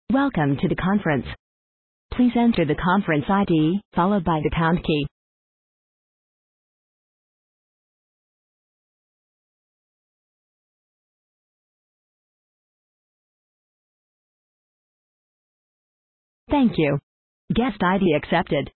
Welcome to the conference. Please enter the conference ID, followed by the pound key. Thank you. Guest ID accepted.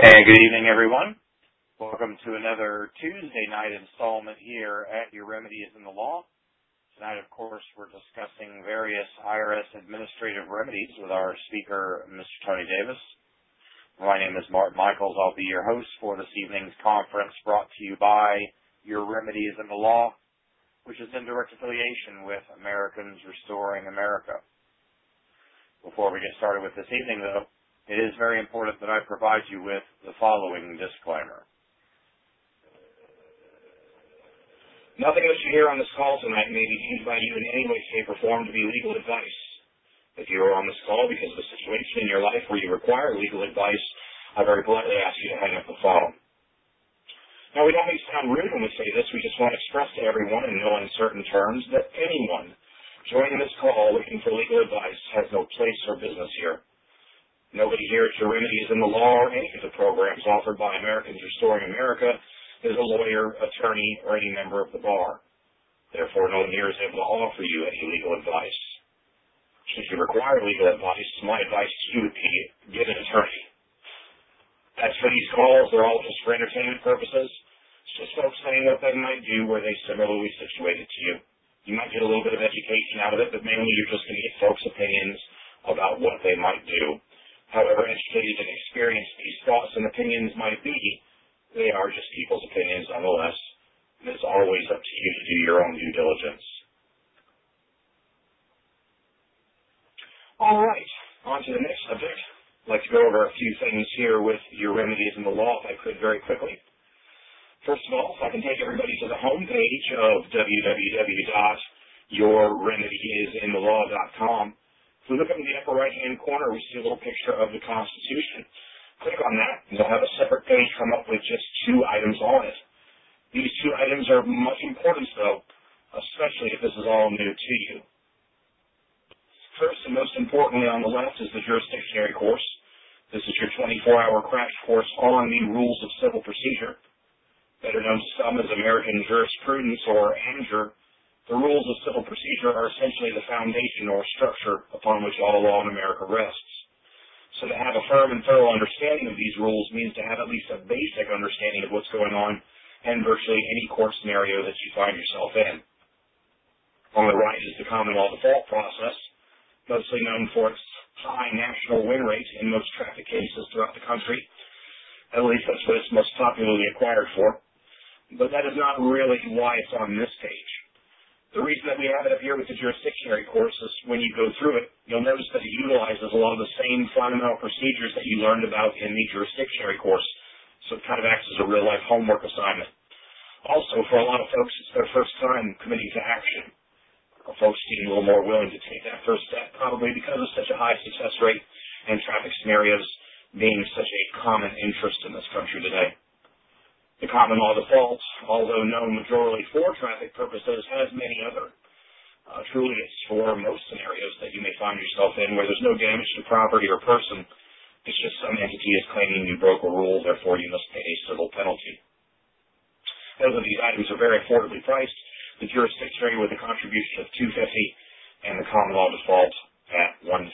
And good evening, everyone. Welcome to another Tuesday night installment here at Your Remedy is in the Law. Tonight, of course, we're discussing various IRS administrative remedies with our speaker, Mr. Tony Davis. My name is Mark Michaels. I'll be your host for this evening's conference, brought to you by Your Remedy is in the Law, which is in direct affiliation with Americans Restoring America. Before we get started with this evening, though, it is very important that I provide you with the following disclaimer. Nothing that you hear on this call tonight may be used by you in any way, shape, or form to be legal advice. If you are on this call because of a situation in your life where you require legal advice, I very politely ask you to hang up the phone. Now, we don't mean to sound rude when we say this. We just want to express to everyone in no uncertain terms that anyone joining this call looking for legal advice has no place or business here. Nobody here at Your Remedy is in the Law or any of the programs offered by Americans Restoring America is a lawyer, attorney, or any member of the bar. Therefore, no one here is able to offer you any legal advice. Should you require legal advice, my advice to you would be get an attorney. As for these calls, they're all just for entertainment purposes. It's just folks saying what they might do where they similarly situated to you. You might get a little bit of education out of it, but mainly you're just going to get folks' opinions about what they might do. However educated and experienced these thoughts and opinions might be, they are just people's opinions nonetheless. And it's always up to you to do your own due diligence. All right, on to the next subject. I'd like to go over a few things here with Your Remedy is in the Law, if I could, very quickly. First of all, if I can take everybody to the home page of www.yourremedyisinthelaw.com. If we look up in the upper right-hand corner, we see a little picture of the Constitution. Click on that, and you'll have a separate page come up with just 2 items on it. These 2 items are much importance, though, especially if this is all new to you. First, and most importantly on the left, is the jurisdictionary course. This is your 24-hour crash course on the rules of civil procedure, better known to some as American jurisprudence or ANJUR. The rules of civil procedure are essentially the foundation or structure upon which all law in America rests. So to have a firm and thorough understanding of these rules means to have at least a basic understanding of what's going on in virtually any court scenario that you find yourself in. On the right is the common law default process, mostly known for its high national win rate in most traffic cases throughout the country. At least that's what it's most popularly acquired for. But that is not really why it's on this page. The reason that we have it up here with the jurisdictionary course is when you go through it, you'll notice that it utilizes a lot of the same fundamental procedures that you learned about in the jurisdictionary course. So it kind of acts as a real-life homework assignment. Also, for a lot of folks, it's their first time committing to action. Folks seem a little more willing to take that first step, probably because of such a high success rate in traffic scenarios being such a common interest in this country today. The common law default, although known majorly for traffic purposes, has many other trulities for most scenarios that you may find yourself in where there's no damage to property or person. It's just some entity is claiming you broke a rule, therefore you must pay a civil penalty. Both of these items are very affordably priced. The jurisdictionary with a contribution of $250 and the common law default at $150.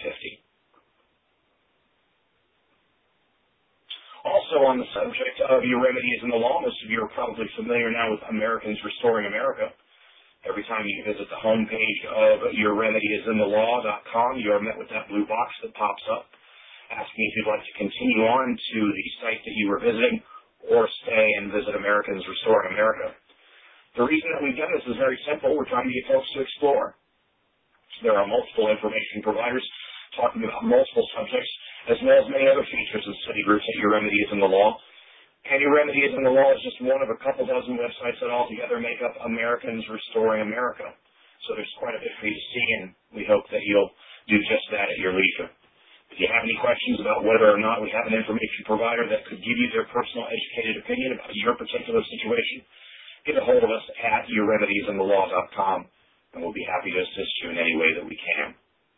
Also on the subject of Your Remedy is in the Law, most of you are probably familiar now with Americans Restoring America. Every time you visit the homepage of yourremedyisinthelaw.com, you are met with that blue box that pops up, asking if you'd like to continue on to the site that you were visiting or stay and visit Americans Restoring America. The reason that we've done this is very simple. We're trying to get folks to explore. There are multiple information providers talking about multiple subjects, as well as many other features and study groups at Your Remedy is in the Law. And Your Remedy is in the Law is just one of a couple dozen websites that altogether make up Americans Restoring America. So there's quite a bit for you to see, and we hope that you'll do just that at your leisure. If you have any questions about whether or not we have an information provider that could give you their personal educated opinion about your particular situation, get a hold of us at yourremedyisinthelaw.com, and we'll be happy to assist you in any way that we can.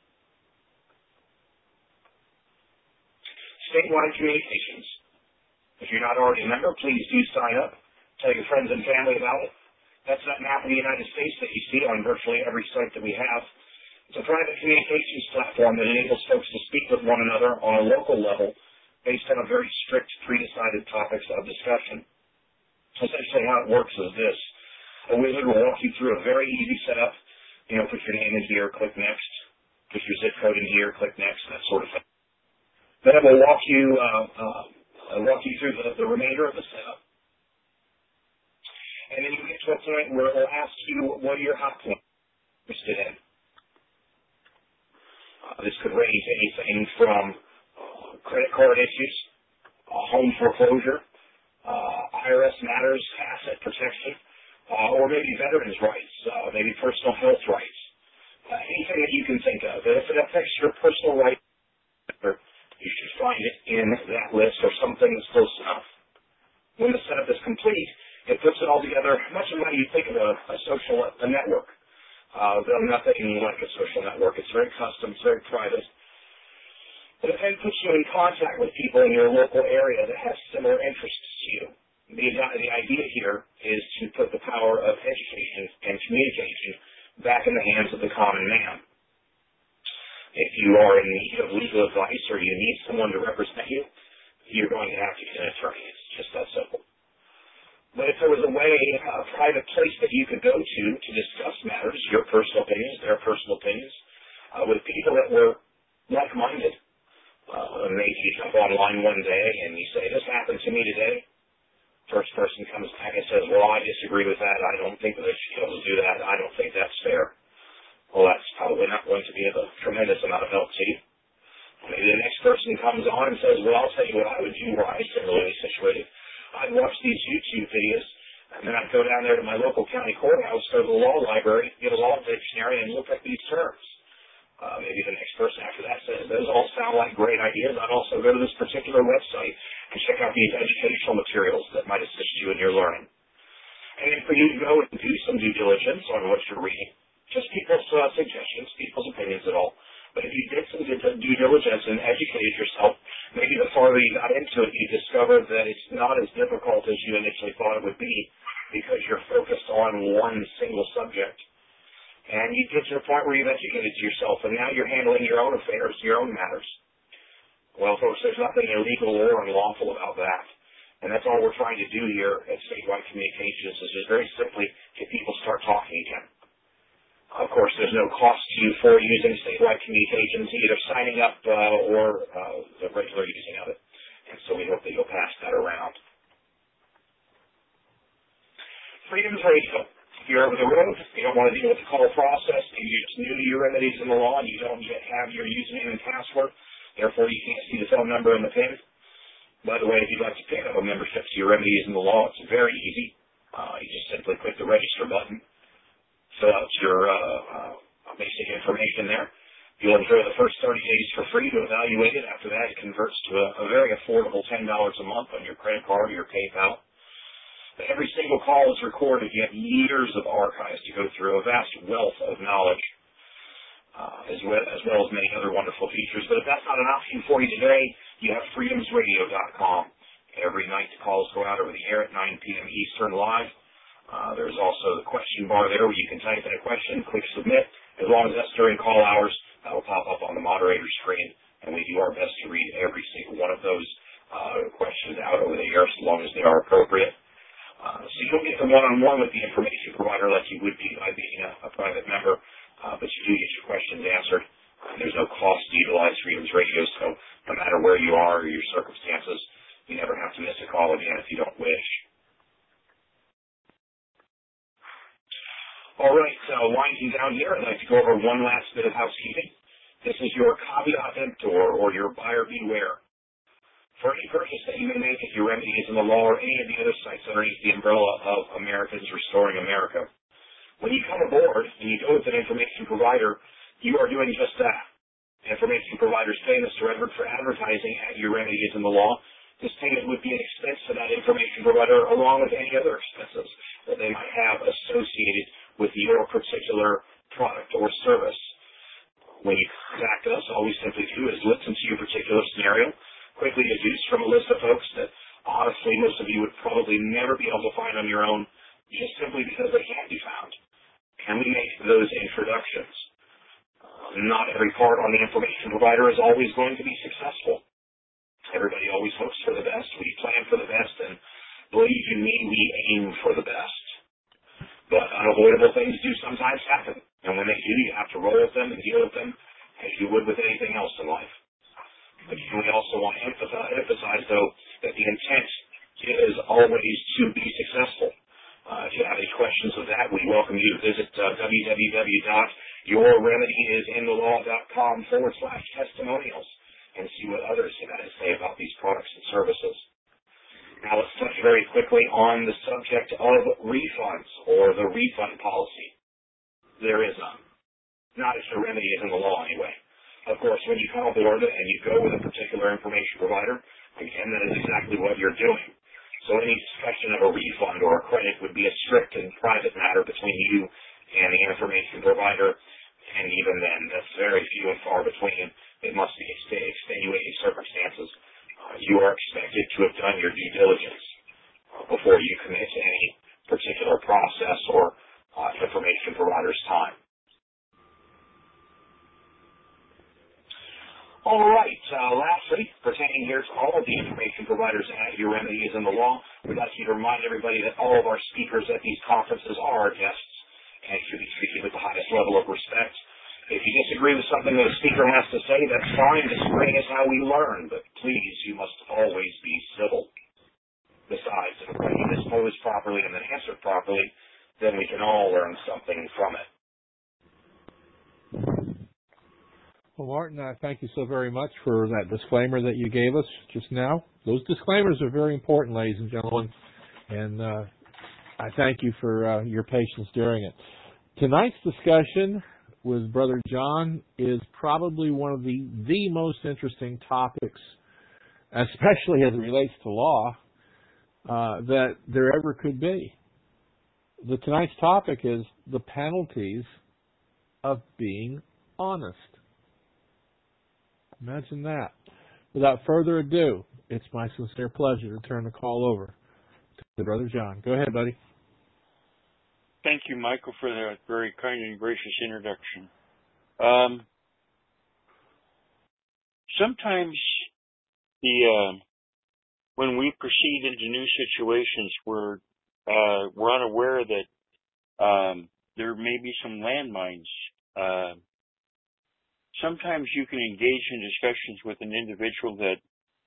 Statewide communications. If you're not already a member, please do sign up. Tell your friends and family about it. That's that map of the United States that you see on virtually every site that we have. It's a private communications platform that enables folks to speak with one another on a local level based on a very strict pre-decided topics of discussion. Essentially how it works is this. A wizard will walk you through a very easy setup. Put your name in here, click next. Put your zip code in here, click next, that sort of thing. Then it will walk you through the remainder of the setup. And then you get to a point where it will ask you what are your hot points interested in. This could range anything from credit card issues, home foreclosure, IRS matters, asset protection, or maybe veterans' rights, maybe personal health rights, anything that you can think of. And if it affects your personal rights, you should find it in that list or something that's close enough. When the setup is complete, it puts it all together much of how you think of a network. Though nothing like a social network. It's very custom, it's very private. But it then puts you in contact with people in your local area that have similar interests to you. The idea here is to put the power of education and communication back in the hands of the common man. If you are in need of legal advice or you need someone to represent you, you're going to have to get an attorney. It's just that simple. But if there was a way, a private place that you could go to discuss matters, your personal opinions, their personal opinions, with people that were like-minded, maybe you jump online one day and you say, this happened to me today. First person comes back and says, well, I disagree with that. I don't think that they should be able to do that. I don't think that's fair. Well, that's probably not going to be of a tremendous amount of help to you. Maybe the next person comes on and says, well, I'll tell you what I would do where I'm similarly situated. I'd watch these YouTube videos, and then I'd go down there to my local county courthouse, go to the law library, get a law dictionary, and look at these terms. Maybe the next person after that says, those all sound like great ideas. I'd also go to this particular website and check out these educational materials that might assist you in your learning. And then for you to go and do some due diligence on what you're reading, just people's suggestions, people's opinions at all. But if you did some due diligence and educated yourself, maybe the farther you got into it, you discovered that it's not as difficult as you initially thought it would be because you're focused on one single subject. And you get to a point where you've educated yourself, and now you're handling your own affairs, your own matters. Well, folks, there's nothing illegal or unlawful about that. And that's all we're trying to do here at Statewide Communications is just very simply get people start talking again. Of course, there's no cost to you for using Statewide Communications, either signing up or the regular using of it. And so we hope that you'll pass that around. Freedoms Radio. If you're over the road, you don't want to deal with the call process, maybe you're just new to your remedies in the law and you don't yet have your username and password, therefore you can't see the phone number and the PIN. By the way, if you'd like to pick up a membership to your remedies in the law, it's very easy. You just simply click the register button, fill out your basic information there. You'll enjoy the first 30 days for free to evaluate it. After that, it converts to a very affordable $10 a month on your credit card or your PayPal. Every single call is recorded. You have years of archives to go through, a vast wealth of knowledge, as well as many other wonderful features. But if that's not an option for you today, you have freedomsradio.com. Every night the calls go out over the air at 9 p.m. Eastern live. There's also the question bar there where you can type in a question, click submit. As long as that's during call hours, that will pop up on the moderator screen, and we do our best to read every single one of those questions out over the air as long as they are appropriate. So you don't get the one-on-one with the information provider like you would be by being a private member, but you do get your questions answered. There's no cost to utilize Freedoms Radio, so no matter where you are or your circumstances, you never have to miss a call again if you don't wish. All right, so winding down here, I'd like to go over one last bit of housekeeping. This is your caveat emptor, or your buyer beware. For any purchase that you may make at your remedies in the law or any of the other sites underneath the umbrella of Americans Restoring America, when you come aboard and you go with an information provider, you are doing just that. Information providers pay Mr. Edward for advertising at your remedies in the law. This payment would be an expense to that information provider along with any other expenses that they might have associated with your particular product or service. When you contact us, all we simply do is listen to your particular scenario, quickly deduce from a list of folks that honestly most of you would probably never be able to find on your own just simply because they can't be found. And we make those introductions. Not every part on the information provider is always going to be successful. Everybody always hopes for the best. We plan for the best, and believe you me, we aim for the best. But unavoidable things do sometimes happen, and when they do, you have to roll with them and deal with them as you would with anything else in life. Again, we also want to emphasize, though, that the intent is always to be successful. If you have any questions of that, we welcome you to visit www.yourremedyisinthe.com/testimonials and see what others have to say about these products and services. Now let's touch very quickly on the subject of refunds, or the refund policy. There is none. Not if Your Remedy is in the law anyway. Of course, when you come aboard and you go with a particular information provider, again, that is exactly what you're doing. So any discussion of a refund or a credit would be a strict and private matter between you and the information provider, and even then, that's very few and far between. It must be extenuating circumstances. You are expected to have done your due diligence before you commit to any particular process or information provider's time. All right. Lastly, pertaining here to all of the information providers at Your Remedy is in the law, we'd like you to remind everybody that all of our speakers at these conferences are our guests and should be treated with the highest level of respect. If you disagree with something that a speaker has to say, that's fine. Disagreeing is how we learn, but please, you must always be civil. Besides, if a question is posed properly and then answered properly, then we can all learn something from it. Well, Martin, thank you so very much for that disclaimer that you gave us just now. Those disclaimers are very important, ladies and gentlemen, and I thank you for your patience during it. Tonight's discussion with Brother John is probably one of the most interesting topics, especially as it relates to law, that there ever could be. Tonight's topic is the penalties of being honest. Imagine that. Without further ado, it's my sincere pleasure to turn the call over to Brother John. Go ahead, buddy. Thank you, Michael, for that very kind and gracious introduction. Sometimes when we proceed into new situations, we're unaware that there may be some landmines. Sometimes you can engage in discussions with an individual that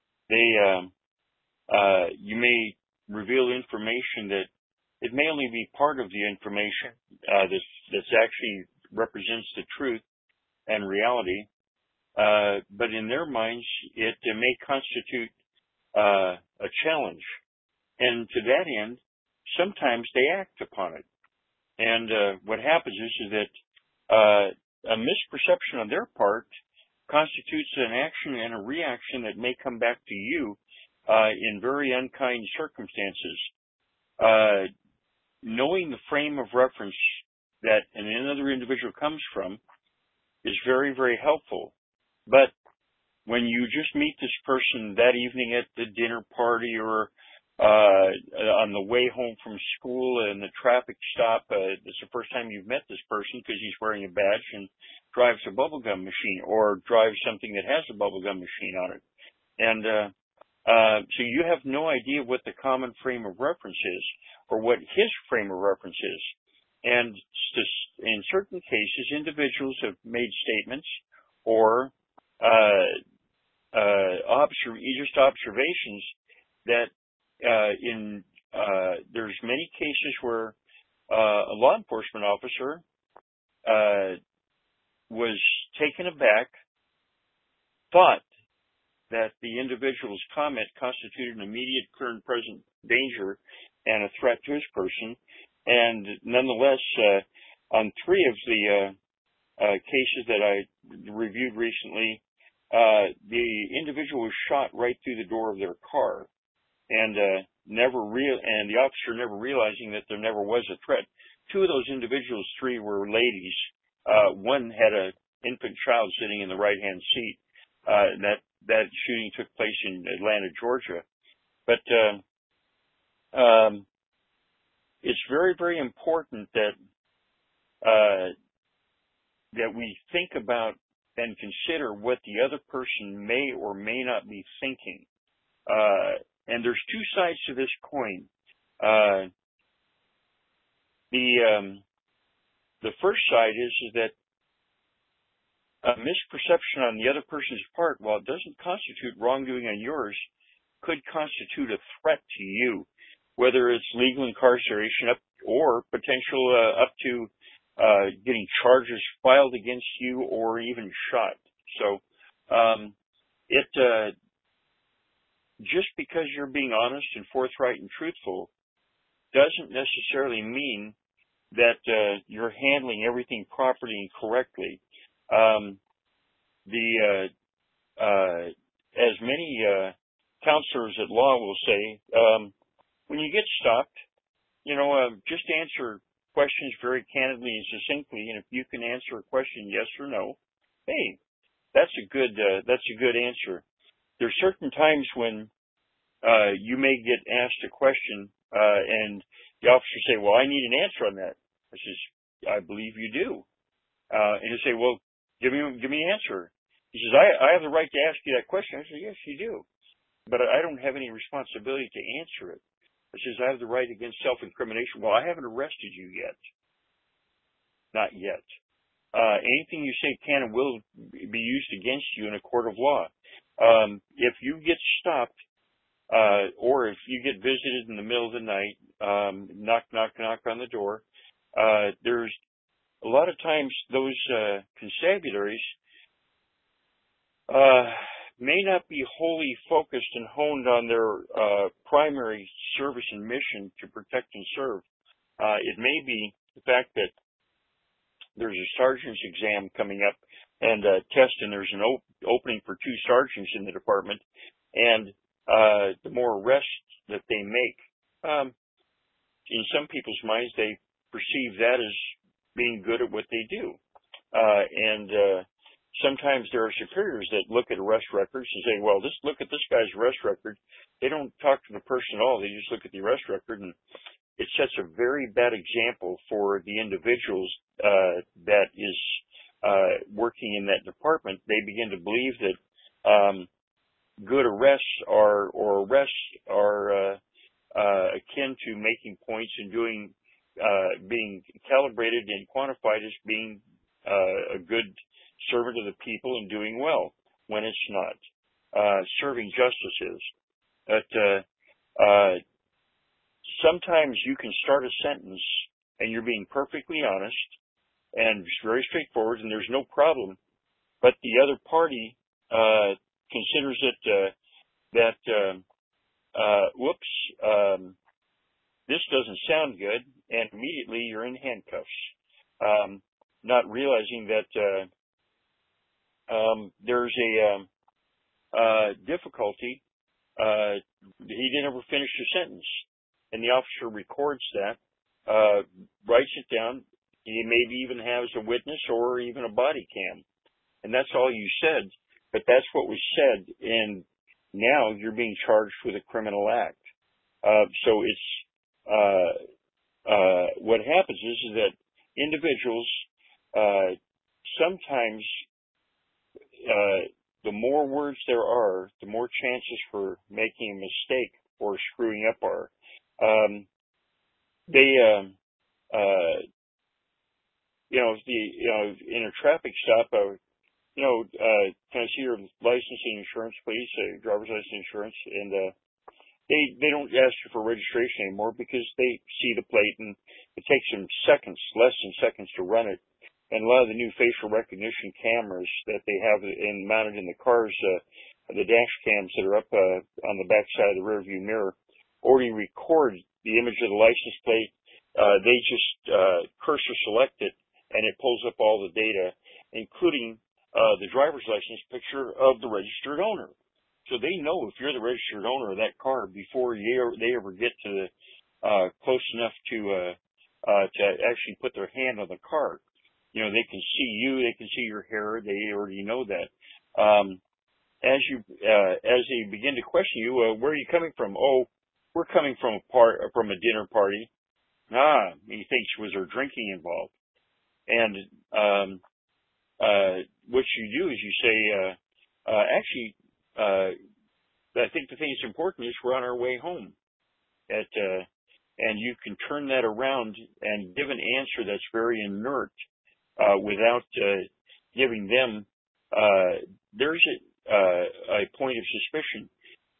you may reveal information that it may only be part of the information that's actually represents the truth and reality, but in their minds it may constitute a challenge, and to that end, sometimes they act upon it. And what happens is that a misperception on their part constitutes an action and a reaction that may come back to you in very unkind circumstances. Knowing the frame of reference that another individual comes from is very, very helpful. But when you just meet this person that evening at the dinner party or on the way home from school and the traffic stop, it's the first time you've met this person because he's wearing a badge and drives a bubblegum machine or drives something that has a bubblegum machine on it. And so you have no idea what the common frame of reference is or what his frame of reference is. And in certain cases, individuals have made statements or just observations that there's many cases where a law enforcement officer was taken aback, thought that the individual's comment constituted an immediate current present danger and a threat to his person, and nonetheless, on 3 of the cases that I reviewed recently, the individual was shot right through the door of their car, and the officer never realizing that there never was a threat. 2 of those individuals, 3 were ladies. One had an infant child sitting in the right-hand seat. That shooting took place in Atlanta, Georgia. But it's very, very important that we think about and consider what the other person may or may not be thinking. And there's two sides to this coin. The first side is that a misperception on the other person's part, while it doesn't constitute wrongdoing on yours, could constitute a threat to you, whether it's legal incarceration or potential up to getting charges filed against you or even shot. So just because you're being honest and forthright and truthful doesn't necessarily mean that you're handling everything properly and correctly. As many counselors at law will say, when you get stopped, just answer questions very candidly and succinctly, and if you can answer a question yes or no, hey, that's a good answer. There's certain times when you may get asked a question, and the officer say, "Well, I need an answer on that." I says, "I believe you do." And you say, "Well, give me an answer." He says, I have the right to ask you that question." I said, "Yes, you do, but I don't have any responsibility to answer it." I says, "I have the right against self-incrimination." "Well, I haven't arrested you yet." "Not yet." Anything you say can and will be used against you in a court of law. If you get stopped, or if you get visited in the middle of the night, knock on the door, there's a lot of times those constabularies may not be wholly focused and honed on their primary service and mission to protect and serve. It may be the fact that there's a sergeant's exam coming up and a test, and there's an opening for 2 sergeants in the department, and the more arrests that they make, in some people's minds, they perceive that as being good at what they do. And sometimes there are superiors that look at arrest records and say, "Well, just look at this guy's arrest record." They don't talk to the person at all. They just look at the arrest record, and it sets a very bad example for the individuals that is working in that department. They begin to believe that good arrests are akin to making points and being calibrated and quantified as being a good servant of the people and doing well, when it's not. Serving justice is. But sometimes you can start a sentence and you're being perfectly honest and very straightforward, and there's no problem, but the other party considers it this doesn't sound good, and immediately you're in handcuffs, not realizing that there's a difficulty. He didn't ever finish the sentence, and the officer records that, writes it down. He maybe even has a witness or even a body cam, and that's all you said, but that's what was said, and now you're being charged with a criminal act. So it's what happens is that individuals sometimes the more words there are, the more chances for making a mistake or screwing up are. In a traffic stop, can I see your license and insurance, please? Driver's license and insurance. And they don't ask you for registration anymore because they see the plate, and it takes them seconds, less than seconds, to run it. And a lot of the new facial recognition cameras that they have mounted in the cars, the dash cams that are up on the back side of the rearview mirror, already record the image of the license plate. They just cursor select it, and it pulls up all the data, including the driver's license picture of the registered owner. So they know if you're the registered owner of that car before they ever get to close enough to actually put their hand on the car. They can see you, they can see your hair, they already know that. As they begin to question you, where are you coming from? "Oh, we're coming from a dinner party." He thinks, was there drinking involved? And what you do is you say, I think the thing that's important is we're on our way home. And you can turn that around and give an answer that's very inert without giving them. There's a point of suspicion.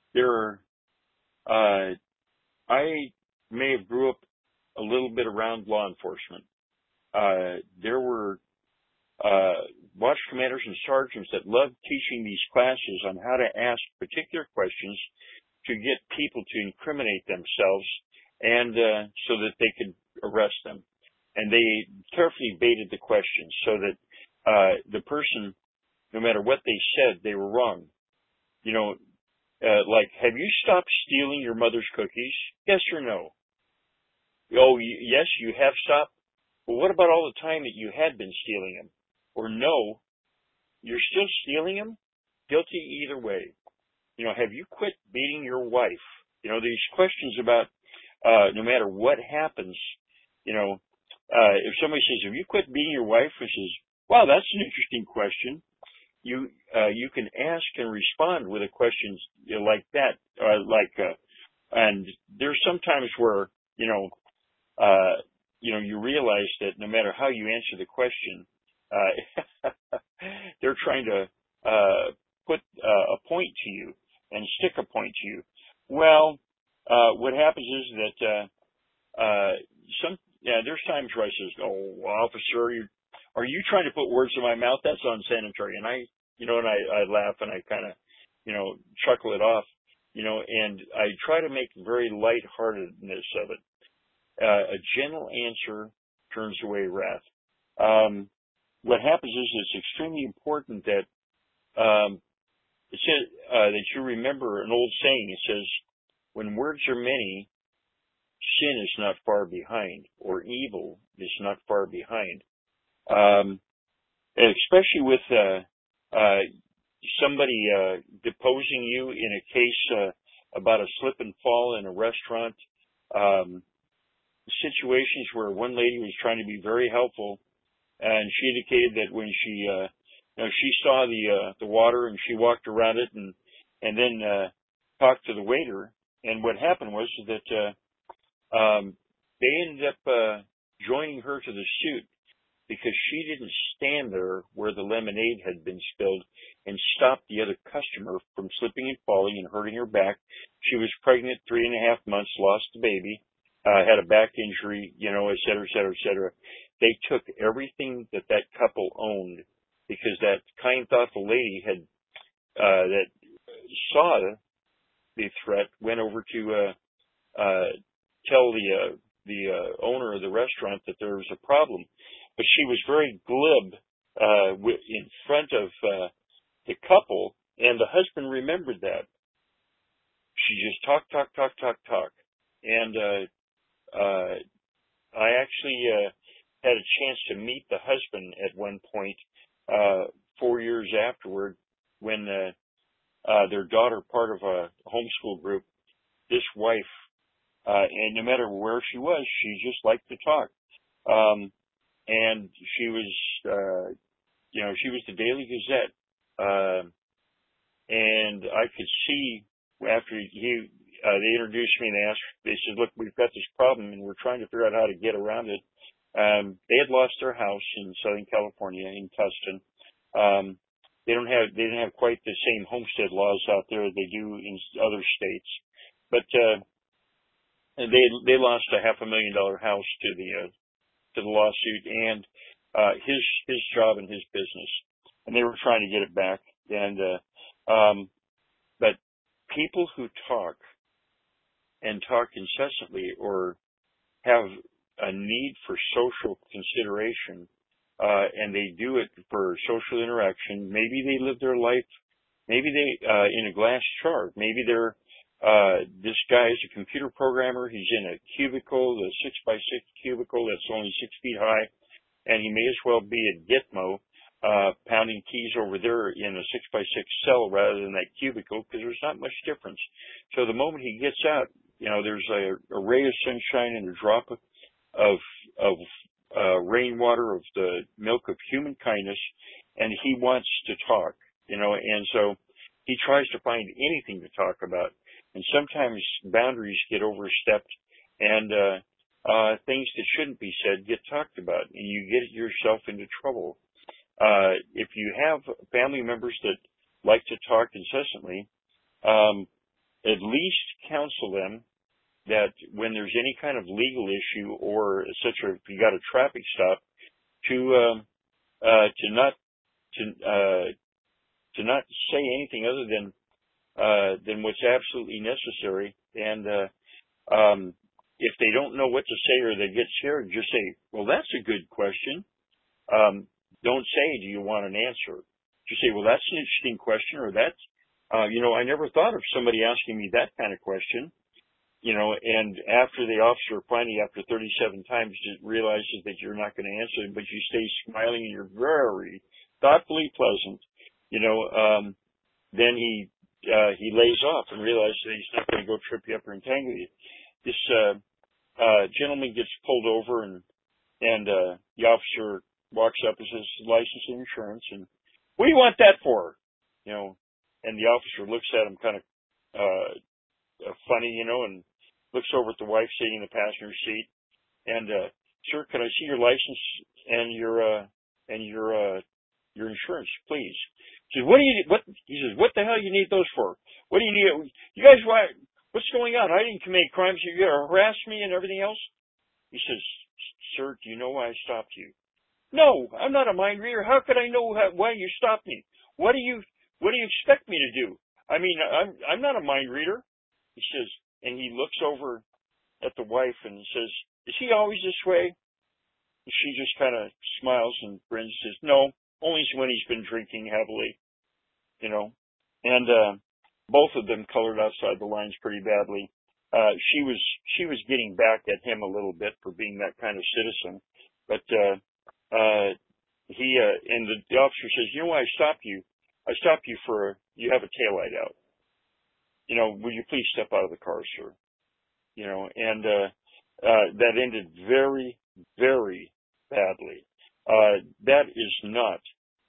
I may have grew up a little bit around law enforcement. There were watch commanders and sergeants that loved teaching these classes on how to ask particular questions to get people to incriminate themselves and so that they could arrest them. And they carefully baited the questions so that the person, no matter what they said, they were wrong. You know, like, have you stopped stealing your mother's cookies? Yes or no? Oh, yes, you have stopped. Well, what about all the time that you had been stealing them? Or no, you're still stealing them? Guilty either way. You know, have you quit beating your wife? You know, these questions about no matter what happens, you know, if somebody says, have you quit beating your wife? Which is, wow, that's an interesting question. You can ask and respond with a question like that, and there's sometimes where, you realize that no matter how you answer the question, they're trying to put a point to you and stick a point to you. Well, what happens is that there's times where I says, "Oh, officer, are you trying to put words in my mouth? That's unsanitary." And I laugh and I kind of, chuckle it off, and I try to make very lightheartedness of it. A gentle answer turns away wrath. What happens is it's extremely important that it says that you remember an old saying. It says, "When words are many, sin is not far behind, or evil is not far behind." Especially with somebody deposing you in a case about a slip and fall in a restaurant. Situations where one lady was trying to be very helpful, and she indicated that when she saw the water and she walked around it and then talked to the waiter. And what happened was that they ended up joining her to the suit because she didn't stand there where the lemonade had been spilled and stop the other customer from slipping and falling and hurting her back. She was pregnant 3.5 months, lost the baby, had a back injury, et cetera, et cetera, et cetera. They took everything that couple owned because that kind, thoughtful lady had that saw the threat, went over to tell the owner of the restaurant that there was a problem. But she was very glib in front of the couple, and the husband remembered that. She just talk. And I actually had a chance to meet the husband at one point 4 years afterward when their daughter, part of a homeschool group, this wife, and no matter where she was, she just liked to talk. And she was, she was the Daily Gazette. And I could see after they introduced me and they said, "Look, we've got this problem and we're trying to figure out how to get around it." They had lost their house in Southern California in Tustin. They didn't have quite the same homestead laws out there as they do in other states, but they lost a $500,000 house to the lawsuit and his job and his business, and they were trying to get it back. And but people who talk incessantly or have a need for social consideration, and they do it for social interaction. Maybe they live their life, maybe they in a glass jar. Maybe they're this guy is a computer programmer. He's in a cubicle, a 6x6 cubicle that's only 6 feet high, and he may as well be at Gitmo, pounding keys over there in a 6x6 cell rather than that cubicle, because there's not much difference. So the moment he gets out, there's a ray of sunshine and a drop of rainwater, of the milk of human kindness, and he wants to talk, and so he tries to find anything to talk about. And sometimes boundaries get overstepped and things that shouldn't be said get talked about, and you get yourself into trouble. If you have family members that like to talk incessantly, at least counsel them that when there's any kind of legal issue or such, or if you got a traffic stop, to not say anything other than what's absolutely necessary. And if they don't know what to say or they get scared, just say, "Well, that's a good question." Don't say, "Do you want an answer?" Just say, "Well, that's an interesting question," or "That's, I never thought of somebody asking me that kind of question." And after the officer finally, after 37 times, realizes that you're not going to answer it, but you stay smiling and you're very thoughtfully pleasant, then he lays off and realizes that he's not going to go trip you up or entangle you. This gentleman gets pulled over, and the officer walks up and says, "License and insurance." And, "What do you want that for?" And the officer looks at him kind of funny, and looks over at the wife sitting in the passenger seat. And, "Sir, can I see your license and your insurance, please?" He says, He says, "What the hell you need those for? What do you need? You guys, what's going on? I didn't commit crimes. You're going to harass me and everything else?" He says, "Sir, do you know why I stopped you?" "No, I'm not a mind reader. How could I know why you stopped me? What do you expect me to do? I mean, I'm not a mind reader." He says, and he looks over at the wife and says, "Is he always this way?" And she just kind of smiles and grins and says, "No, only when he's been drinking heavily," And both of them colored outside the lines pretty badly. She was getting back at him a little bit for being that kind of citizen, but the officer says, "You know why I stopped you? I stopped you you have a taillight out. Would you please step out of the car, sir?" And that ended very, very badly. That is not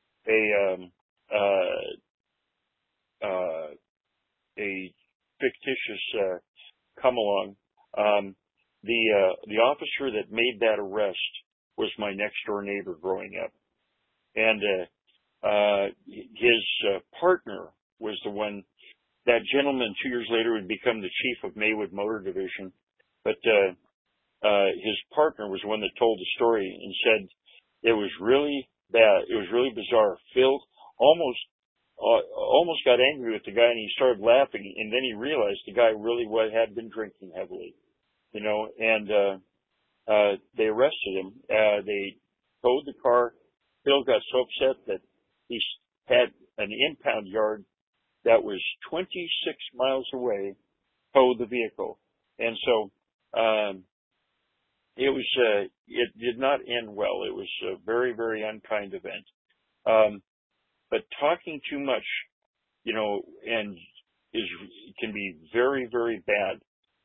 a fictitious come along. The officer that made that arrest was my next door neighbor growing up, and his partner was the one. That gentleman 2 years later would become the chief of Maywood Motor Division, but his partner was the one that told the story and said it was really bad. It was really bizarre. Phil almost got angry with the guy, and he started laughing, and then he realized the guy really had been drinking heavily, and they arrested him. They towed the car. Phil got so upset that he had an impound yard that was 26 miles away, towed the vehicle. And so, it did not end well. It was a very, very unkind event. But talking too much, and can be very, very bad.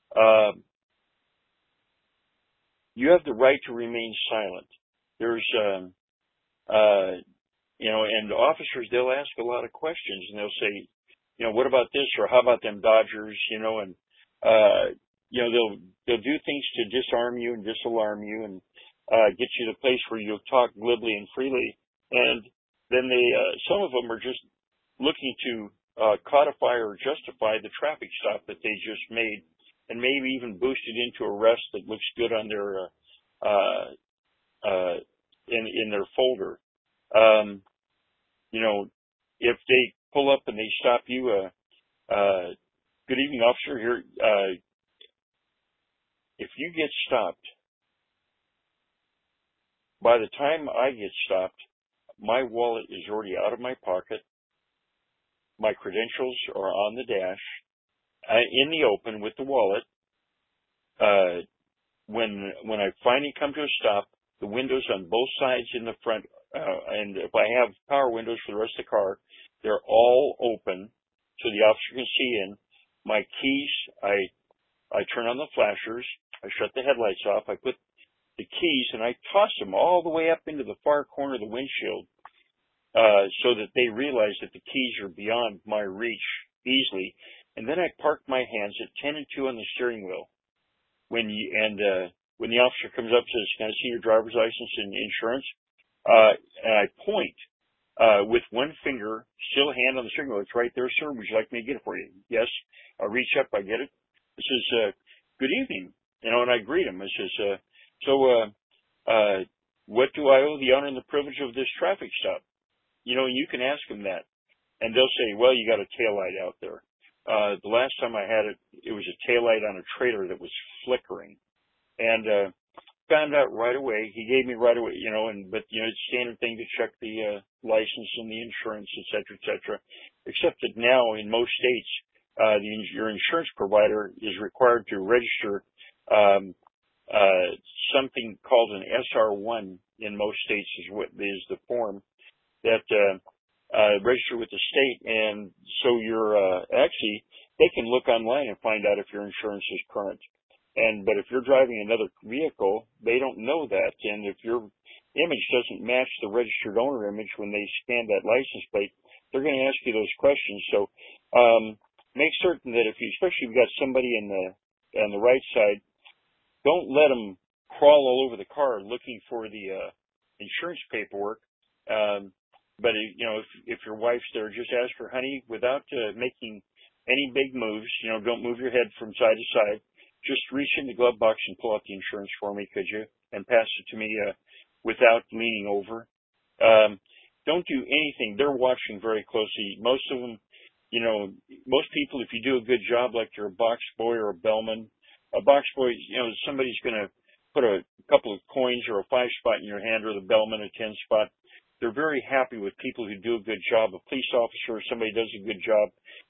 You have the right to remain silent. There's, and officers, they'll ask a lot of questions, and they'll say, "What about this?" or "How about them Dodgers?" And, they'll do things to disarm you and disalarm you and, get you to the place where you'll talk glibly and freely. And then some of them are just looking to, codify or justify the traffic stop that they just made, and maybe even boost it into arrest that looks good on their, in their folder. If they pull up and they stop you, "Good evening, officer. Here, if you get stopped, by the time I get stopped, my wallet is already out of my pocket. My credentials are on the dash, in the open with the wallet. When I finally come to a stop, the windows on both sides in the front, and if I have power windows for the rest of the car, they're all open so the officer can see in. My keys, I turn on the flashers, I shut the headlights off, I put the keys, and I toss them all the way up into the far corner of the windshield. so that they realize that the keys are beyond my reach easily. And then I park my hands at 10 and 2 on the steering wheel. When the officer comes up and says, "Can I see your driver's license and insurance?" And I point with one finger, still a hand on the steering wheel. "It's right there, sir. Would you like me to get it for you?" "Yes." I reach up, I get it. I says, "Good evening." And I greet him. I says, "What do I owe the honor and the privilege of this traffic stop?" You can ask them that. And they'll say, "Well, you got a taillight out there." The last time I had it, it was a taillight on a trailer that was flickering. And found out right away. He gave me right away, but it's standard thing to check the license and the insurance, et cetera, except that now in most states, your insurance provider is required to register something called an SR1 in most states is what is the form that register with the state. And so you're actually, they can look online and find out if your insurance is current. But if you're driving another vehicle, they don't know that. And if your image doesn't match the registered owner image when they scan that license plate, they're going to ask you those questions. So make certain that especially if you've got somebody on the right side, don't let them crawl all over the car looking for the insurance paperwork. But if your wife's there, just ask her, "Honey, without making any big moves, don't move your head from side to side. Just reach in the glove box and pull out the insurance for me, could you? And pass it to me without leaning over." Don't do anything. They're watching very closely. Most of them, most people, if you do a good job, like you're a box boy or a bellman, a box boy, somebody's going to put a couple of coins or a 5 spot in your hand, or the bellman a 10 spot. They're very happy with people who do a good job. A police officer or somebody does a good job.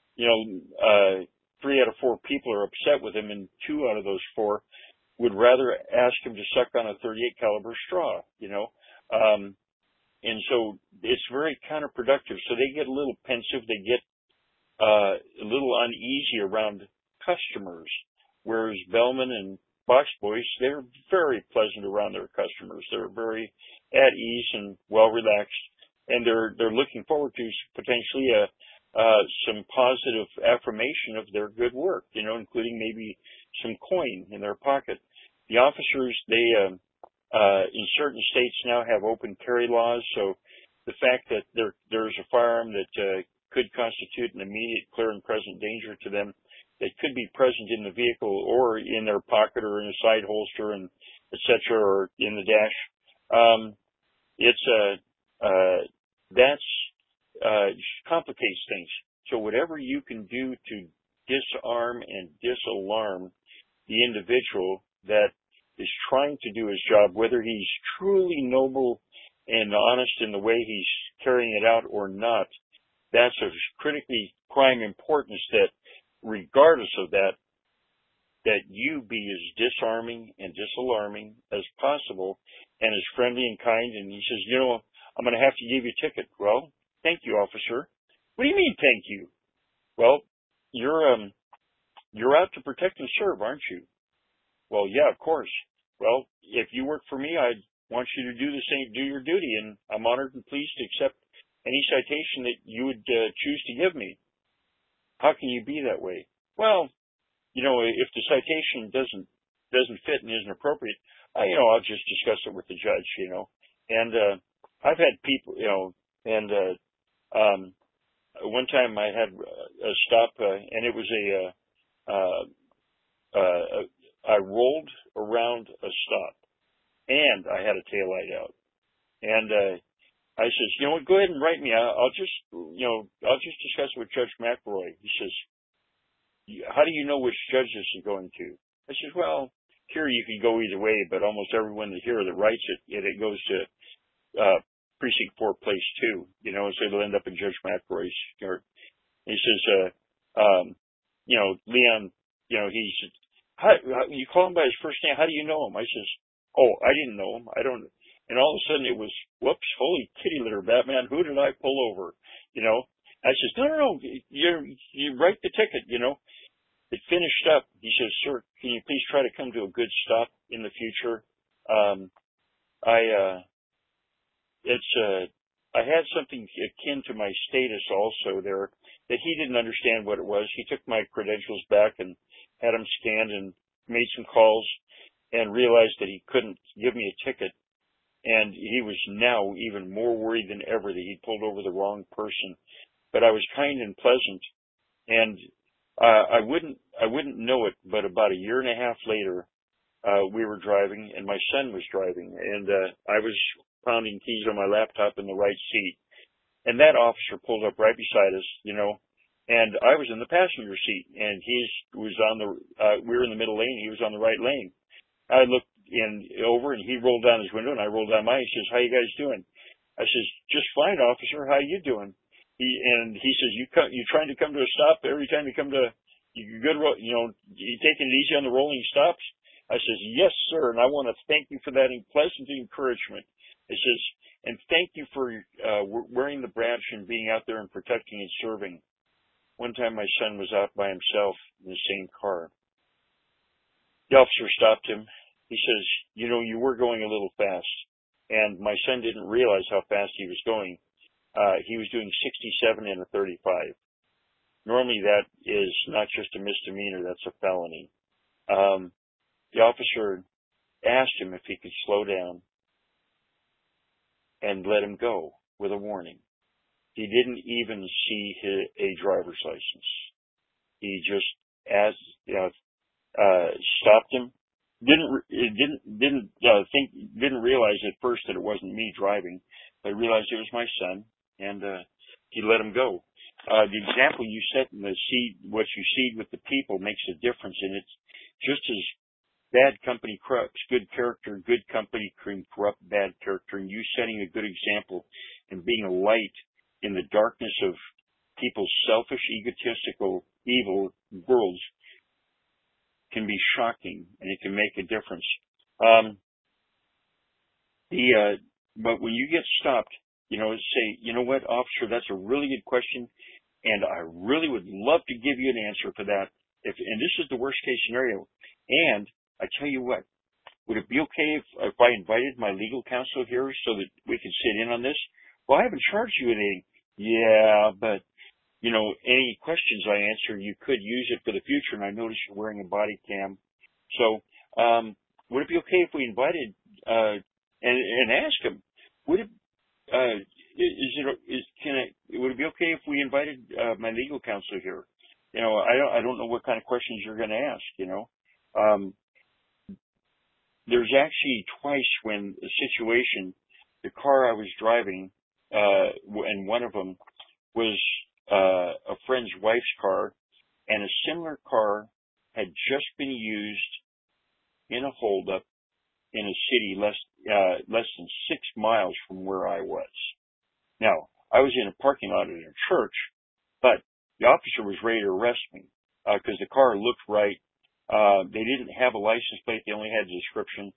3 out of 4 people are upset with him, and 2 out of those 4 would rather ask him to suck on a 38 caliber straw, and so it's very counterproductive. So they get a little pensive. They get a little uneasy around customers, whereas bellmen and box boys, they're very pleasant around their customers. They're very at ease and well relaxed, and they're looking forward to potentially some positive affirmation of their good work, including maybe some coin in their pocket. The officers, they in certain states now have open carry laws, so the fact that there's a firearm that could constitute an immediate, clear, and present danger to them that could be present in the vehicle or in their pocket or in a side holster, and et cetera, or in the dash, complicates things. So whatever you can do to disarm and disalarm the individual that is trying to do his job, whether he's truly noble and honest in the way he's carrying it out or not, that's of critically prime importance, that regardless of that you be as disarming and disalarming as possible and as friendly and kind. And he says, "I'm going to have to give you a ticket." "Well, thank you, officer." "What do you mean, thank you?" "Well, you're out to protect and serve, aren't you?" "Well, yeah, of course." "Well, if you work for me, I'd want you to do the same, do your duty, and I'm honored and pleased to accept any citation that you would choose to give me." "How can you be that way?" "Well, if the citation doesn't fit and isn't appropriate, I'll just discuss it with the judge, And I've had people, and one time I had a stop, and it was I rolled around a stop, and I had a taillight out, and I says, "You know what? Go ahead and write me. I'll just discuss it with Judge McElroy." He says, "How do you know which judge this is going to?" I says, "Well, here you can go either way, but almost everyone that writes it goes to precinct 4, place 2, so it'll end up in Judge McElroy's yard." He says, "Leon, he's, you call him by his first name. How do you know him?" I says, "Oh, I didn't know him. I don't." And all of a sudden it was, whoops, holy kitty litter, Batman, who did I pull over? I says, no, you write the ticket, It finished up. He says, "Sir, can you please try to come to a good stop in the future? I had something akin to my status also there that he didn't understand what it was. He took my credentials back and had them scanned and made some calls and realized that he couldn't give me a ticket. And he was now even more worried than ever that he'd pulled over the wrong person. But I was kind and pleasant, and I wouldn't know it, but about a year and a half later, we were driving, and my son was driving, and I was pounding keys on my laptop in the right seat. And that officer pulled up right beside us, and I was in the passenger seat, and we were in the middle lane, he was on the right lane. I looked over, and he rolled down his window, and I rolled down mine. He says, "How you guys doing?" I says, "Just fine, officer. How you doing?" He says, "You trying to come to a stop every time you come to, you taking it easy on the rolling stops?" I says, "Yes, sir, and I want to thank you for that pleasant encouragement." I says, "And thank you for wearing the branch and being out there and protecting and serving." One time my son was out by himself in the same car. The officer stopped him. He says, "You were going a little fast." And my son didn't realize how fast he was going. He was doing 67 in a 35. Normally that is not just a misdemeanor, that's a felony. The officer asked him if he could slow down and let him go with a warning. He didn't even see a driver's license. He just stopped him. Didn't realize at first that it wasn't me driving, but realized it was my son, and he let him go. The example you set in the seed, what you seed with the people, makes a difference, and it's just as bad company corrupts good character, good company can corrupt bad character, and you setting a good example and being a light in the darkness of people's selfish, egotistical, evil worlds can be shocking, and it can make a difference. But when you get stopped, say, "You know what, officer, that's a really good question, and I really would love to give you an answer for that. And this is the worst case scenario. And I tell you what, would it be okay if I invited my legal counsel here so that we could sit in on this?" "Well, I haven't charged you with anything." "Yeah, but any questions I answer, you could use it for the future, and I notice you're wearing a body cam. So, would it be okay if we invited, and ask him, would it be okay if we invited, my legal counsel here? I don't know what kind of questions you're going to ask, There's actually twice when the situation, the car I was driving, and one of them was a friend's wife's car, and a similar car had just been used in a holdup in a city less than 6 miles from where I was. Now, I was in a parking lot at a church, but the officer was ready to arrest me because the car looked right. They didn't have a license plate; they only had a description,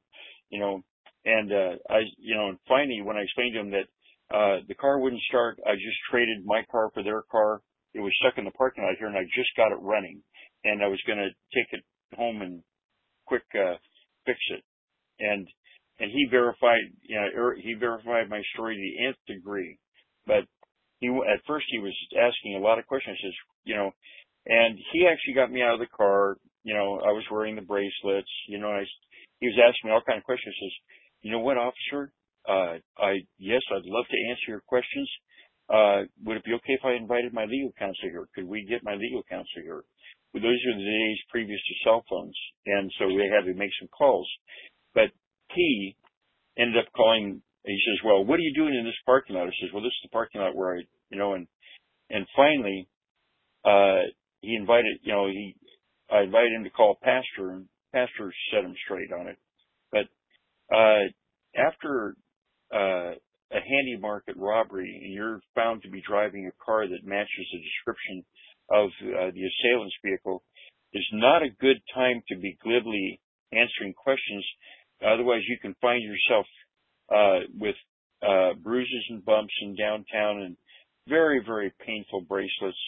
And finally, when I explained to him that the car wouldn't start, I just traded my car for their car. It was stuck in the parking lot here, and I just got it running, and I was going to take it home and quick fix it. And he verified, he verified my story to the nth degree. But at first he was asking a lot of questions. I says, and he actually got me out of the car. I was wearing the bracelets. He was asking me all kinds of questions. He says, "You know what, officer? Yes, I'd love to answer your questions. Would it be okay if I invited my legal counsel here? Could we get my legal counsel here?" Well, those are the days previous to cell phones, and so we had to make some calls. But he ended up calling. He says, "Well, what are you doing in this parking lot?" I says, "Well, this is the parking lot where and finally, he invited, I invited him to call Pastor, and Pastor set him straight on it. But after a handy market robbery, and you're found to be driving a car that matches the description of the assailant's vehicle, is not a good time to be glibly answering questions. Otherwise, you can find yourself with bruises and bumps in downtown and very, very painful bracelets,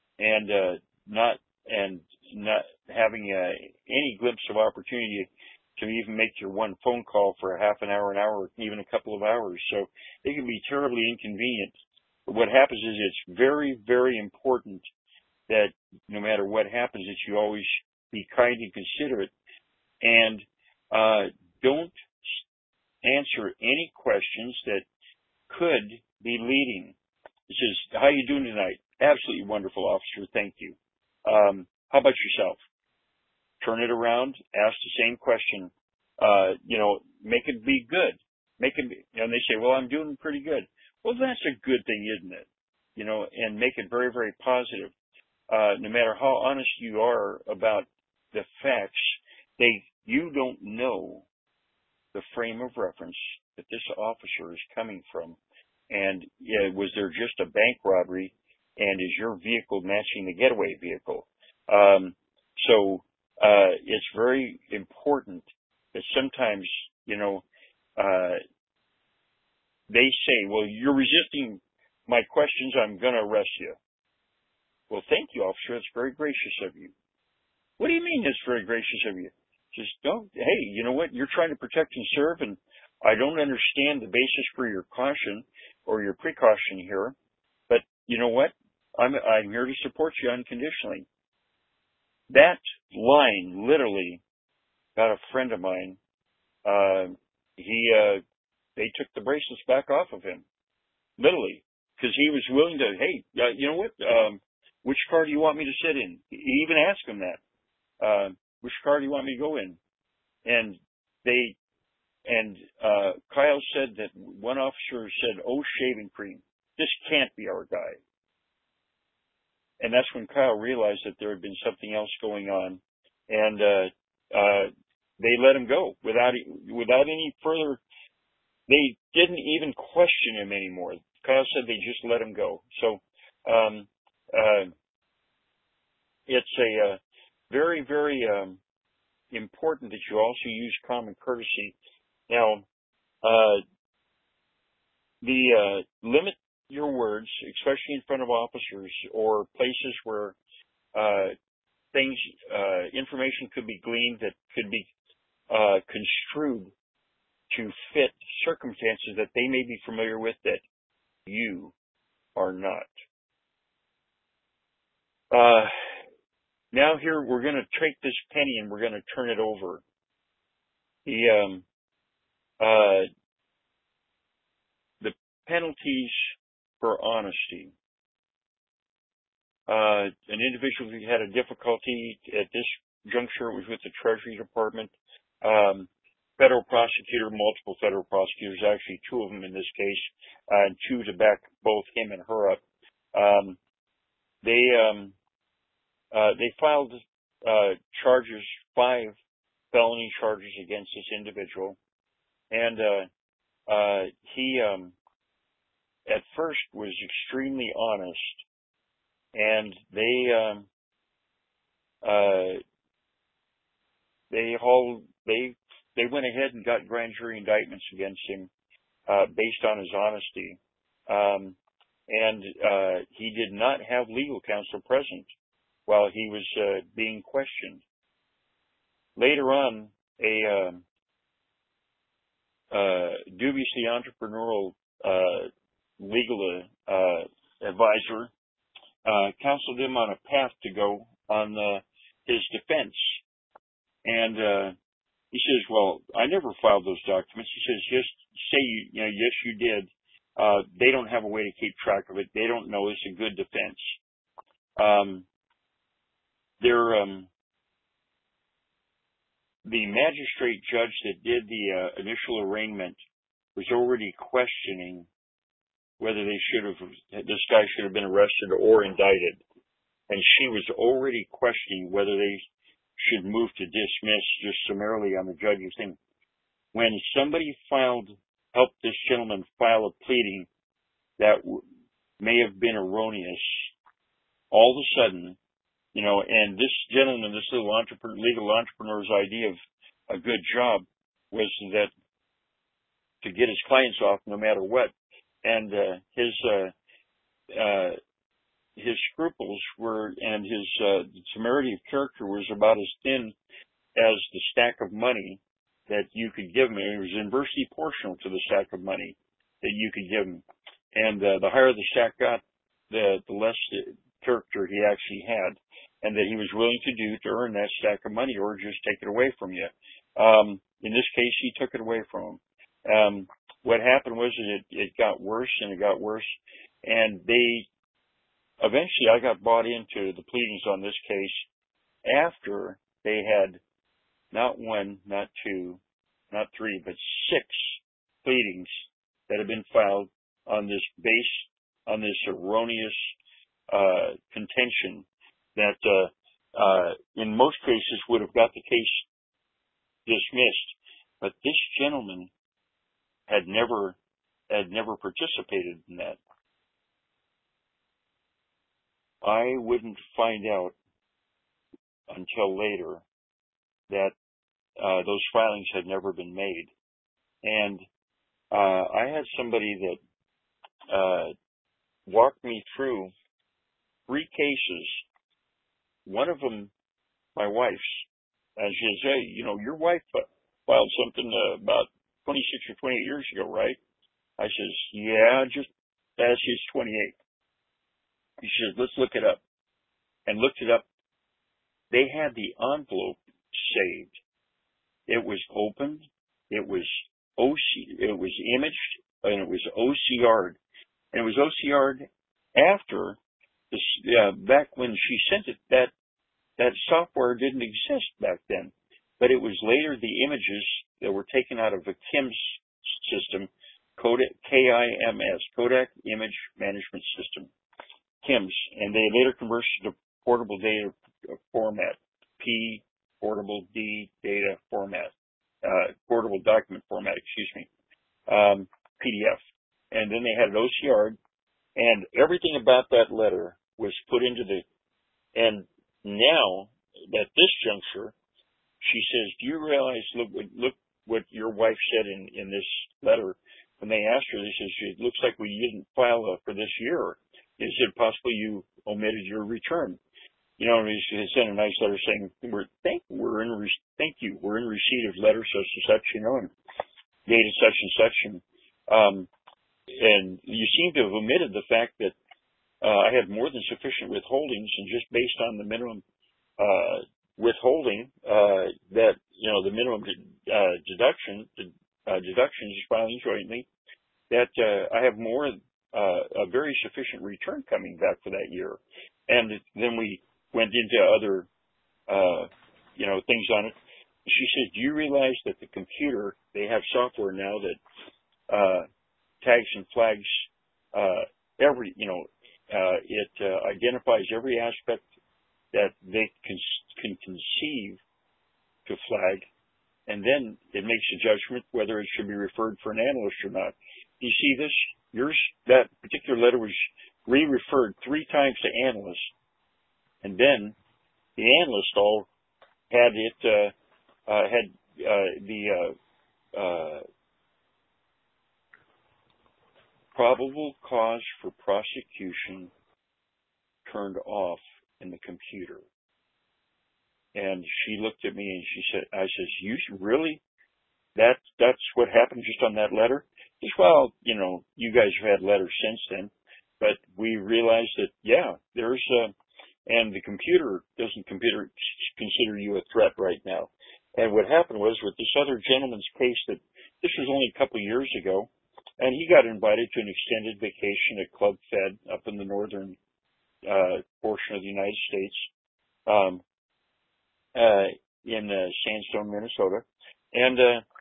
and not having any glimpse of opportunity to even make your one phone call for a half an hour, even a couple of hours. So they can be terribly inconvenient. But what happens is it's very, very important that no matter what happens, that you always be kind and considerate, and don't answer any questions that could be leading. It says, how you doing tonight? Absolutely wonderful, officer. Thank you. How about yourself? Turn it around. Ask the same question. Make it be good. Make it be, and they say, well, I'm doing pretty good. Well, that's a good thing, isn't it? And make it very, very positive. No matter how honest you are about the facts, you don't know the frame of reference that this officer is coming from. And was there just a bank robbery? And is your vehicle matching the getaway vehicle? So it's very important that sometimes, they say, well, you're resisting my questions. I'm going to arrest you. Well, thank you, officer. That's very gracious of you. What do you mean it's very gracious of you? Just don't, hey, you know what? You're trying to protect and serve, and I don't understand the basis for your caution or your precaution here, but you know what? I'm here to support you unconditionally. That line literally got a friend of mine. They took the bracelets back off of him, literally, because he was willing to. Hey, you know what? Which car do you want me to sit in? He even asked him that. Which car do you want me to go in? And Kyle said that one officer said, "Oh, shaving cream. This can't be our guy." And that's when Kyle realized that there had been something else going on, and they let him go without any further. They didn't even question him anymore. Kyle said they just let him go. So it's a very, very important that you also use common courtesy. Now, limit your words, especially in front of officers or places where information could be gleaned that could be construed to fit circumstances that they may be familiar with that you are not. Now here we're going to take this penny and we're going to turn it over. The penalties for honesty. An individual who had a difficulty at this juncture was with the Treasury Department. Federal prosecutor, multiple federal prosecutors, actually two of them in this case, and two to back both him and her up. They filed charges, 5 felony charges against this individual, and he at first was extremely honest, and they went ahead and got grand jury indictments against him based on his honesty. And he did not have legal counsel present while he was being questioned. Later on, a dubiously entrepreneurial legal advisor counseled him on a path to go on his defense. And he says, well, I never filed those documents. He says, just say, yes, you did. They don't have a way to keep track of it. They don't know it's a good defense. The magistrate judge that did the initial arraignment was already questioning whether this guy should have been arrested or indicted. And she was already questioning whether they should move to dismiss just summarily on the judge's thing. When somebody helped this gentleman file a pleading that may have been erroneous, all of a sudden, and this gentleman, this little legal entrepreneur's idea of a good job was that to get his clients off no matter what. And his scruples were, and his temerity of character was about as thin as the stack of money that you could give him. It was inversely proportional to the stack of money that you could give him. And the higher the stack got, the less character he actually had, and that he was willing to do to earn that stack of money or just take it away from you. In this case, he took it away from him. What happened was it got worse and it got worse, and eventually I got bought into the pleadings on this case after they had not one, not two, not three, but 6 pleadings that have been filed on this erroneous contention that in most cases would have got the case dismissed. But this gentleman had never participated in that. I wouldn't find out until later that those filings had never been made. And I had somebody that walked me through 3 cases. One of them, my wife's. And she says, hey, your wife filed something about 26 or 28 years ago, right? I says, yeah, just as she's 28. He says, let's look it up. And looked it up. They had the envelope saved. It was opened. It was imaged, and it was OCR'd. And it was OCR'd after this, back when she sent it. That software didn't exist back then, but it was later the images that were taken out of a KIMS system, KIMS, Kodak Image Management System, KIMS, and they later converted to portable data format, P, portable D data format, portable document format, PDF. And then they had it OCR'd, and everything about that letter was put into and now, at this juncture, she says, do you realize, look what your wife said in this letter. When they asked her, they says, it looks like we didn't file for this year. Is it possible you omitted your return? And he sent a nice letter saying, thank you, we're in receipt of letter such and such, and dated such and such. And you seem to have omitted the fact that I had more than sufficient withholdings, and just based on the minimum withholding, that the minimum deductions filing jointly, that I have a very sufficient return coming back for that year. And then we went into other things on it. She says, do you realize that the computer, they have software now that tags and flags every it identifies every aspect that they can conceive to flag, and then it makes a judgment whether it should be referred for an analyst or not. You see this? That particular letter was re-referred 3 times to analysts, and then the analysts all had it probable cause for prosecution turned off in the computer. And she looked at me and I says, you really? That's what happened just on that letter? She says, well, you guys have had letters since then, but we realized that, and the computer doesn't consider you a threat right now. And what happened was with this other gentleman's case, that this was only a couple of years ago, and he got invited to an extended vacation at Club Fed up in the northern portion of the United States, in Sandstone, Minnesota. And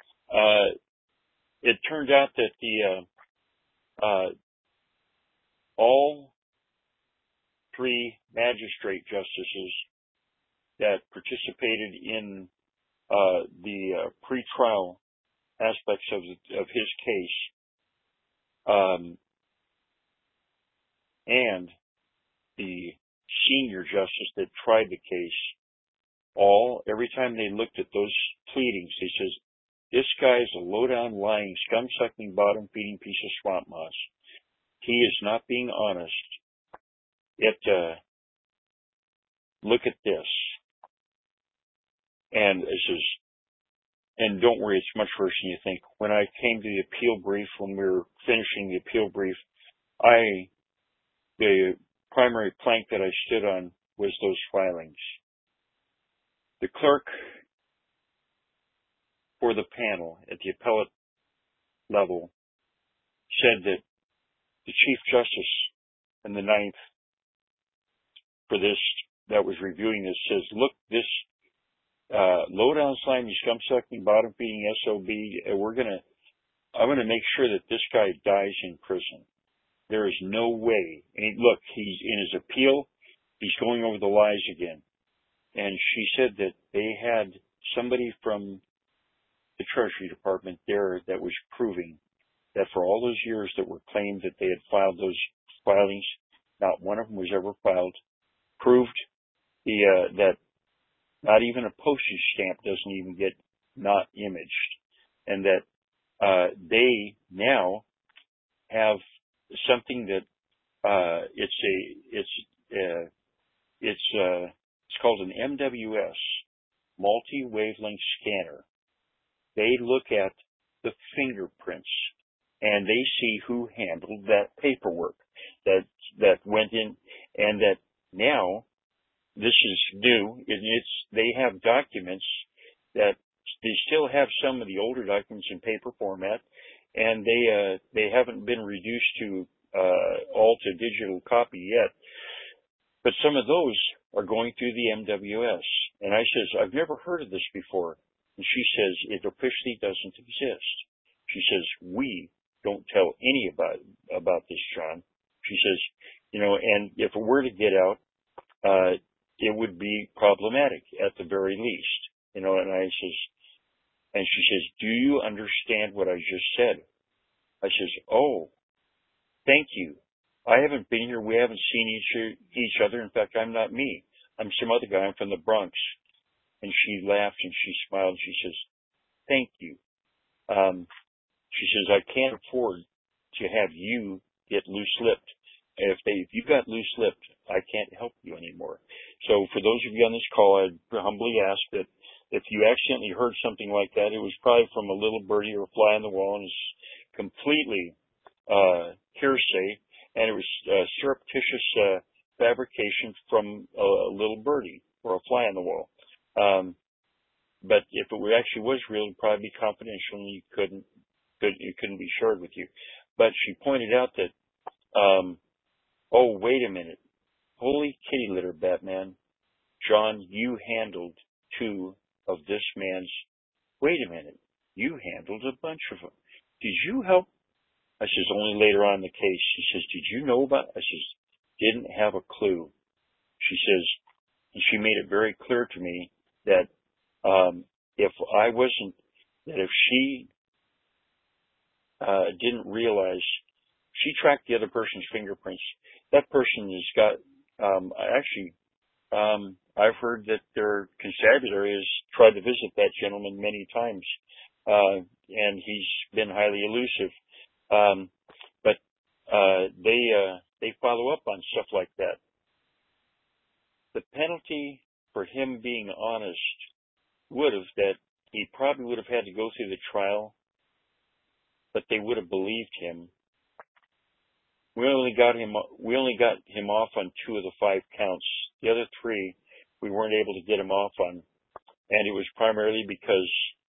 it turned out that all 3 magistrate justices that participated in the pretrial aspects of his case, and the senior justice that tried the case, every time they looked at those pleadings, they says, this guy is a low-down, lying, scum-sucking, bottom-feeding piece of swamp moss. He is not being honest. Look at this. And it says, and don't worry, it's much worse than you think. When I came to the appeal brief, when we were finishing the appeal brief, the primary plank that I stood on was those filings. The clerk for the panel at the appellate level said that the Chief Justice in the Ninth for this, that was reviewing this, says, look, this low-down slimy, scum-sucking, bottom-feeding SOB, I'm going to make sure that this guy dies in prison. There is no way. And look, he's in his appeal, he's going over the lies again. And she said that they had somebody from the Treasury Department there that was proving that for all those years that were claimed that they had filed those filings, not one of them was ever filed, proved that not even a postage stamp doesn't even get not imaged, and that they now have something that it's called an MWS, multi-wavelength scanner. They look at the fingerprints and they see who handled that paperwork that went in, and that now this is new, and they have documents that they still have some of the older documents in paper format, and they haven't been reduced to all to digital copy yet. But some of those are going through the MWS. And I says, I've never heard of this before. And she says, it officially doesn't exist. She says, we don't tell any about this, John. She says, and if it were to get out, it would be problematic at the very least. And she says, do you understand what I just said? I says, oh, thank you. I haven't been here. We haven't seen each other. In fact, I'm not me. I'm some other guy. I'm from the Bronx. And she laughed and she smiled and she says, thank you. She says, I can't afford to have you get loose-lipped. If you got loose-lipped, I can't help you anymore. So for those of you on this call, I'd humbly ask that if you accidentally heard something like that, it was probably from a little birdie or a fly on the wall, and it's completely hearsay, and it was surreptitious fabrication from a little birdie or a fly on the wall. But if it actually was real, it would probably be confidential, and it couldn't be shared with you. But she pointed out that, oh, wait a minute. Holy kitty litter, Batman. John, you handled 2 of this man's. Wait a minute. You handled a bunch of them. Did you help? I says, only later on in the case. She says, did you know about? I says, didn't have a clue. She says, and she made it very clear to me that if she didn't realize, she tracked the other person's fingerprints. That person has got, I've heard that their constabulary has tried to visit that gentleman many times, and he's been highly elusive. But they follow up on stuff like that. The penalty for him being honest that he probably would have had to go through the trial, but they would have believed him. We only got him off on 2 of the 5 counts. The other 3, we weren't able to get him off on, and it was primarily because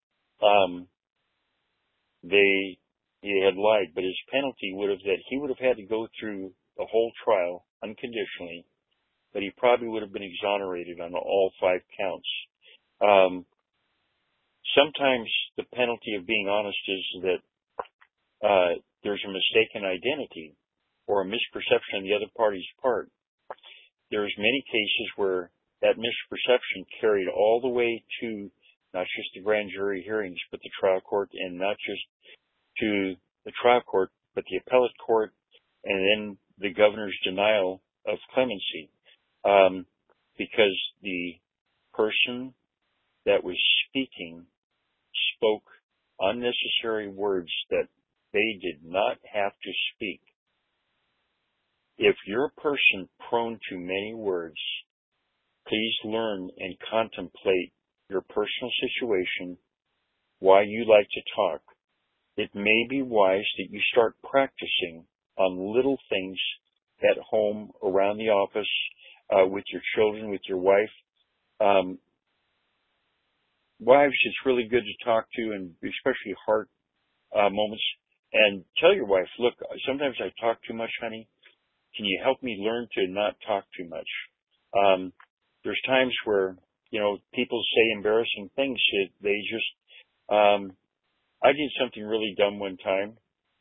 he had lied. But his penalty he would have had to go through the whole trial unconditionally, but he probably would have been exonerated on all 5 counts. Sometimes the penalty of being honest is that there's a mistaken identity or a misperception on the other party's part. There's many cases where that misperception carried all the way to not just the grand jury hearings, but the trial court, and not just to the trial court, but the appellate court, and then the governor's denial of clemency, because the person that was speaking spoke unnecessary words that they did not have to speak. If you're a person prone to many words, please learn and contemplate your personal situation why you like to talk, it may be wise that you start practicing on little things at home, around the office, with your children, with your wife. Wives, it's really good to talk to, and especially heart moments. And tell your wife, look, sometimes I talk too much, honey. Can you help me learn to not talk too much? There's times where, people say embarrassing things that they just, I did something really dumb one time.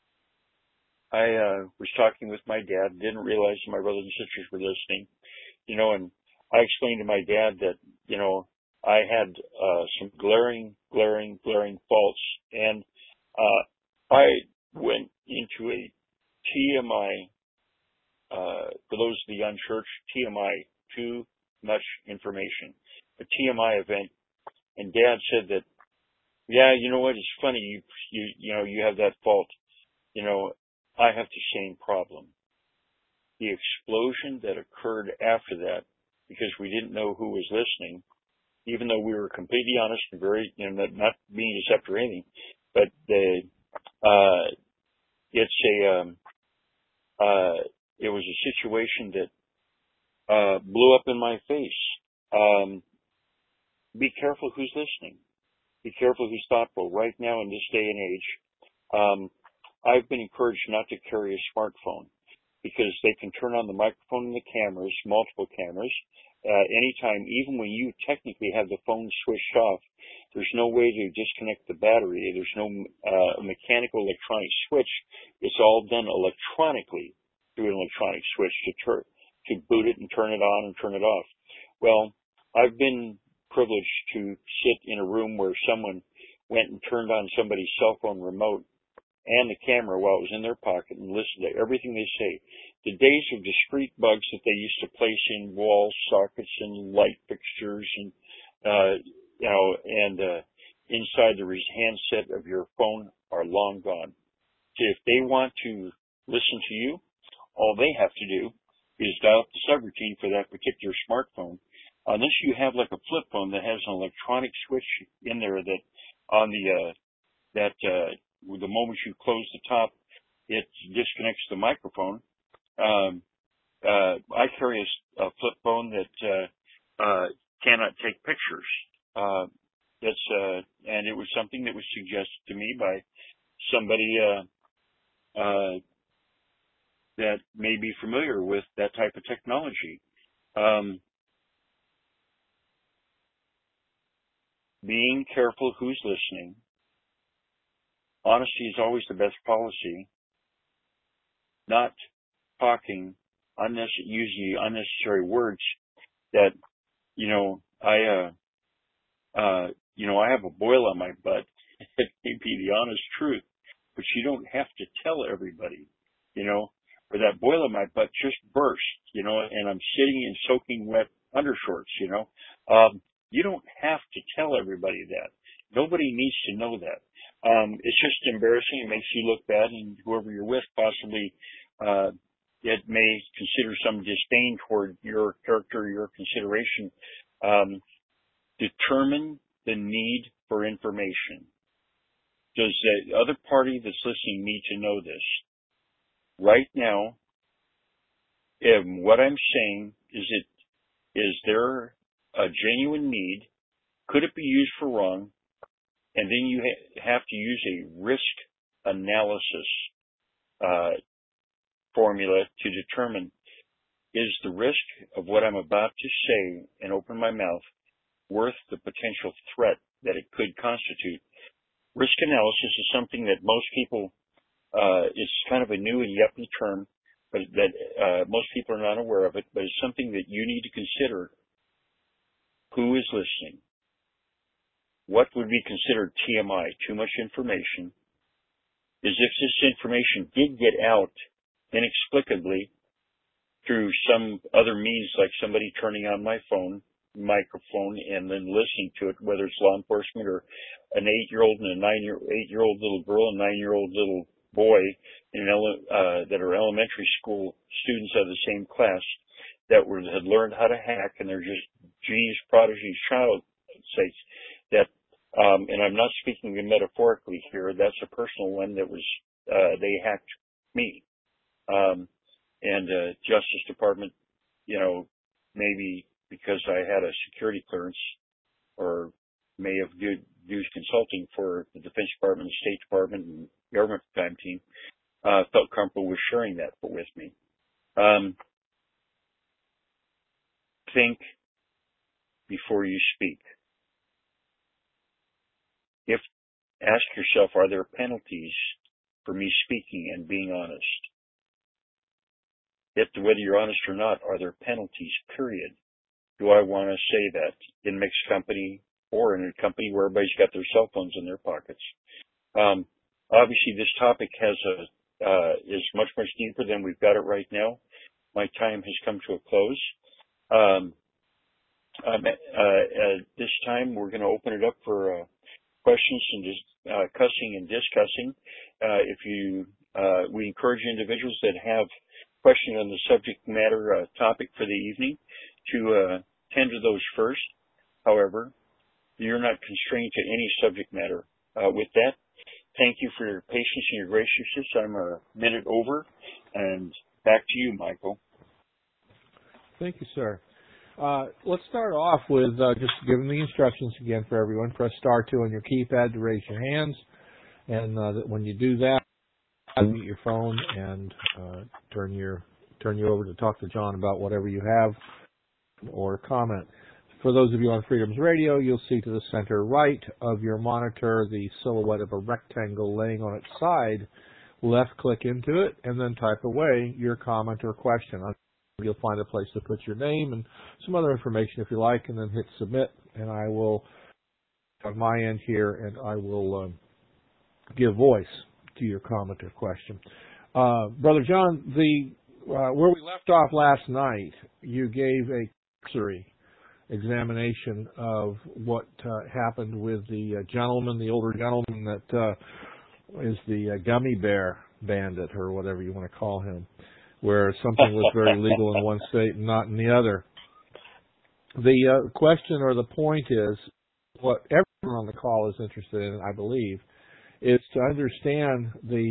I was talking with my dad, didn't realize my brothers and sisters were listening, and I explained to my dad that, I had some glaring faults, and I went into a TMI, for those of the unchurched, TMI, too much information, a TMI event, and Dad said that, yeah, you know what, it's funny, you have that fault, I have the same problem. The explosion that occurred after that, because we didn't know who was listening, even though we were completely honest and very, not being deceptive or anything, but it was a situation that blew up in my face. Be careful who's listening. Be careful who's thoughtful. Right now in this day and age, I've been encouraged not to carry a smartphone because they can turn on the microphone and the cameras, multiple cameras, anytime, even when you technically have the phone switched off. There's no way to disconnect the battery. There's no mechanical electronic switch. It's all done electronically through an electronic switch to boot it and turn it on and turn it off. Well, I've been privileged to sit in a room where someone went and turned on somebody's cell phone remote and the camera while it was in their pocket and listened to everything they say. The days of discrete bugs that they used to place in wall sockets and light fixtures and, inside the handset of your phone are long gone. So if they want to listen to you, all they have to do is dial up the subroutine for that particular smartphone. Unless you have like a flip phone that has an electronic switch in there that on the moment you close the top, it disconnects the microphone. I carry a flip phone that cannot take pictures. And it was something that was suggested to me by somebody that may be familiar with that type of technology. Being careful who's listening. Honesty is always the best policy. Not talking using unnecessary words that, I have a boil on my butt. It may be the honest truth, but you don't have to tell everybody, or that boil on my butt just burst, and I'm sitting in soaking wet undershorts, you don't have to tell everybody that. Nobody needs to know that. It's just embarrassing. It makes you look bad, and whoever you're with possibly, it may consider some disdain toward your character, your consideration. Determine the need for information. Does the other party that's listening need to know this? Right now, what I'm saying is there a genuine need? Could it be used for wrong? And then you have to use a risk analysis formula to determine, is the risk of what I'm about to say and open my mouth worth the potential threat that it could constitute? Risk analysis is something that most people, it's kind of a new and yuppie term, but that most people are not aware of it, but it's something that you need to consider. Who is listening? What would be considered TMI, too much information, is if this information did get out inexplicably through some other means, like somebody turning on my microphone and then listening to it, whether it's law enforcement or an 8-year-old and a 8-year-old little girl and 9-year-old little boy that are elementary school students of the same class that had learned how to hack, and they're just genius prodigies, child sakes, that And I'm not speaking metaphorically here. That's a personal one that was, they hacked me. And Justice Department, maybe because I had a security clearance or may have used consulting for the Defense Department, the State Department, and government time team, felt comfortable with sharing that with me. Think before you speak. Ask yourself, are there penalties for me speaking and being honest? Whether you're honest or not, are there penalties, period? Do I want to say that in mixed company or in a company where everybody's got their cell phones in their pockets? Obviously, this topic is much, much deeper than we've got it right now. My time has come to a close. At this time, we're going to open it up for questions and cussing and discussing. We encourage individuals that have questions on the subject matter topic for the evening to tender those first. However, you're not constrained to any subject matter. With that, thank you for your patience and your graciousness. I'm a minute over, and back to you, Michael. Thank you, sir. Let's start off with just giving the instructions again for everyone. Press *2 on your keypad to raise your hands, and when you do that, unmute your phone and turn you over to talk to John about whatever you have or comment. For those of you on Freedoms Radio, you'll see to the center right of your monitor the silhouette of a rectangle laying on its side. Left-click into it and then type away your comment or question. You'll find a place to put your name and some other information if you like, and then hit submit. And I will, on my end here, and I will give voice to your comment or question. Brother John, where we left off last night, you gave a cursory examination of what happened with the older gentleman that is the gummy bear bandit, or whatever you want to call him, where something was very legal in one state and not in the other. The question or the point is, what everyone on the call is interested in, I believe, is to understand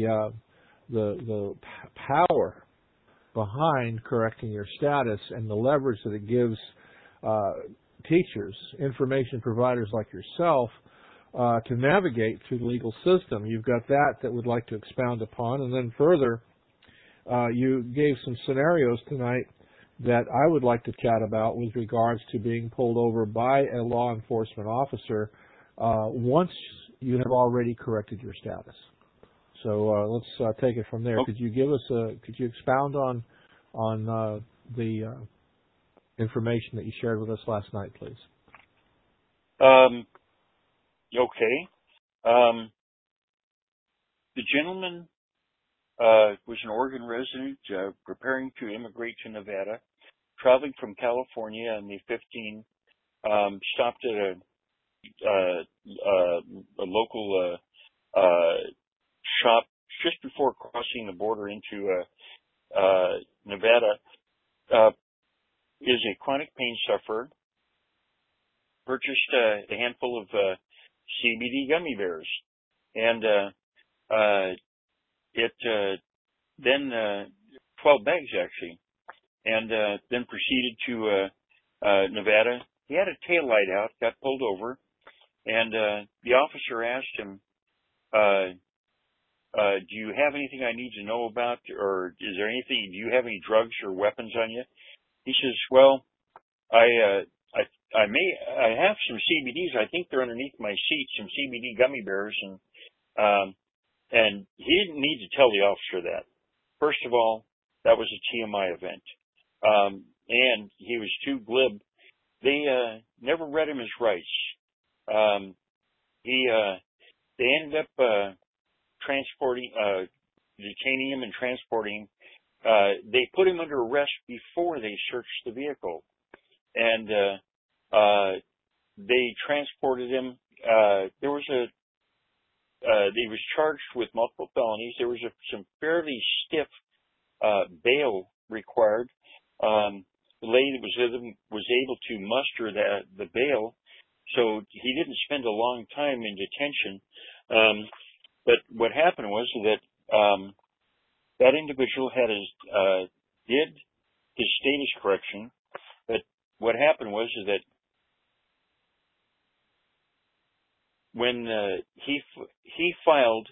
the power behind correcting your status and the leverage that it gives teachers, information providers like yourself, to navigate through the legal system. You've got that we'd like to expound upon, and then further, you gave some scenarios tonight that I would like to chat about with regards to being pulled over by a law enforcement officer once you have already corrected your status. So let's take it from there. Okay. Could you expound on the information that you shared with us last night, please? Okay. The gentleman was an Oregon resident preparing to immigrate to Nevada, traveling from California on the 15, stopped at a local shop just before crossing the border into Nevada. Is a chronic pain sufferer, purchased a handful of CBD gummy bears, and then 12 bags actually, and then proceeded to Nevada. He had a tail light out, got pulled over, and the officer asked him, do you have anything I need to know about, or do you have any drugs or weapons on you? He says, well, I have some CBDs. I think they're underneath my seat, some CBD gummy bears, and he didn't need to tell the officer that. First of all, that was a TMI event, and he was too glib. They never read him his rights. They ended up detaining him and transporting him. They put him under arrest before they searched the vehicle, and they transported him. He was charged with multiple felonies. There was some fairly stiff bail required. The lady that was with him was able to muster the bail, So he didn't spend a long time in detention. But what happened was that that individual did his status correction. But what happened was that when he filed,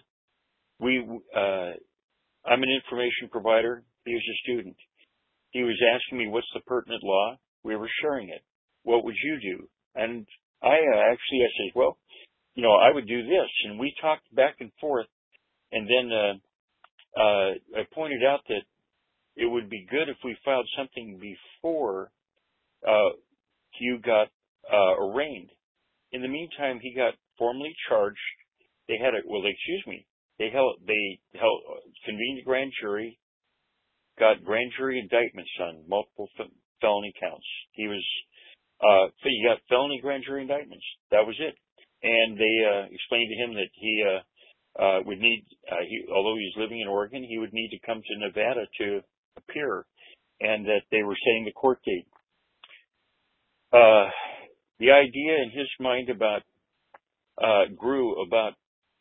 I'm an information provider. He was a student. He was asking me, what's the pertinent law? We were sharing it. What would you do? And I said, well, I would do this. And we talked back and forth. And then I pointed out that it would be good if we filed something before you got arraigned. In the meantime, he got formally charged. They convened a grand jury, got grand jury indictments on multiple felony counts. He got felony grand jury indictments. That was it. And they explained to him that he would need, although he was living in Oregon, he would need to come to Nevada to appear, and that they were setting the court date. The idea in his mind grew about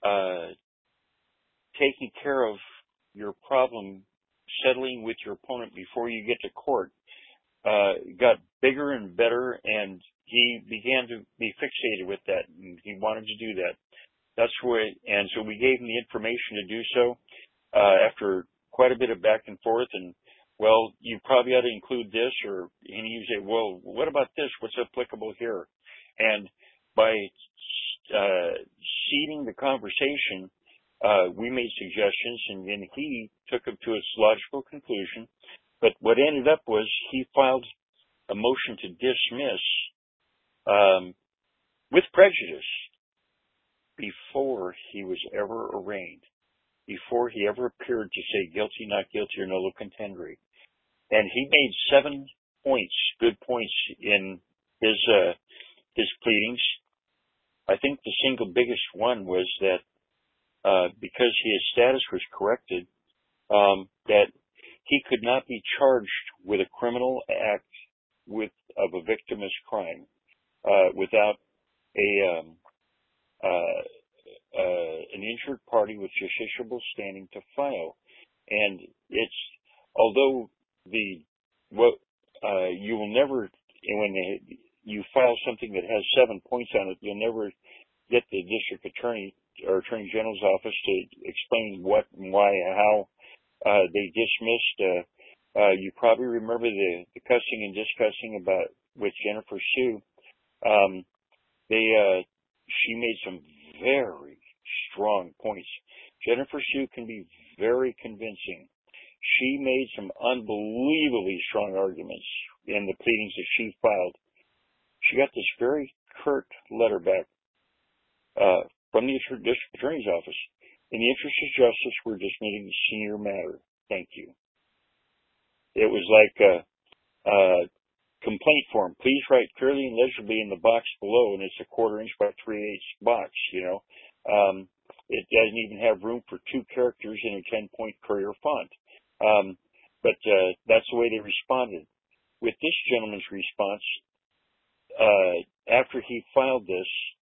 taking care of your problem, settling with your opponent before you get to court, got bigger and better, and he began to be fixated with that, and he wanted to do that. And so we gave him the information to do so after quite a bit of back and forth. And, well, you probably ought to include this, and he would say, well, what about this? What's applicable here? And by seeding the conversation, we made suggestions, and then he took them to its logical conclusion. But what ended up was he filed a motion to dismiss with prejudice before he was ever arraigned, before he ever appeared to say guilty, not guilty, or nolo contendere. And he made 7 points, good points, in his pleadings. I think the single biggest one was that because his status was corrected, that he could not be charged with a criminal act of a victimless crime without an injured party with justiciable standing to file. And although you will never, when you file something that has 7 points on it, you'll never get the district attorney or attorney general's office to explain what and why and how they dismissed. You probably remember the cussing and discussing with Jennifer Sue. She made some very strong points. Jennifer Sue can be very convincing. She made some unbelievably strong arguments in the pleadings that she filed. She got this very curt letter back from the district attorney's office. In the interest of justice, we're dismissing the senior matter. Thank you. It was like a complaint form. Please write clearly and legibly in the box below, and it's a 1/4 inch by 3/8 box, It doesn't even have room for 2 characters in a 10-point Courier font. But that's the way they responded. With this gentleman's response, after he filed this,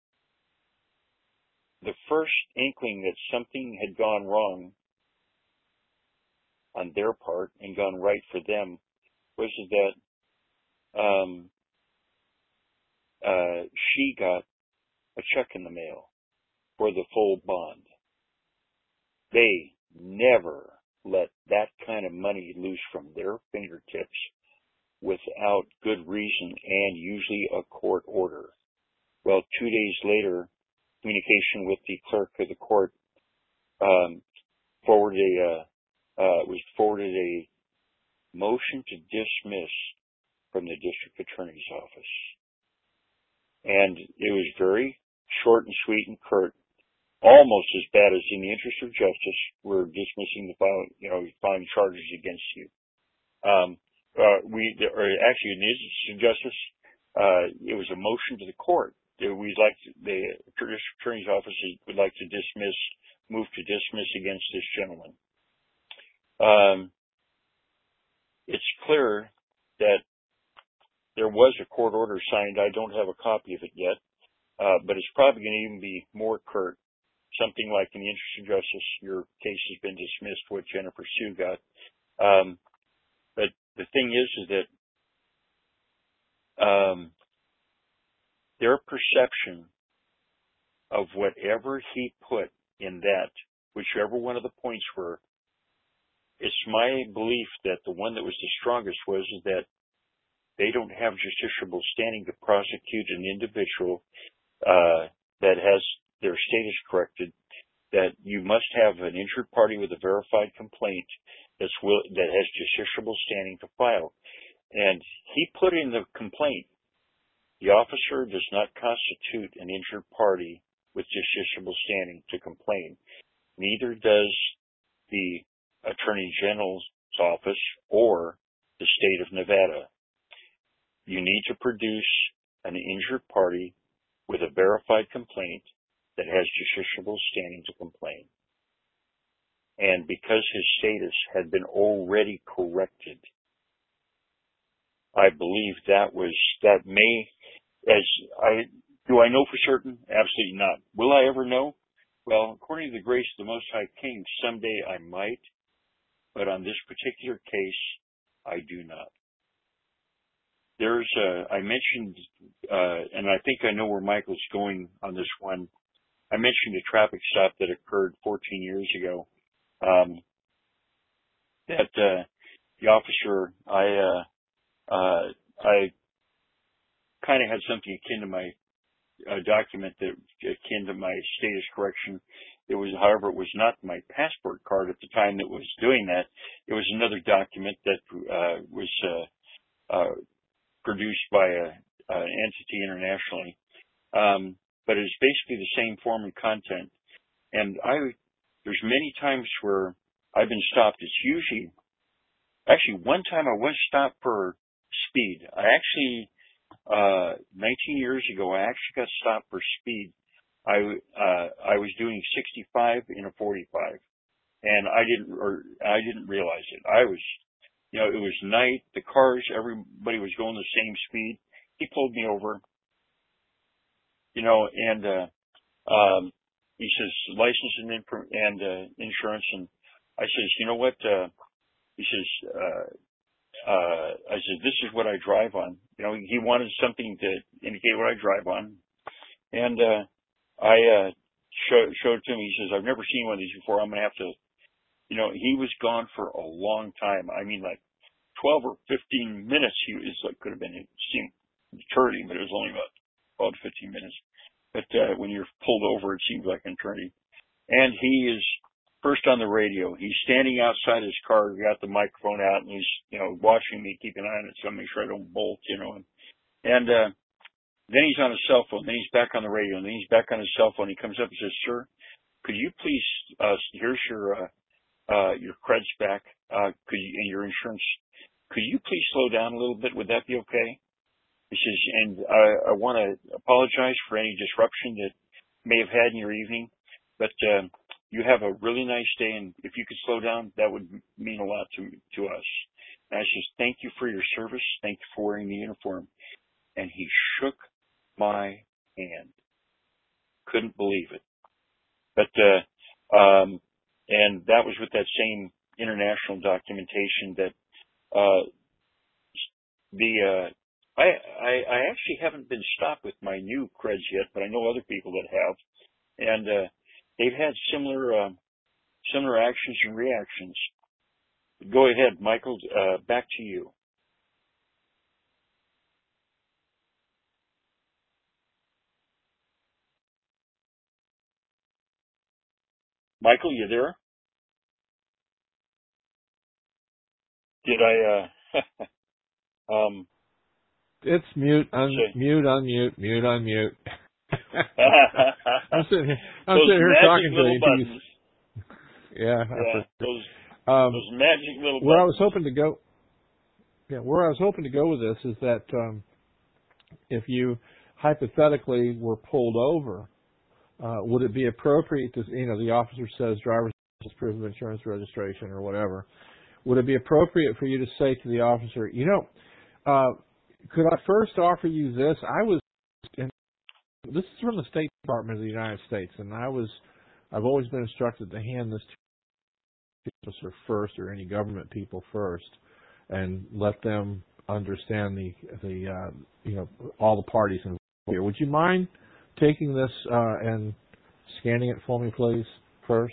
the first inkling that something had gone wrong on their part and gone right for them was that she got a check in the mail for the full bond. They never let that kind of money loose from their fingertips without good reason and usually a court order. Well, 2 days later, communication with the clerk of the court forwarded a motion to dismiss from the district attorney's office. And it was very short and sweet and curt, almost as bad as in the interest of justice, we're dismissing the filing charges against you. Actually, in the interest of justice, it was a motion to the court. The district attorney's office would like to move to dismiss against this gentleman. It's clear that there was a court order signed. I don't have a copy of it yet, but it's probably going to even be more curt. Something like, in the interest of justice, your case has been dismissed, what Jennifer Sue got. But the thing is that their perception of whatever he put in that, whichever one of the points were, it's my belief that the one that was the strongest was that they don't have justiciable standing to prosecute an individual that has their status corrected, that you must have an injured party with a verified complaint that has justiciable standing to file. And he put in the complaint, the officer does not constitute an injured party with justiciable standing to complain. Neither does the Attorney General's office or the state of Nevada. You need to produce an injured party with a verified complaint that has justiciable standing to complain. And because his status had been already corrected, I believe do I know for certain? Absolutely not. Will I ever know? Well, according to the grace of the Most High King, someday I might, but on this particular case, I do not. I mentioned, and I think I know where Michael's going on this one. I mentioned a traffic stop that occurred 14 years ago. That the officer, I kind of had something akin to my document that akin to my status correction. However, it was not my passport card at the time that was doing that. It was another document that was produced by an entity internationally. But it's basically the same form and content. And there's many times where I've been stopped. It's actually one time I was stopped for speed. 19 years ago, I actually got stopped for speed. I was doing 65 in a 45, and I didn't realize it. It was night. The cars, everybody was going the same speed. He pulled me over, and he says license and insurance, and I says, you know what? He says, I said, this is what I drive on. He wanted something to indicate what I drive on. And I showed it to him. He says, I've never seen one of these before. I'm going to have to, he was gone for a long time. I mean, like 12 or 15 minutes. Could have been, it seemed eternity, but it was only about 12 to 15 minutes. But when you're pulled over, it seems like an eternity. And he is first on the radio. He's standing outside his car, got the microphone out, and he's, watching me, keeping an eye on it, so I make sure I don't bolt, And then he's on his cell phone. Then he's back on the radio. And then he's back on his cell phone. He comes up and says, sir, could you please, here's your creds back, and your insurance. Could you please slow down a little bit? Would that be okay? He says, and I want to apologize for any disruption that may have had in your evening, but you have a really nice day, and if you could slow down, that would mean a lot to us. And I says, thank you for your service. Thank you for wearing the uniform. And he shook my hand. Couldn't believe it. But and that was with that same international documentation that I actually haven't been stopped with my new creds yet, but I know other people that have, and they've had similar actions and reactions. Go ahead, Michael. Back to you. Michael, you there? Did I? It's mute, unmute. I'm sitting here talking to you. Yeah. Those magic little buttons. Where I was hoping to go with this is that if you hypothetically were pulled over, would it be appropriate to, the officer says driver's license, proof of insurance registration or whatever, would it be appropriate for you to say to the officer, could I first offer you this? I was this is from the State Department of the United States, and I've always been instructed to hand this to the officer first, or any government people first, and let them understand the all the parties involved here. Would you mind taking this and scanning it for me, please, first?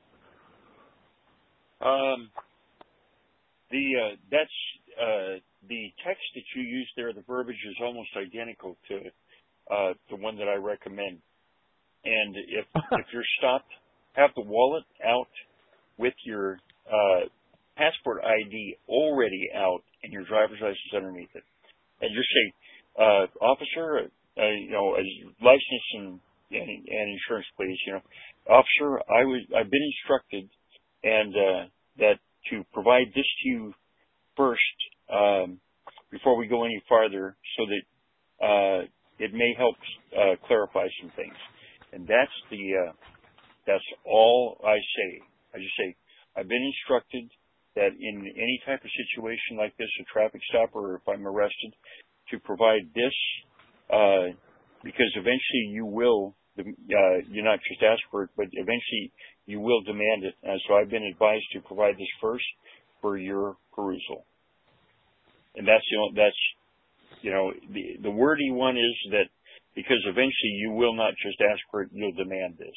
The text that you use there, the verbiage is almost identical to the one that I recommend. And if you're stopped, have the wallet out with your passport ID already out and your driver's license underneath it, and just say, "Officer, license and insurance, please. Officer, I've been instructed and that to provide this to you first before we go any farther, so that it may help clarify some things." And that's all I say. I just say, I've been instructed that in any type of situation like this, a traffic stop, or if I'm arrested, to provide this, because eventually you will, you're not just ask for it, but eventually you will demand it. And so I've been advised to provide this first for your perusal. And the wordy one is that because eventually you will not just ask for it, you'll demand this.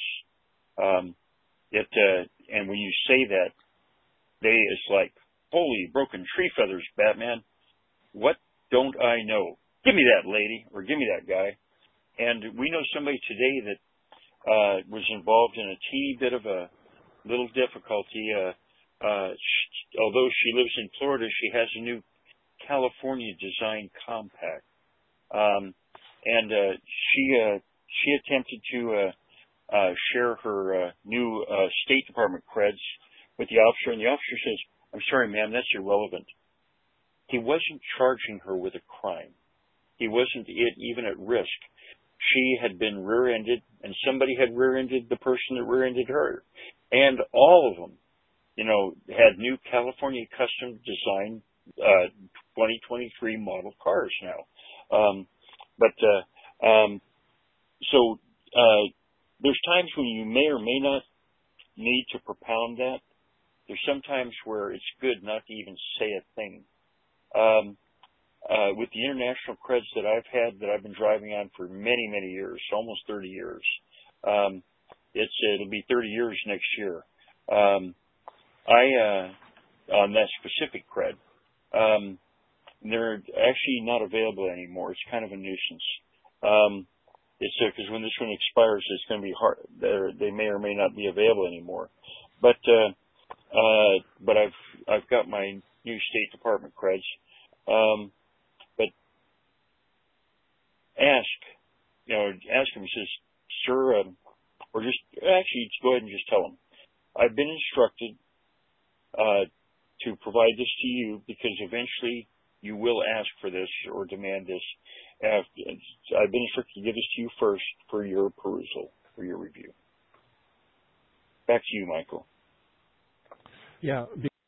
And when you say that, it's like, holy broken tree feathers, Batman. What don't I know? Give me that lady, or give me that guy. And we know somebody today that was involved in a teeny bit of a little difficulty. Although she lives in Florida, she has a new California design compact. And she attempted to share her new State Department creds with the officer, and the officer says, "I'm sorry, ma'am, that's irrelevant." He wasn't charging her with a crime. He wasn't even at risk. She had been rear-ended, and somebody had rear-ended the person that rear-ended her. And all of them, had new California custom design 2023 model cars now. So there's times when you may or may not need to propound that. There's some times where it's good not to even say a thing. With the international creds that I've had, that I've been driving on for many, many years, almost 30 years, it'll be 30 years next year. On that specific cred, they're actually not available anymore. It's kind of a nuisance. It's because when this one expires, it's going to be hard. They may or may not be available anymore. But I've got my new State Department creds. But ask him. He says, "Sir," or just actually go ahead and just tell him, "I've been instructed to provide this to you because eventually you will ask for this or demand this. I've been instructed to give this to you first for your perusal, for your review." Back to you, Michael. Yeah.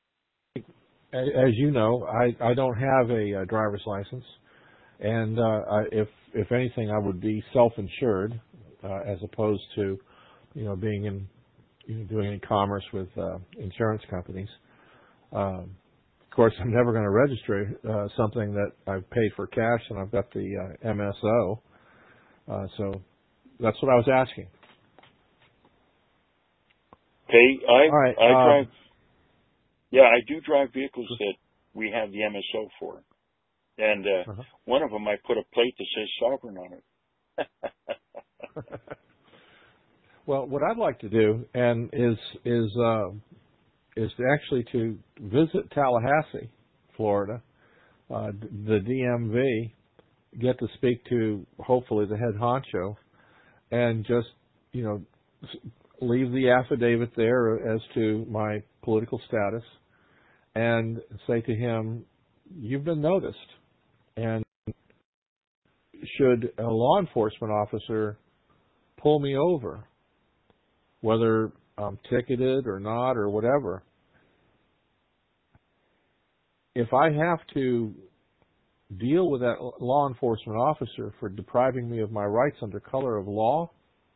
As you know, I don't have a driver's license, and if anything, I would be self-insured as opposed to, being in, doing any commerce with insurance companies. Of course, I'm never going to register something that I've paid for cash, and I've got the MSO. So that's what I was asking. Okay, All right, I drive. Yeah, I do drive vehicles that we have the MSO for, and one of them I put a plate that says Sovereign on it. Well, what I'd like to do is actually to visit Tallahassee, Florida, the DMV, get to speak to hopefully the head honcho, and just leave the affidavit there as to my political status, and say to him, "You've been noticed, and should a law enforcement officer pull me over, whether I'm ticketed or not or whatever, if I have to deal with that law enforcement officer for depriving me of my rights under color of law,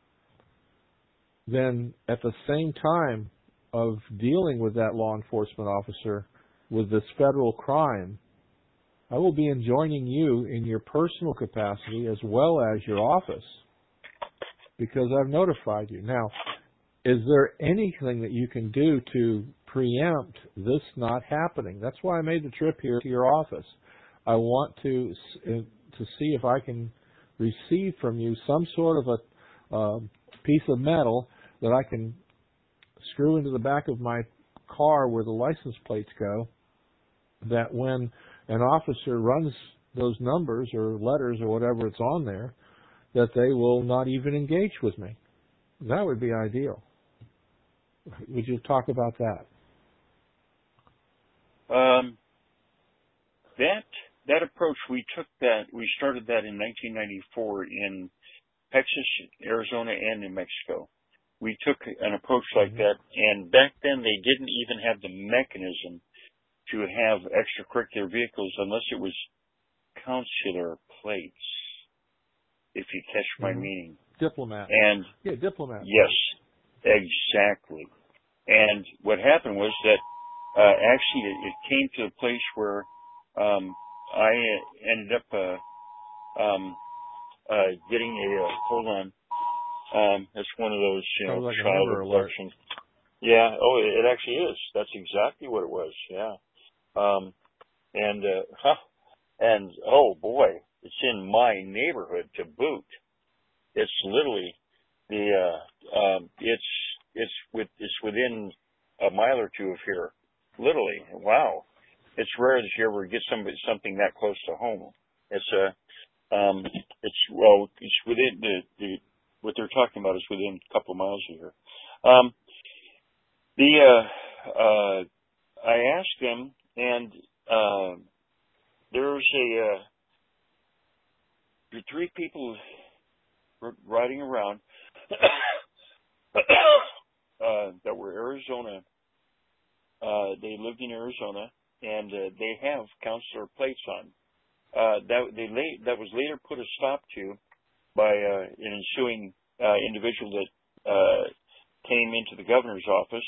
then at the same time of dealing with that law enforcement officer with this federal crime, I will be enjoining you in your personal capacity as well as your office, because I've notified you. Now, is there anything that you can do to preempt this not happening? That's why I made the trip here to your office. I want to see if I can receive from you some sort of a piece of metal that I can screw into the back of my car where the license plates go, that when an officer runs those numbers or letters or whatever it's on there, that they will not even engage with me. That would be ideal. Would you talk about that? That approach, we started that in 1994 in Texas, Arizona, and New Mexico. We took an approach like that, and back then they didn't even have the mechanism to have extracurricular vehicles unless it was consular plates, if you catch my meaning. Diplomat. And yeah, diplomat. Yes, exactly. And what happened was that actually it came to a place where I ended up getting a hold on. It's one of those, like child abduction. Yeah. Oh, it actually is. That's exactly what it was. Yeah. And oh boy, it's in my neighborhood to boot. It's literally it's within a mile or two of here. Literally. Wow. It's rare that you ever get something that close to home. It's within the what they're talking about is within a couple of miles of here. I asked them, and there was the three people riding around that were Arizona. They lived in Arizona, and they have consular plates on. That was later put a stop to by an ensuing individual that came into the governor's office.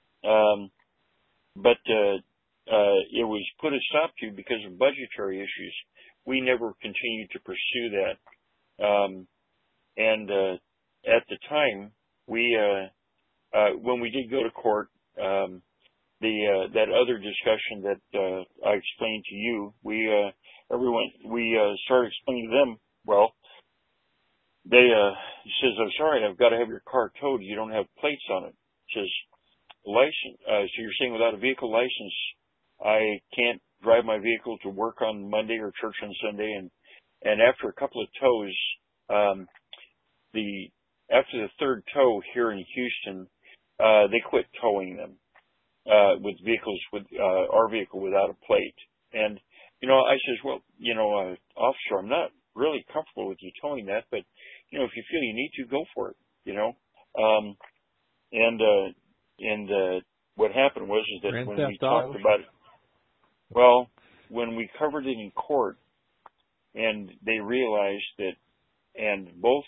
But it was put a stop to because of budgetary issues. We never continued to pursue that. And at the time, when we did go to court, that other discussion that I explained to you, we started explaining to them. Well, he says, "I'm sorry, I've got to have your car towed. You don't have plates on it." Says, "License? So you're saying without a vehicle license, I can't drive my vehicle to work on Monday or church on Sunday?" And after a couple of tows, after the third tow here in Houston, they quit towing them with vehicles with our vehicle without a plate. And I says, "Well, officer, I'm not really comfortable with you towing that, but if you feel you need to, go for it." And what happened was that when we talked about it, well, when we covered it in court, and they realized that, and both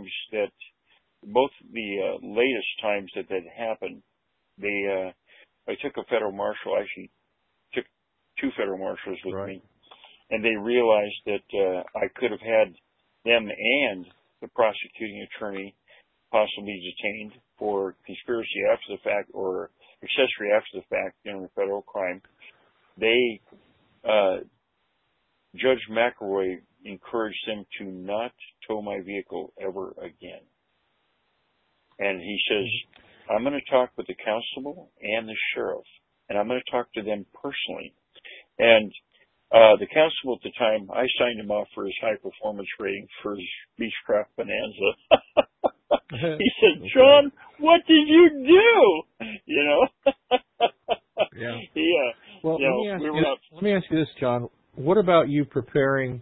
the latest times that happened, I took a federal marshal, actually took two federal marshals with me, and they realized that I could have had them and the prosecuting attorney possibly detained for conspiracy after the fact or accessory after the fact in a federal crime. Judge McElroy encouraged them to not tow my vehicle ever again. And he says, "I'm going to talk with the constable and the sheriff, and I'm going to talk to them personally." And the constable at the time, I signed him off for his high performance rating for his Beechcraft Bonanza. He said, "John, what did you do?" Yeah. Well, let me ask you this, John. What about you preparing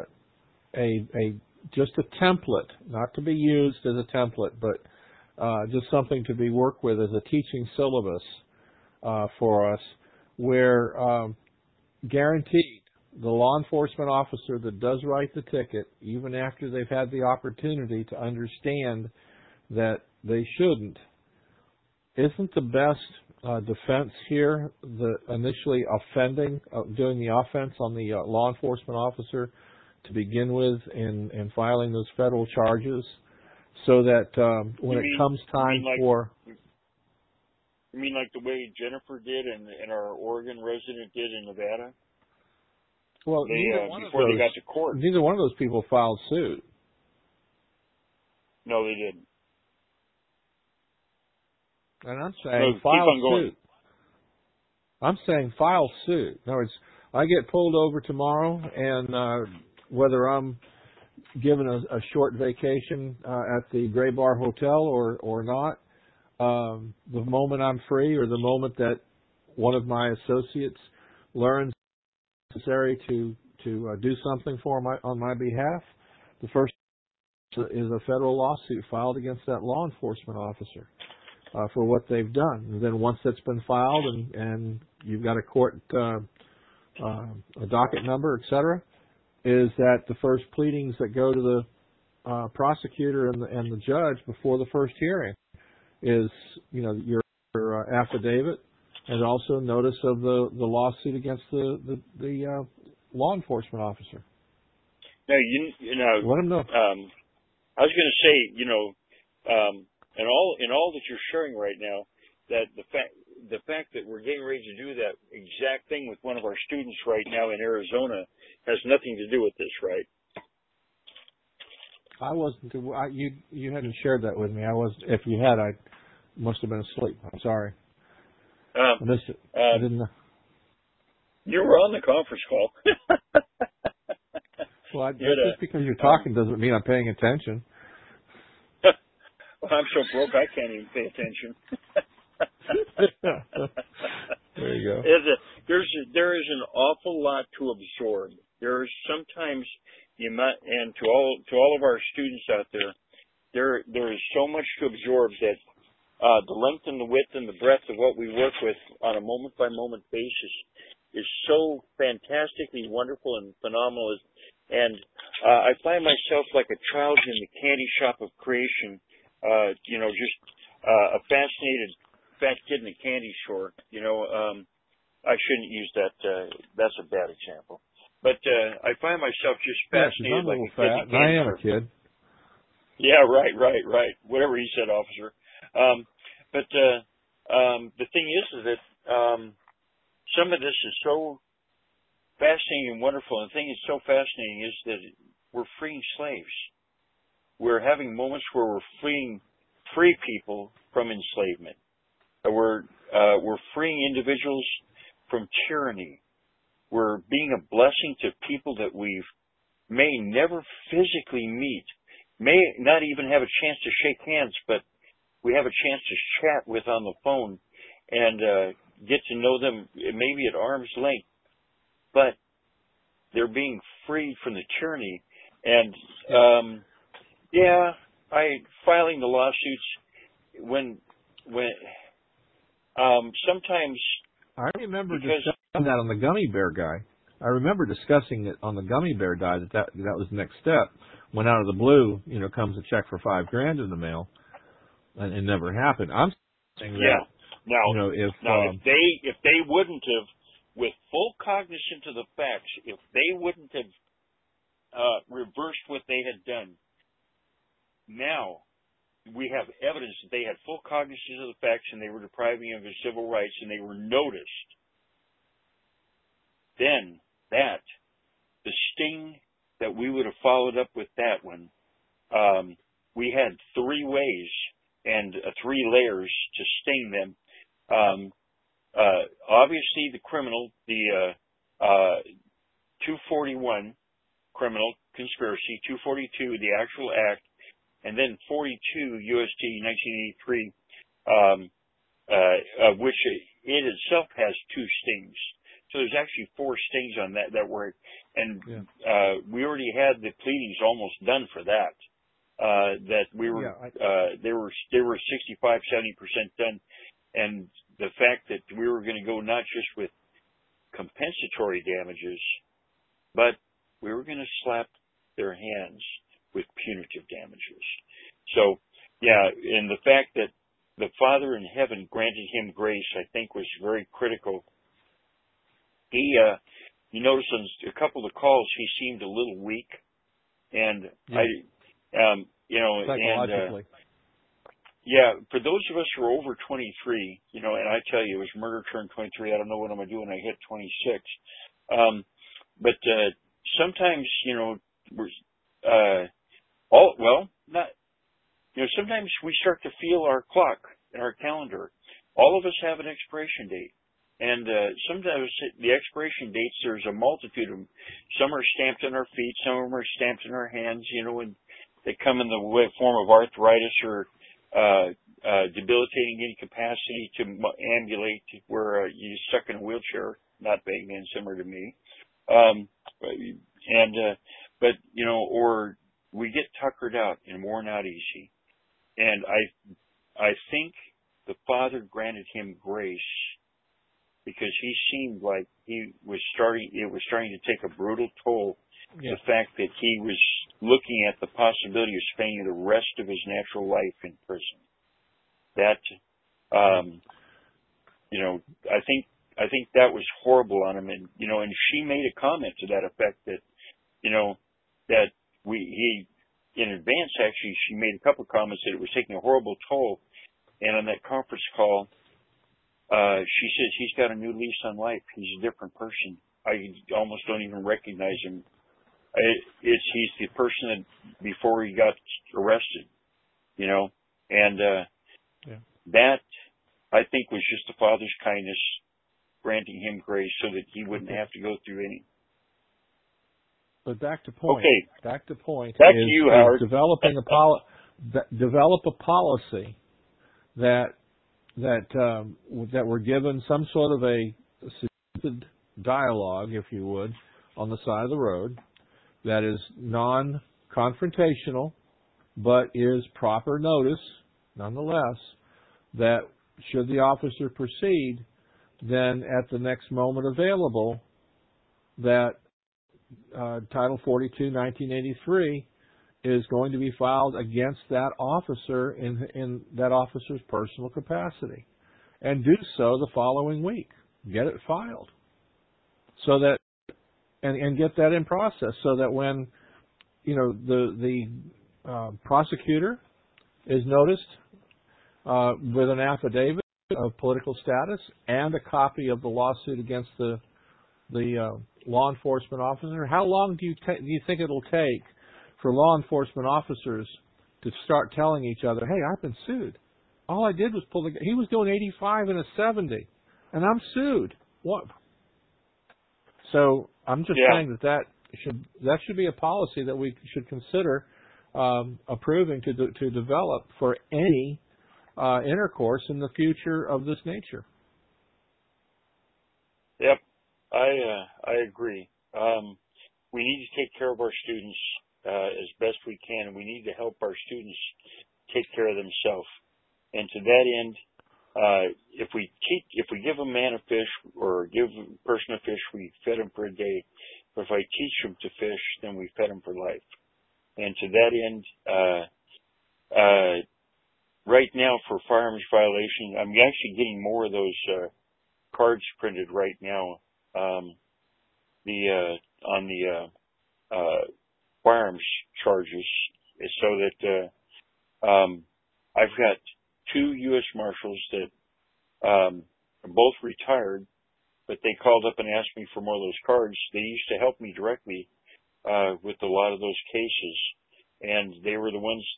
just a template, not to be used as a template, but just something to be worked with as a teaching syllabus for us, where guaranteed the law enforcement officer that does write the ticket, even after they've had the opportunity to understand that they shouldn't, isn't the best defense here the initially offending, doing the offense on the law enforcement officer to begin with and filing those federal charges so that when it comes time for... You mean like the way Jennifer did and our Oregon resident did in Nevada? Well, before they got to court. Neither one of those people filed suit. No, they didn't. And I'm saying file suit. I'm saying file suit. In other words, I get pulled over tomorrow, and whether I'm given a short vacation at the Gray Bar Hotel or not, the moment I'm free or the moment that one of my associates learns necessary to do something on my behalf, the first is a federal lawsuit filed against that law enforcement officer for what they've done. And then once that's been filed and you've got a court a docket number, et cetera, is that the first pleadings that go to the prosecutor and the judge before the first hearing is, your affidavit and also notice of the lawsuit against the law enforcement officer. Now, let them know. I was going to say, in all that you're sharing right now, that the fact that we're getting ready to do that exact thing with one of our students right now in Arizona has nothing to do with this, right? I wasn't. You hadn't shared that with me. I was. If you had, I must have been asleep. I'm sorry. I missed it. I didn't know. You were on the conference call. Well, just because you're talking doesn't mean I'm paying attention. Well, I'm so broke I can't even pay attention. There you go. There is an awful lot to absorb. There is sometimes and to all of our students out there is so much to absorb that the length and the width and the breadth of what we work with on a moment-by-moment basis is so fantastically wonderful and phenomenal. And I find myself like a child in the candy shop of creation, just a fascinated fat kid in a candy store. I shouldn't use that. That's a bad example. But I find myself just fascinated like a kid in a candy store. I am a kid. Yeah, right. Whatever he said, officer. But the thing is that some of this is so fascinating and wonderful. And the thing that's so fascinating is that we're freeing slaves. We're having moments where we're freeing free people from enslavement. We're freeing individuals from tyranny. We're being a blessing to people that we may never physically meet, may not even have a chance to shake hands, but we have a chance to chat with on the phone and get to know them maybe at arm's length. But they're being freed from the tyranny. And, filing the lawsuits when sometimes... I remember discussing that on the gummy bear guy. I remember discussing it on the gummy bear guy that was the next step. When out of the blue, comes a check for $5,000 in the mail, and it never happened. I'm saying that. Now, if they wouldn't have, with full cognizance of the facts, if they wouldn't have reversed what they had done, now we have evidence that they had full cognizance of the facts and they were depriving of their civil rights and they were noticed. Then the sting that we would have followed up with that one, we had 3 ways and 3 layers to sting them. Obviously the criminal, the 241 criminal conspiracy, 242 the actual act, and then 42 UST 1983, which it itself has 2 stings. So there's actually 4 stings on that word, and we already had the pleadings almost done for that. That we were they were 65-70% done, and the fact that we were going to go not just with compensatory damages, but we were going to slap their hands with punitive damages. So, yeah, and the fact that the Father in heaven granted him grace, I think, was very critical. You notice on a couple of calls, he seemed a little weak, and psychologically. For those of us who are over 23, and I tell you, it was murder turned 23. I don't know what I'm going to do when I hit 26. But sometimes, sometimes we start to feel our clock and our calendar. All of us have an expiration date. And sometimes the expiration dates, there's a multitude of them. Some are stamped on our feet, some of them are stamped in our hands, and they come in the form of arthritis or debilitating incapacity to ambulate, where you're stuck in a wheelchair, not Bagman, similar to me. Or we get tuckered out and worn out easy. And I think the Father granted him grace because he seemed like it was starting to take a brutal toll. Yeah. The fact that he was looking at the possibility of spending the rest of his natural life in prison. That, I think that was horrible on him. And, and she made a comment to that effect that, in advance, actually, she made a couple of comments that it was taking a horrible toll. And on that conference call, she says he's got a new lease on life. He's a different person. I almost don't even recognize him. He's the person that before he got arrested, and that I think was just the Father's kindness granting him grace so that he wouldn't have to go through any. But back to point. Okay. Back to point. Back to you, Howard. Develop a policy that we're given some sort of a suggested dialogue, if you would, on the side of the road that is non-confrontational, but is proper notice, nonetheless, that should the officer proceed, then at the next moment available, that Title 42, 1983 is going to be filed against that officer in that officer's personal capacity, and do so the following week. Get it filed so that and get that in process so that when the prosecutor is noticed with an affidavit of political status and a copy of the lawsuit against the law enforcement officer, how long do you think it'll take for law enforcement officers to start telling each other, "Hey, I've been sued. All I did was he was doing 85 and a 70, and I'm sued." What? So I'm just saying that should be a policy that we should consider approving to develop for any intercourse in the future of this nature. Yep, I agree. We need to take care of our students as best we can, and we need to help our students take care of themselves. And to that end, if we give a man a fish or give a person a fish, we fed him for a day. But if I teach him to fish, then we fed him for life. And to that end, right now for firearms violation, I'm actually getting more of those cards printed right now. On the firearms charges, so that I've got 2 U.S. Marshals that are both retired, but they called up and asked me for more of those cards. They used to help me directly with a lot of those cases, and they were the ones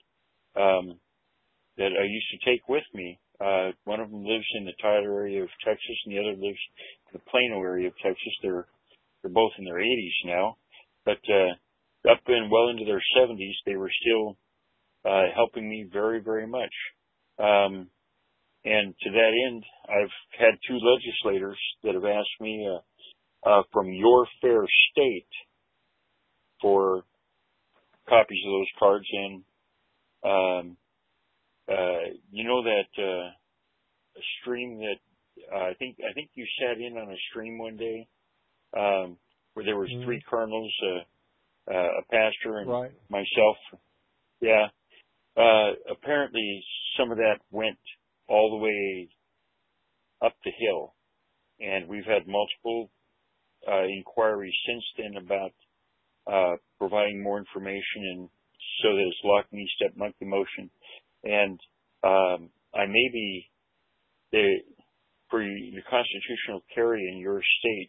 that I used to take with me. One of them lives in the Tyler area of Texas, and the other lives in the Plano area of Texas. They're both in their 80s now, but up and well into their 70s, they were still helping me very, very much. And to that end, I've had 2 legislators that have asked me from your fair state for copies of those cards. And that a stream that I think you sat in on a stream one day where there was 3 colonels, a pastor, and Right. myself. Yeah. Apparently, some of that went all the way up the hill, and we've had multiple inquiries since then about providing more information, and so that it's lock me step monkey motion. And I may be for your constitutional carry in your state.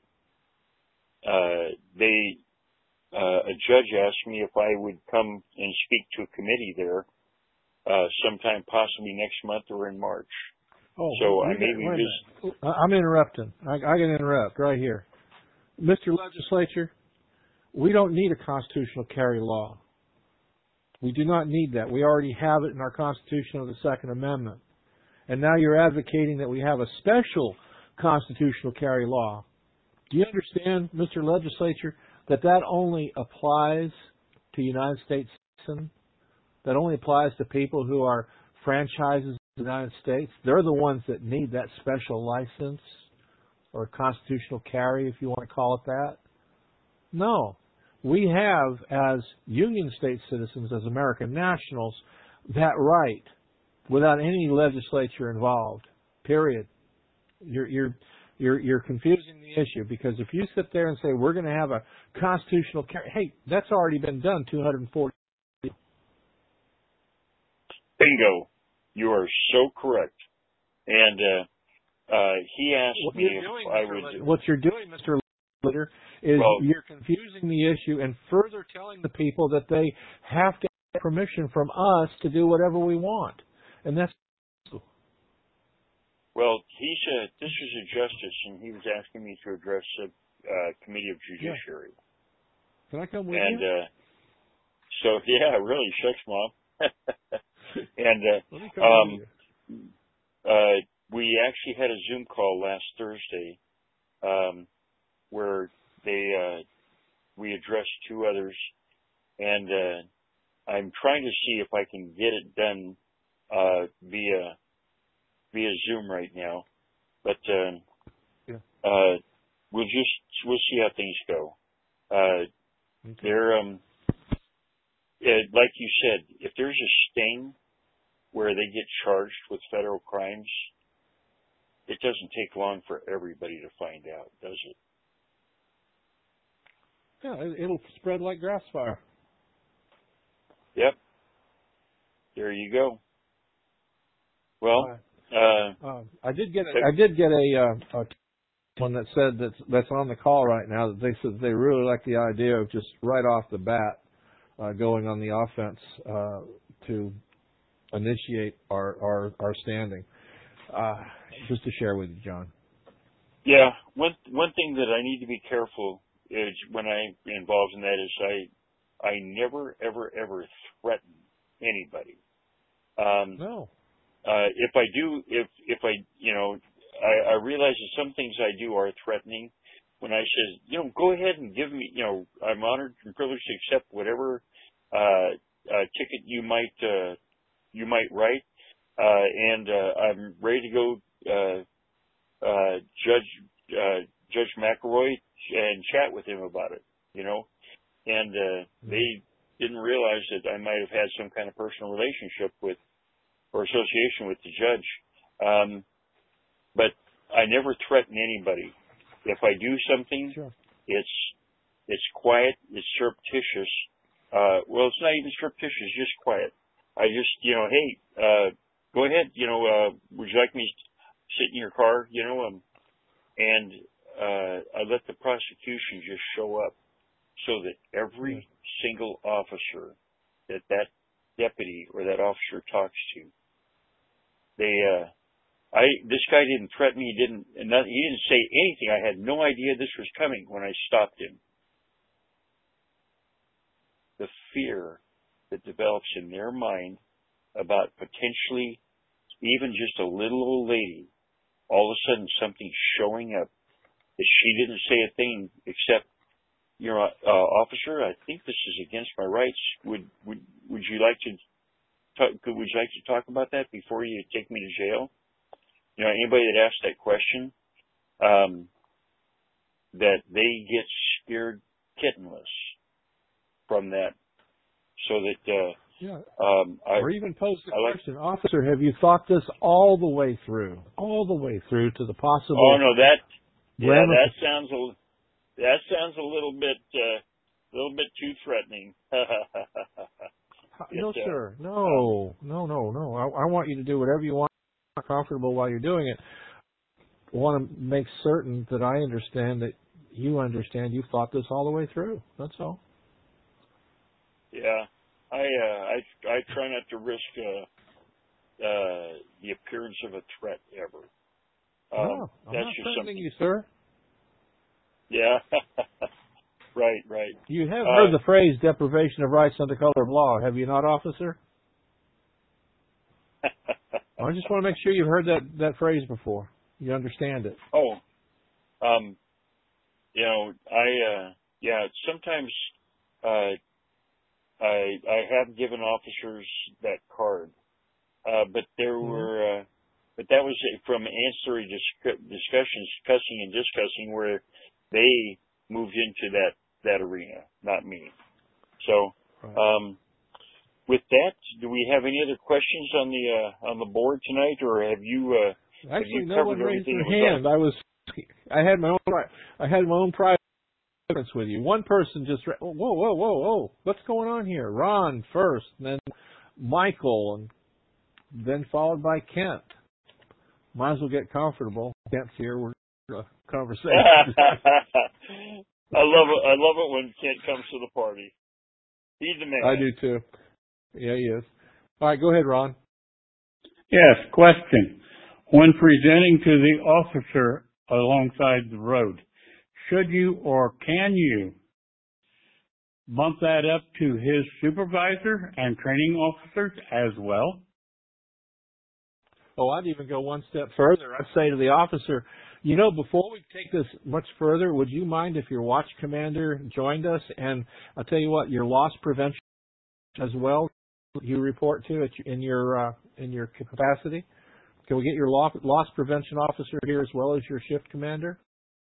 A judge asked me if I would come and speak to a committee there sometime possibly next month or in March. Oh, so I may be I'm interrupting. I can interrupt right here. Mr. Legislature, we don't need a constitutional carry law. We do not need that. We already have it in our Constitution of the Second Amendment. And now you're advocating that we have a special constitutional carry law. Do you understand, Mr. Legislature, that only applies to United States citizens? That only applies to people who are franchises of the United States? They're the ones that need that special license or constitutional carry, if you want to call it that. No. We have, as Union State citizens, as American nationals, that right without any legislature involved. Period. You're confusing the issue, because if you sit there and say we're going to have a constitutional carry, hey, that's already been done 240. Bingo. You are so correct. And he asked me if I would. What you're doing, Mr. Leader, is you're confusing the issue and further telling the people that they have to get permission from us to do whatever we want. And that's. Well, he said this is a justice, and he was asking me to address the Committee of Judiciary. Yeah. Can I come with you? And so, yeah, really, shucks, Mom. And let me come with you. We actually had a Zoom call last Thursday where we addressed 2 others, and I'm trying to see if I can get it done via Zoom right now, but we'll see how things go. Okay. They're like you said, if there's a sting where they get charged with federal crimes, it doesn't take long for everybody to find out, does it? Yeah, it'll spread like grass fire. Yep. There you go. Well, I did get a one that said that's on the call right now, that they said they really like the idea of just right off the bat going on the offense to initiate our standing. Just to share with you, John. Yeah, one thing that I need to be careful is when I'm involved in that is I never ever threaten anybody. No. If I do, if I realize that some things I do are threatening. When I say, go ahead and give me, I'm honored and privileged to accept whatever ticket you might write, and I'm ready to go Judge McElroy and chat with him about it, and they didn't realize that I might have had some kind of personal relationship with or association with the judge. But I never threaten anybody. If I do something, sure, it's quiet, it's surreptitious. Well, it's not even surreptitious, just quiet. I just, hey, go ahead, would you like me to sit in your car, and I let the prosecution just show up so that every single officer that deputy or that officer talks to, this guy didn't threaten me. He didn't say anything. I had no idea this was coming when I stopped him. The fear that develops in their mind about potentially even just a little old lady, all of a sudden something showing up that she didn't say a thing except, officer, I think this is against my rights. Would you like to talk about that before you take me to jail? Anybody that asks that question, that they get scared kittenless from that, so that or even pose the question, officer, have you thought this all the way through to the possible? Oh no, that sounds a little bit too threatening. No, sir. No. I want you to do whatever you want, comfortable while you're doing it. I want to make certain that I understand that you understand you've thought this all the way through. That's all. Yeah. I try not to risk the appearance of a threat ever. No, I'm not threatening you, sir. Yeah. Right. You have heard the phrase deprivation of rights under color of law, have you not, officer? I just want to make sure you've heard that phrase before. You understand it. Oh. Sometimes I have given officers that card, but there were, but that was from ancillary discussing where they moved into that arena, not me. So, with that, do we have any other questions on the board tonight, or have you? Actually, no one raised their hand. I had my own private with you. One person just whoa! What's going on here? Ron first, and then Michael, and then followed by Kent. Might as well get comfortable. Kent's here. We're in a conversation. I love it when Kent comes to the party. He's the man. I do too. Yeah, he is. All right, go ahead, Ron. Yes, question. When presenting to the officer alongside the road, should you or can you bump that up to his supervisor and training officers as well? Oh, I'd even go one step further. I'd say to the officer, before we take this much further, would you mind if your watch commander joined us? And I'll tell you what, your loss prevention as well, you report to in your capacity. Can we get your loss prevention officer here as well as your shift commander?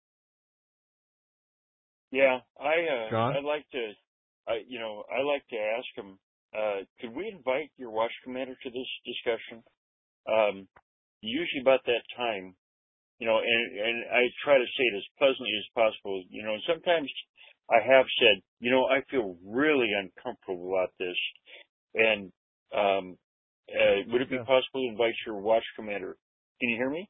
Yeah, John? I'd like to, I like to ask him, could we invite your watch commander to this discussion? Usually about that time, and I try to say it as pleasantly as possible, and sometimes I have said, I feel really uncomfortable about this, and would it be possible to invite your watch commander? Can you hear me?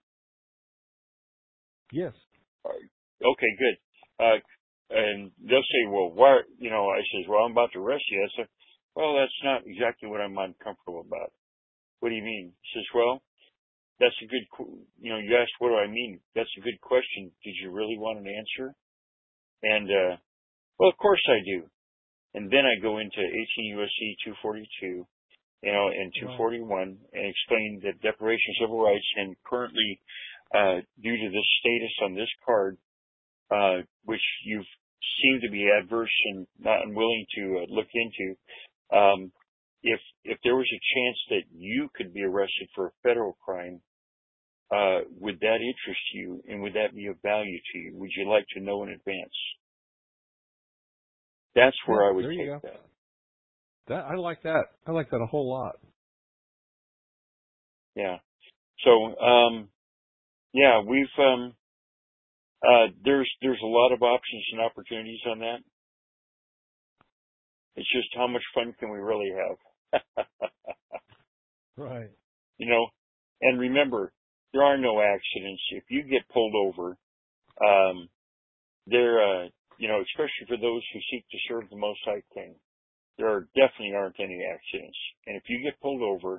Yes. Okay, good. And they'll say, well, why, I says, well, I'm about to arrest you. I said, well, that's not exactly what I'm uncomfortable about. What do you mean? He says, well, that's a good, you asked, what do I mean? That's a good question. Did you really want an answer? And, well, of course I do. And then I go into 18 U.S.C. 242, and 241 and explain that deprivation of civil rights and currently, due to this status on this card, which you seem to be adverse and not unwilling to look into, if there was a chance that you could be arrested for a federal crime, would that interest you and would that be of value to you? Would you like to know in advance? That's where I would take that. I like that. I like that a whole lot. Yeah. So, we've, there's a lot of options and opportunities on that. It's just how much fun can we really have? Right. And remember, there are no accidents. If you get pulled over, especially for those who seek to serve the Most High King, there definitely aren't any accidents. And if you get pulled over,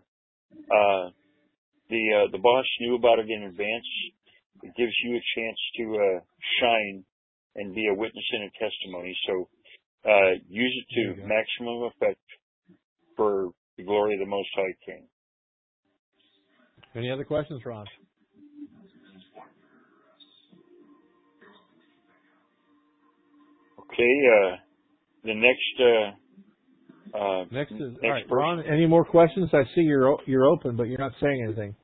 the boss knew about it in advance. It gives you a chance to shine and be a witness in a testimony. So use it to maximum effect for the glory of the Most High King. Any other questions, Ron? Okay. The next all right, person. Ron. Any more questions? I see you're open, but you're not saying anything.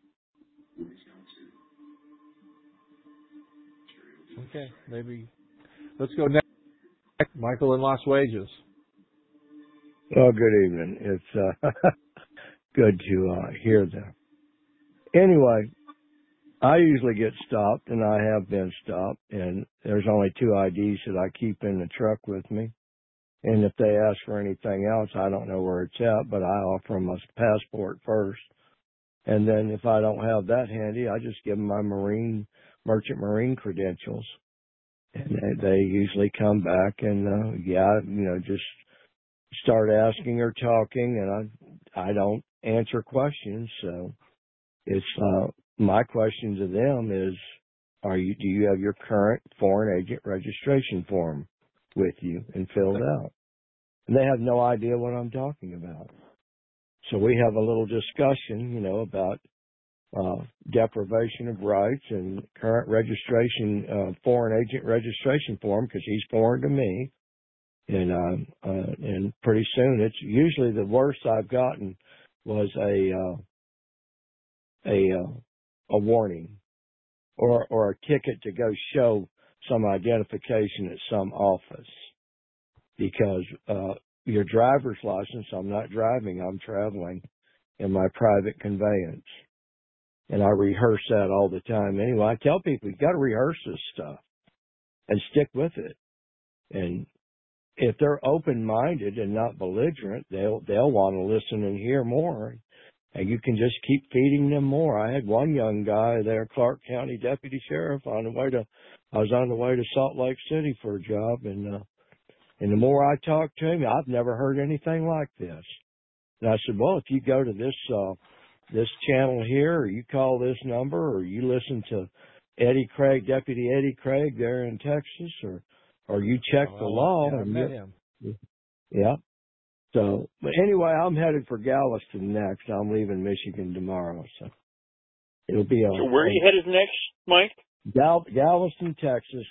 Okay, maybe let's go next. Michael in Las Vegas. Oh, good evening. It's good to hear that. Anyway, I usually get stopped, and I have been stopped, and there's only 2 IDs that I keep in the truck with me. And if they ask for anything else, I don't know where it's at, but I offer them a passport first. And then if I don't have that handy, I just give them my merchant marine credentials. And they usually come back and, just start asking or talking, and I don't answer questions. So it's, my question to them is, do you have your current foreign agent registration form with you and filled out? And they have no idea what I'm talking about. So we have a little discussion, about deprivation of rights and current registration, foreign agent registration form, because he's foreign to me. And pretty soon, it's usually the worst I've gotten was a warning or a ticket to go show some identification at some office, because your driver's license, I'm not driving, I'm traveling in my private conveyance. And I rehearse that all the time. Anyway, I tell people, you got to rehearse this stuff and stick with it. And if they're open-minded and not belligerent, they'll want to listen and hear more. And you can just keep feeding them more. I had one young guy there, Clark County Deputy Sheriff, I was on the way to Salt Lake City for a job, and the more I talked to him, I've never heard anything like this. And I said, well, if you go to this channel here, or you call this number, or you listen to Eddie Craig, Deputy Eddie Craig there in Texas, or you check the law. Yeah, I met him. Yeah. So, but anyway, I'm headed for Galveston next. I'm leaving Michigan tomorrow, so it'll be So where are you headed next, Mike? Galveston, Texas.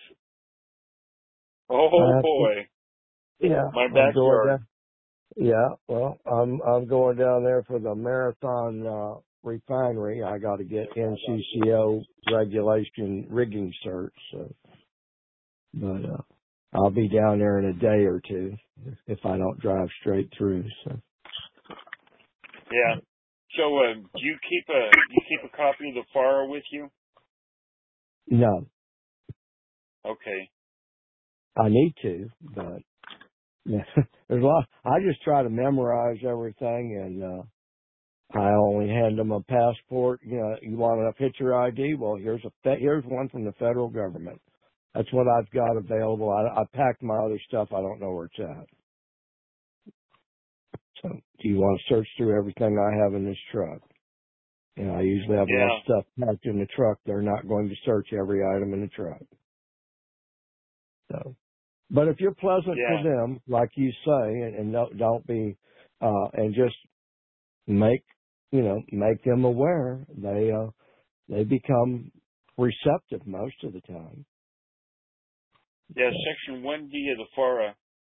Oh boy. Yeah. My backyard. Yeah, well, I'm going down there for the Marathon refinery. I got to get NCCO regulation rigging cert, but I'll be down there in a day or two if I don't drive straight through. So. Yeah. So do you keep a copy of the FARA with you? No. Okay. I need to, but yeah, there's a lot. I just try to memorize everything, and I only hand them a passport. You want a picture ID? Well, here's one from the federal government. That's what I've got available. I packed my other stuff. I don't know where it's at. So, do you want to search through everything I have in this truck? I usually have a lot of stuff packed in the truck. They're not going to search every item in the truck. So, but if you're pleasant to them, like you say, and don't be, and just make them aware, they become receptive most of the time. Yeah, Section 1D of the FARA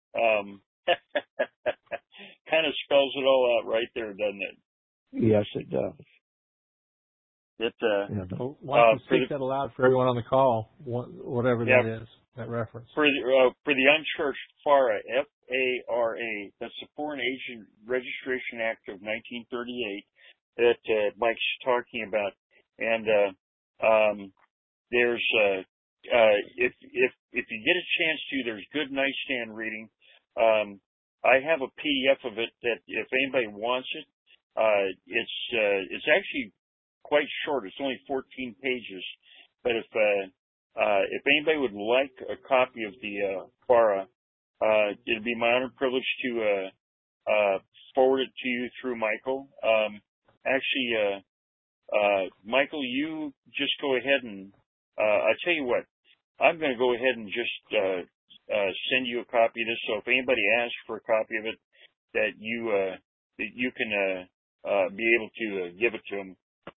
kind of spells it all out right there, doesn't it? Yes, it does. Well, why don't you speak that aloud for everyone on the call, whatever that is, that reference. For the unchurched FARA, FARA, that's the Foreign Agent Registration Act of 1938 that Mike's talking about. And there's if you get a chance to, there's good nightstand reading. I have a PDF of it that if anybody wants it, it's actually quite short. It's only 14 pages. But if anybody would like a copy of the FARA, it'd be my honor and privilege to forward it to you through Michael. Michael, you just go ahead and I tell you what, I'm going to go ahead and just send you a copy of this. So if anybody asks for a copy of it, that you can be able to give it to them.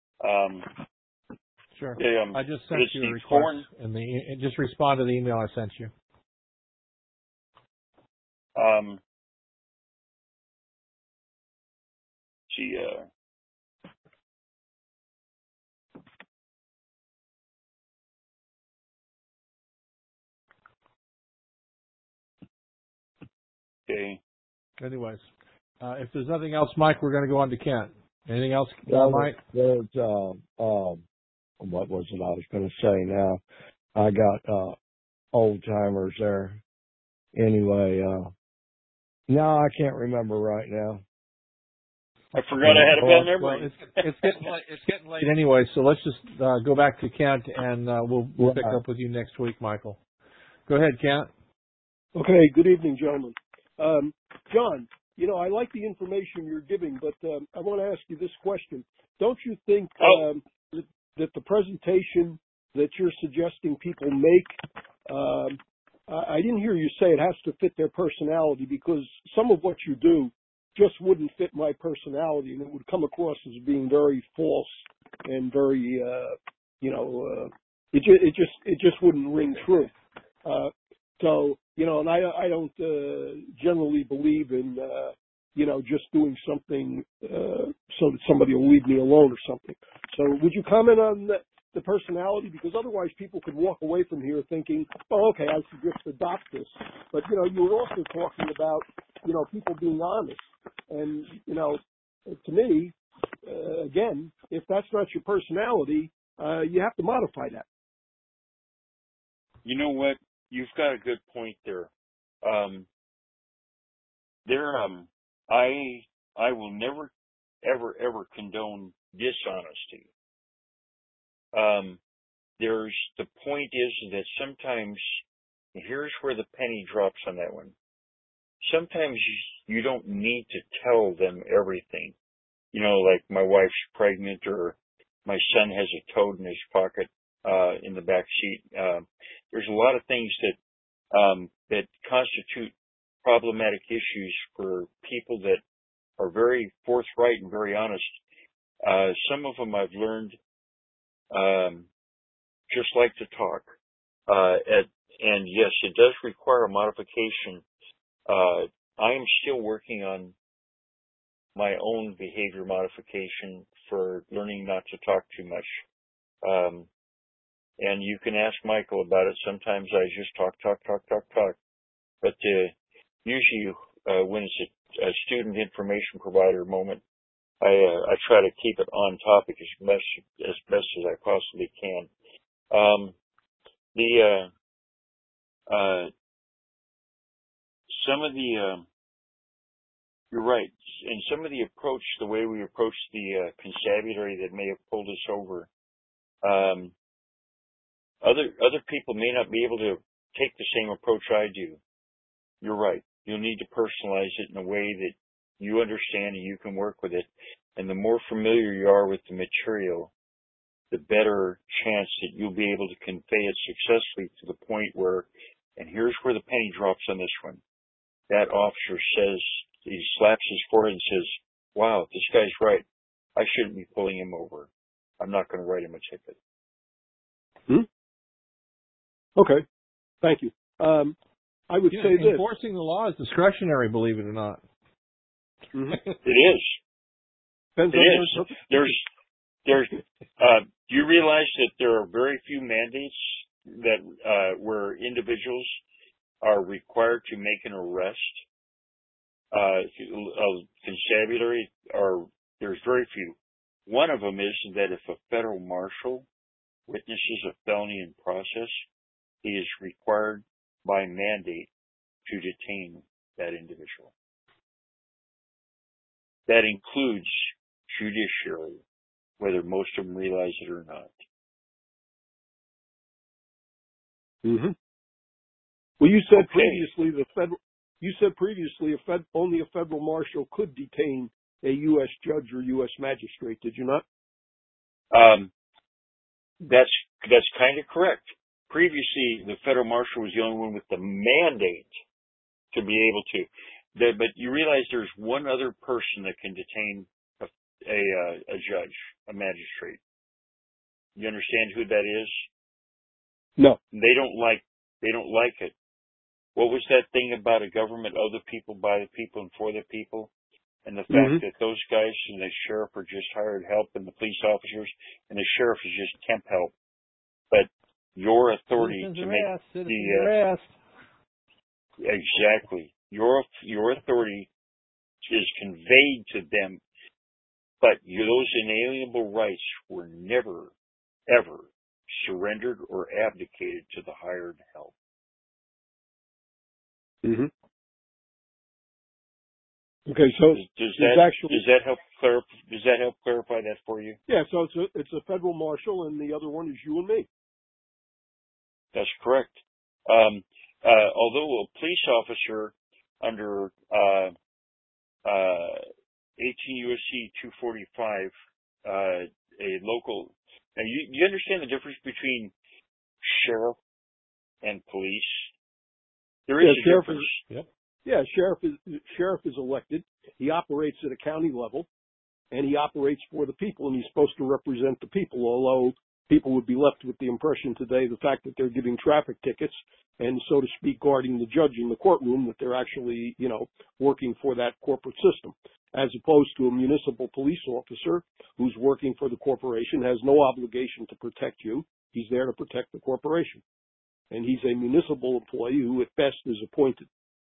Sure. I just sent you a request, and just respond to the email I sent you. Okay. Anyways, if there's nothing else, Mike, we're going to go on to Kent. Anything else, Mike? There's, what was it I was going to say now? I got old timers there. Anyway, no, I can't remember right now. I forgot I had a bad memory. Well, it's getting late. It's getting late anyway, so let's just go back to Kent, and we'll pick up with you next week, Michael. Go ahead, Kent. Okay. Good evening, gentlemen. John, I like the information you're giving, but I want to ask you this question. Don't you think that the presentation that you're suggesting people make, I didn't hear you say it has to fit their personality, because some of what you do just wouldn't fit my personality, and it would come across as being very false and very, it just wouldn't ring true. So, and I don't generally believe in, just doing something so that somebody will leave me alone or something. So would you comment on the personality? Because otherwise people could walk away from here thinking, oh, okay, I should just adopt this. But, you were also talking about, people being honest. And, to me, again, if that's not your personality, you have to modify that. You know what? You've got a good point there. I will never, ever, ever condone dishonesty. The point is that sometimes, here's where the penny drops on that one. Sometimes you don't need to tell them everything. Like my wife's pregnant, or my son has a toad in his pocket, in the back seat. There's a lot of things that constitute problematic issues for people that are very forthright and very honest. Some of them I've learned, just like to talk. And yes, it does require a modification. I am still working on my own behavior modification for learning not to talk too much. And you can ask Michael about it. Sometimes I just talk. But usually when it's a student information provider moment, I try to keep it on topic as best as I possibly can. You're right. And some of the approach, the way we approach the constabulary that may have pulled us over, other people may not be able to take the same approach I do. You're right. You'll need to personalize it in a way that you understand and you can work with it. And the more familiar you are with the material, the better chance that you'll be able to convey it successfully to the point where, and here's where the penny drops on this one, that officer says, he slaps his forehead and says, wow, this guy's right. I shouldn't be pulling him over. I'm not going to write him a ticket. Okay. Thank you. I would say this. Enforcing the law is discretionary, believe it or not. Mm-hmm. It is. It is. Do you realize that there are very few mandates that where individuals are required to make an arrest? Constabulary, there's very few. One of them is that if a federal marshal witnesses a felony in process, he is required by mandate to detain that individual. That includes judiciary, whether most of them realize it or not. Mm-hmm. Well, you said previously only a federal marshal could detain a U.S. judge or U.S. magistrate. Did you not? That's kind of correct. Previously, the federal marshal was the only one with the mandate to be able to. But you realize there's one other person that can detain a judge, a magistrate. You understand who that is? No. They don't like it. What was that thing about a government of the people, by the people, and for the people? And the fact that those guys and the sheriff are just hired help, and the police officers and the sheriff is just temp help. But your authority to make the exactly. Your authority is conveyed to them, but those inalienable rights were never, ever surrendered or abdicated to the hired help. Mm-hmm. Okay, so does that help clarify that for you? Yeah, so it's a federal marshal, and the other one is you and me. That's correct. Although a police officer under 18 U.S.C. 245, a local. Now, you understand the difference between sheriff and police? There is a difference. Yeah, sheriff is elected. He operates at a county level, and he operates for the people, and he's supposed to represent the people, although people would be left with the impression today, the fact that they're giving traffic tickets and, so to speak, guarding the judge in the courtroom, that they're actually, working for that corporate system, as opposed to a municipal police officer who's working for the corporation, has no obligation to protect you. He's there to protect the corporation. And he's a municipal employee who at best is appointed.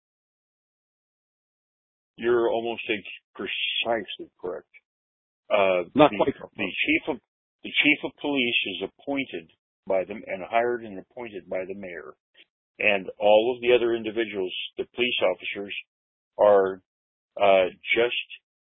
You're almost precisely correct. Not quite. The chief of police is appointed by them and hired and appointed by the mayor. And all of the other individuals, the police officers, are just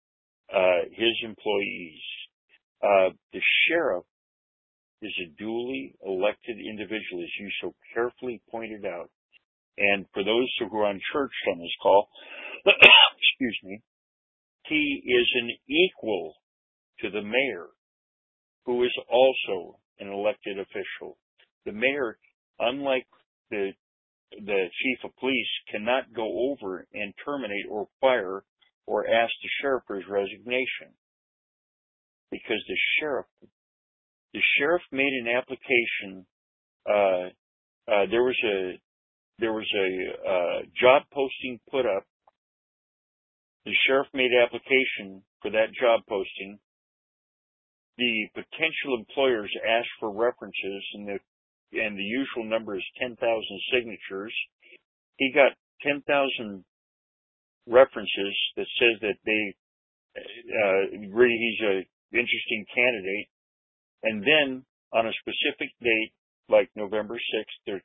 his employees. The sheriff is a duly elected individual, as you so carefully pointed out. And for those who are unchurched on this call, excuse me, he is an equal to the mayor, who is also an elected official. The mayor, unlike the chief of police, cannot go over and terminate or fire or ask the sheriff for his resignation, because the sheriff made an application. There was a job posting put up. The sheriff made application for that job posting. The potential employers asked for references, and the usual number is 10,000 signatures. He got 10,000 references that says that really he's an interesting candidate. And then on a specific date, like November 6th,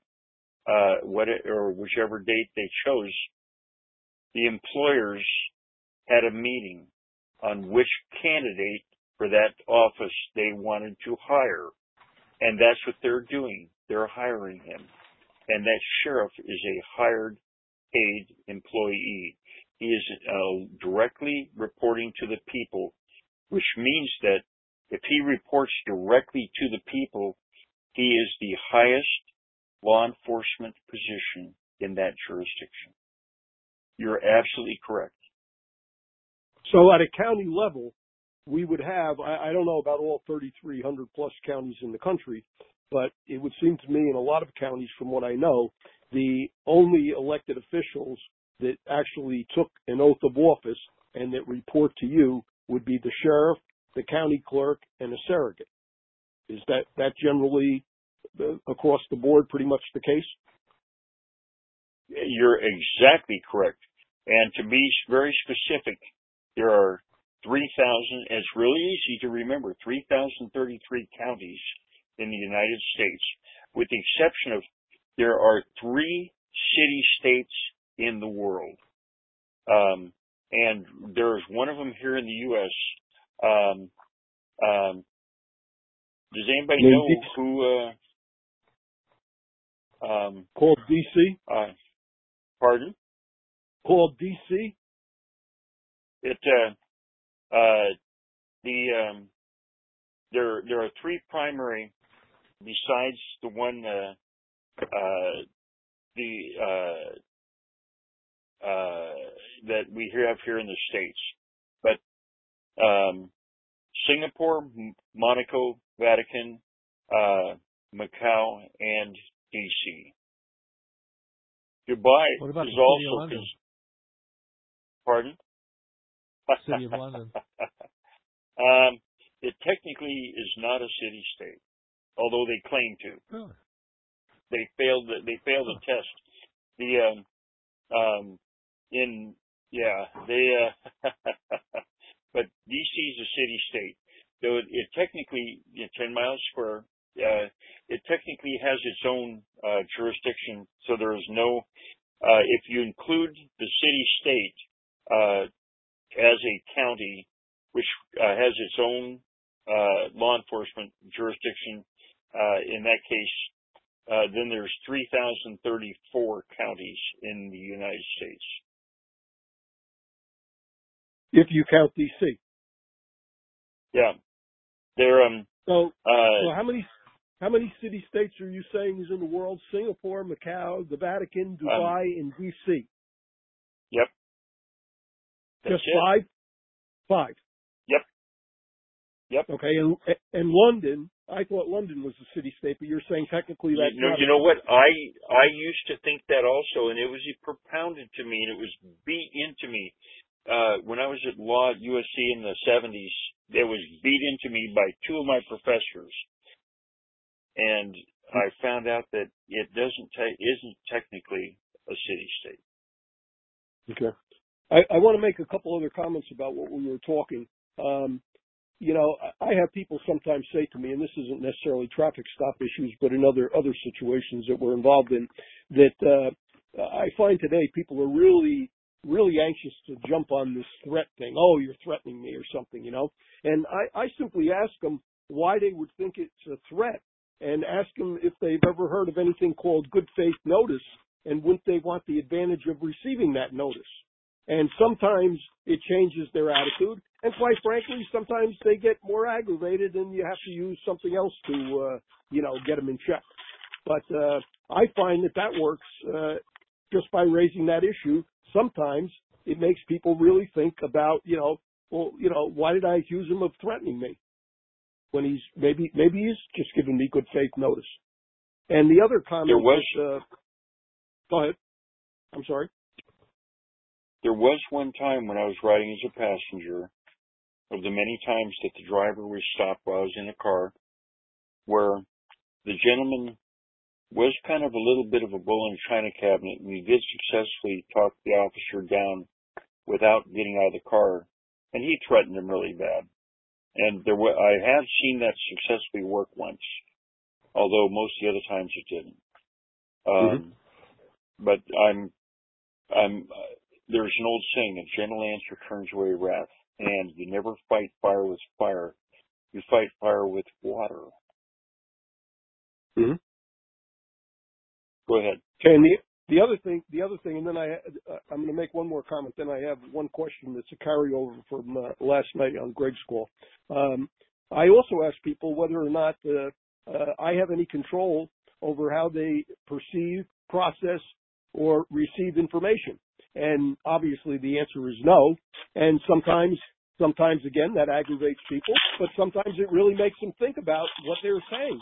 or whichever date they chose, the employers had a meeting on which candidate for that office they wanted to hire. And that's what they're doing. They're hiring him. And that sheriff is a hired, paid employee. He is directly reporting to the people, which means that if he reports directly to the people, he is the highest law enforcement position in that jurisdiction. You're absolutely correct. So at a county level, we would have, I don't know about all 3,300 plus counties in the country, but it would seem to me in a lot of counties, from what I know, the only elected officials that actually took an oath of office and that report to you would be the sheriff, the county clerk, and a surrogate. Is that generally across the board pretty much the case? You're exactly correct. And to be very specific, there are 3,000, it's really easy to remember, 3,033 counties in the United States, with the exception of there are 3 city-states in the world. And there's one of them here in the U.S. Does anybody know who... called D.C.? Pardon? Called D.C.? There are 3 primary, besides the one that we have here in the States. But Singapore, Monaco, Vatican, Macau, and D.C. Dubai is also... Pardon? City of London. It technically is not a city-state, although they claim to. Really? They failed the test. but DC is a city-state. So it technically, 10 miles square, it technically has its own jurisdiction. So there is no, if you include the city-state as a county, which has its own law enforcement jurisdiction, in that case, then there's 3,034 counties in the United States. If you count DC. Yeah. They're, so how many city-states are you saying is in the world? Singapore, Macau, the Vatican, Dubai, and DC. Yep. Just five? Five. Yep. Okay, and London, I thought London was a city-state, but you're saying technically that's not. You know what? I used to think that also, and it was propounded to me, and it was beat into me. When I was at Law at USC in the 70s, it was beat into me by two of my professors. And I found out that it isn't technically a city-state. Okay. I want to make a couple other comments about what we were talking. I have people sometimes say to me, and this isn't necessarily traffic stop issues, but in other situations that we're involved in, that I find today people are really, really anxious to jump on this threat thing. Oh, you're threatening me or something, And I simply ask them why they would think it's a threat, and ask them if they've ever heard of anything called good faith notice, and wouldn't they want the advantage of receiving that notice. And sometimes it changes their attitude. And quite frankly, sometimes they get more aggravated and you have to use something else to, get them in check. But I find that works just by raising that issue. Sometimes it makes people really think about, why did I accuse him of threatening me? When he's maybe he's just giving me good faith notice. And the other comment go ahead. I'm sorry. There was one time when I was riding as a passenger, of the many times that the driver was stopped while I was in the car, where the gentleman was kind of a little bit of a bull in a china cabinet, and he did successfully talk the officer down without getting out of the car, and he threatened him really bad. And I have seen that successfully work once, although most of the other times it didn't. But there's an old saying, a gentle answer turns away wrath, and you never fight fire with fire. You fight fire with water. Mm-hmm. Go ahead. Okay, and the other thing, and then I'm going to make one more comment. Then I have one question that's a carryover from last night on Greg's call. I also ask people whether or not I have any control over how they perceive, process, or receive information. And obviously the answer is no. And sometimes again, that aggravates people, but sometimes it really makes them think about what they're saying.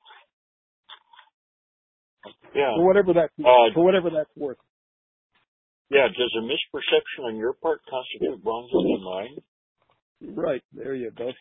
Yeah. For whatever that's worth. Yeah. Does a misperception on your part constitute wrongdoing in mine? Right. There you go.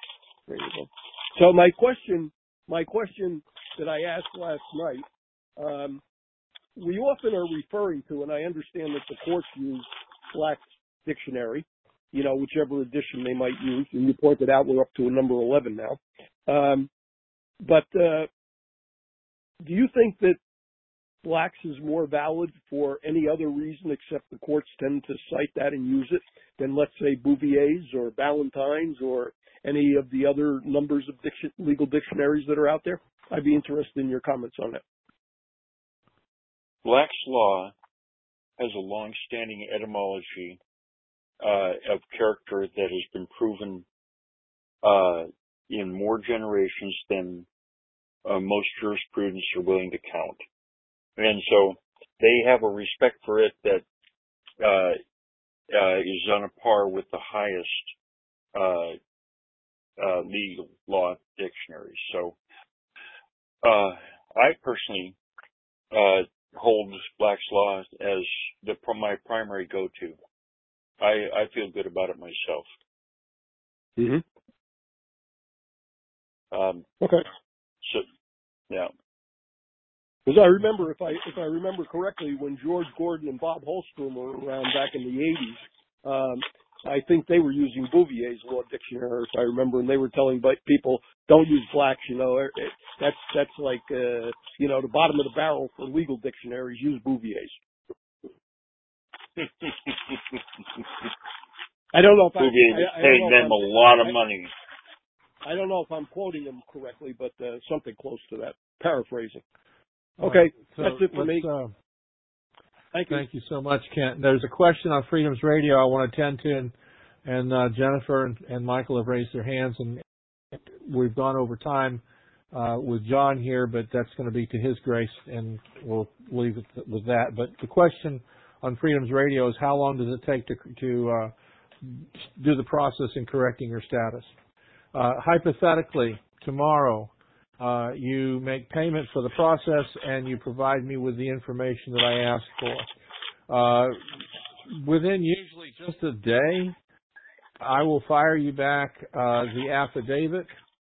So my question that I asked last night, we often are referring to, and I understand that the courts use Black's dictionary, whichever edition they might use, and you pointed out we're up to a number 11 now. But do you think that Black's is more valid for any other reason except the courts tend to cite that and use it than, let's say, Bouvier's or Ballantyne's or any of the other numbers of legal dictionaries that are out there? I'd be interested in your comments on that. Black's Law has a long-standing etymology of character that has been proven in more generations than most jurisprudence are willing to count. And so they have a respect for it that is on a par with the highest legal law dictionaries. So I personally hold Black's Law as my primary go-to. I feel good about it myself. Okay. So, yeah. Because I remember, if I remember correctly, when George Gordon and Bob Holstrom were around back in the 80s, I think they were using Bouvier's Law Dictionary, if I remember, and they were telling people, don't use blacks, that's like, the bottom of the barrel for legal dictionaries, use Bouvier's. I don't know if Bouvier paid them a lot of money. I don't know if I'm quoting them correctly, but something close to that, paraphrasing. Okay, so that's it for me. Thank you. Thank you so much, Kent. There's a question on Freedom's Radio I want to attend to, and Jennifer and Michael have raised their hands, and we've gone over time with John here, but that's going to be to his grace, and we'll leave it with that. But the question on Freedom's Radio is, how long does it take to do the process in correcting your status? Hypothetically, tomorrow, you make payment for the process and you provide me with the information that I asked for. Within usually just a day, I will fire you back the affidavit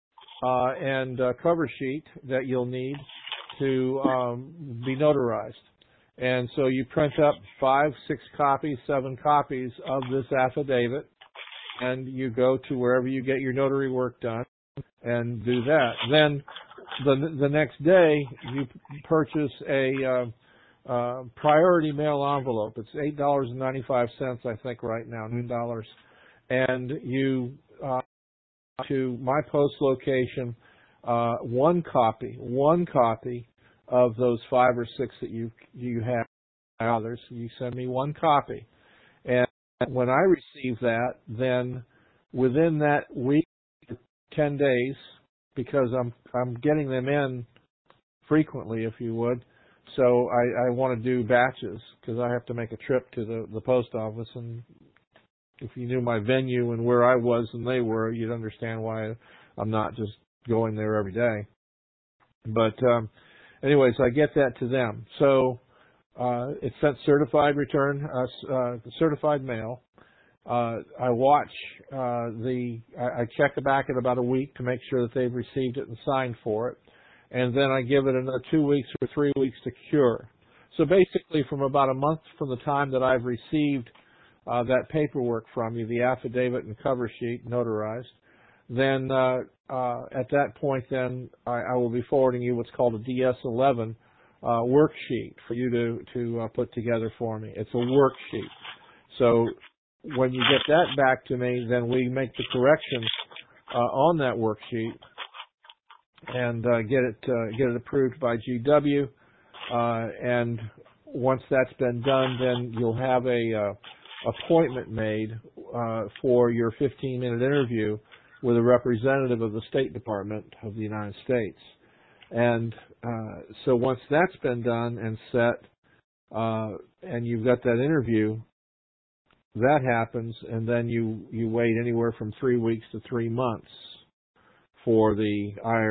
and cover sheet that you'll need to be notarized. And so you print up 5, 6 copies, 7 copies of this affidavit, and you go to wherever you get your notary work done and do that. Then the next day, you purchase a priority mail envelope. It's $8.95, I think, right now, New dollars. And you to my post location, one copy of those 5 or 6 that you have others. You send me one copy, and when I receive that, then within that week, 10 days, because I'm getting them in frequently, if you would. So I want to do batches because I have to make a trip to the post office, and if you knew my venue and where I was and they were, you'd understand why I'm not just going there every day. But anyways, I get that to them. So it's sent certified return, certified mail. I watch I check back in about a week to make sure that they've received it and signed for it. And then I give it another 2 weeks or 3 weeks to cure. So basically from about a month from the time that I've received that paperwork from you, the affidavit and cover sheet notarized, then at that point then I will be forwarding you what's called a DS-11 worksheet for you to put together for me. It's a worksheet. So when you get that back to me, then we make the corrections on that worksheet and get it approved by GW. And once that's been done, then you'll have a appointment made for your 15-minute interview with a representative of the State Department of the United States. And so once that's been done and set, and you've got that interview, that happens, and then you wait anywhere from 3 weeks to 3 months for the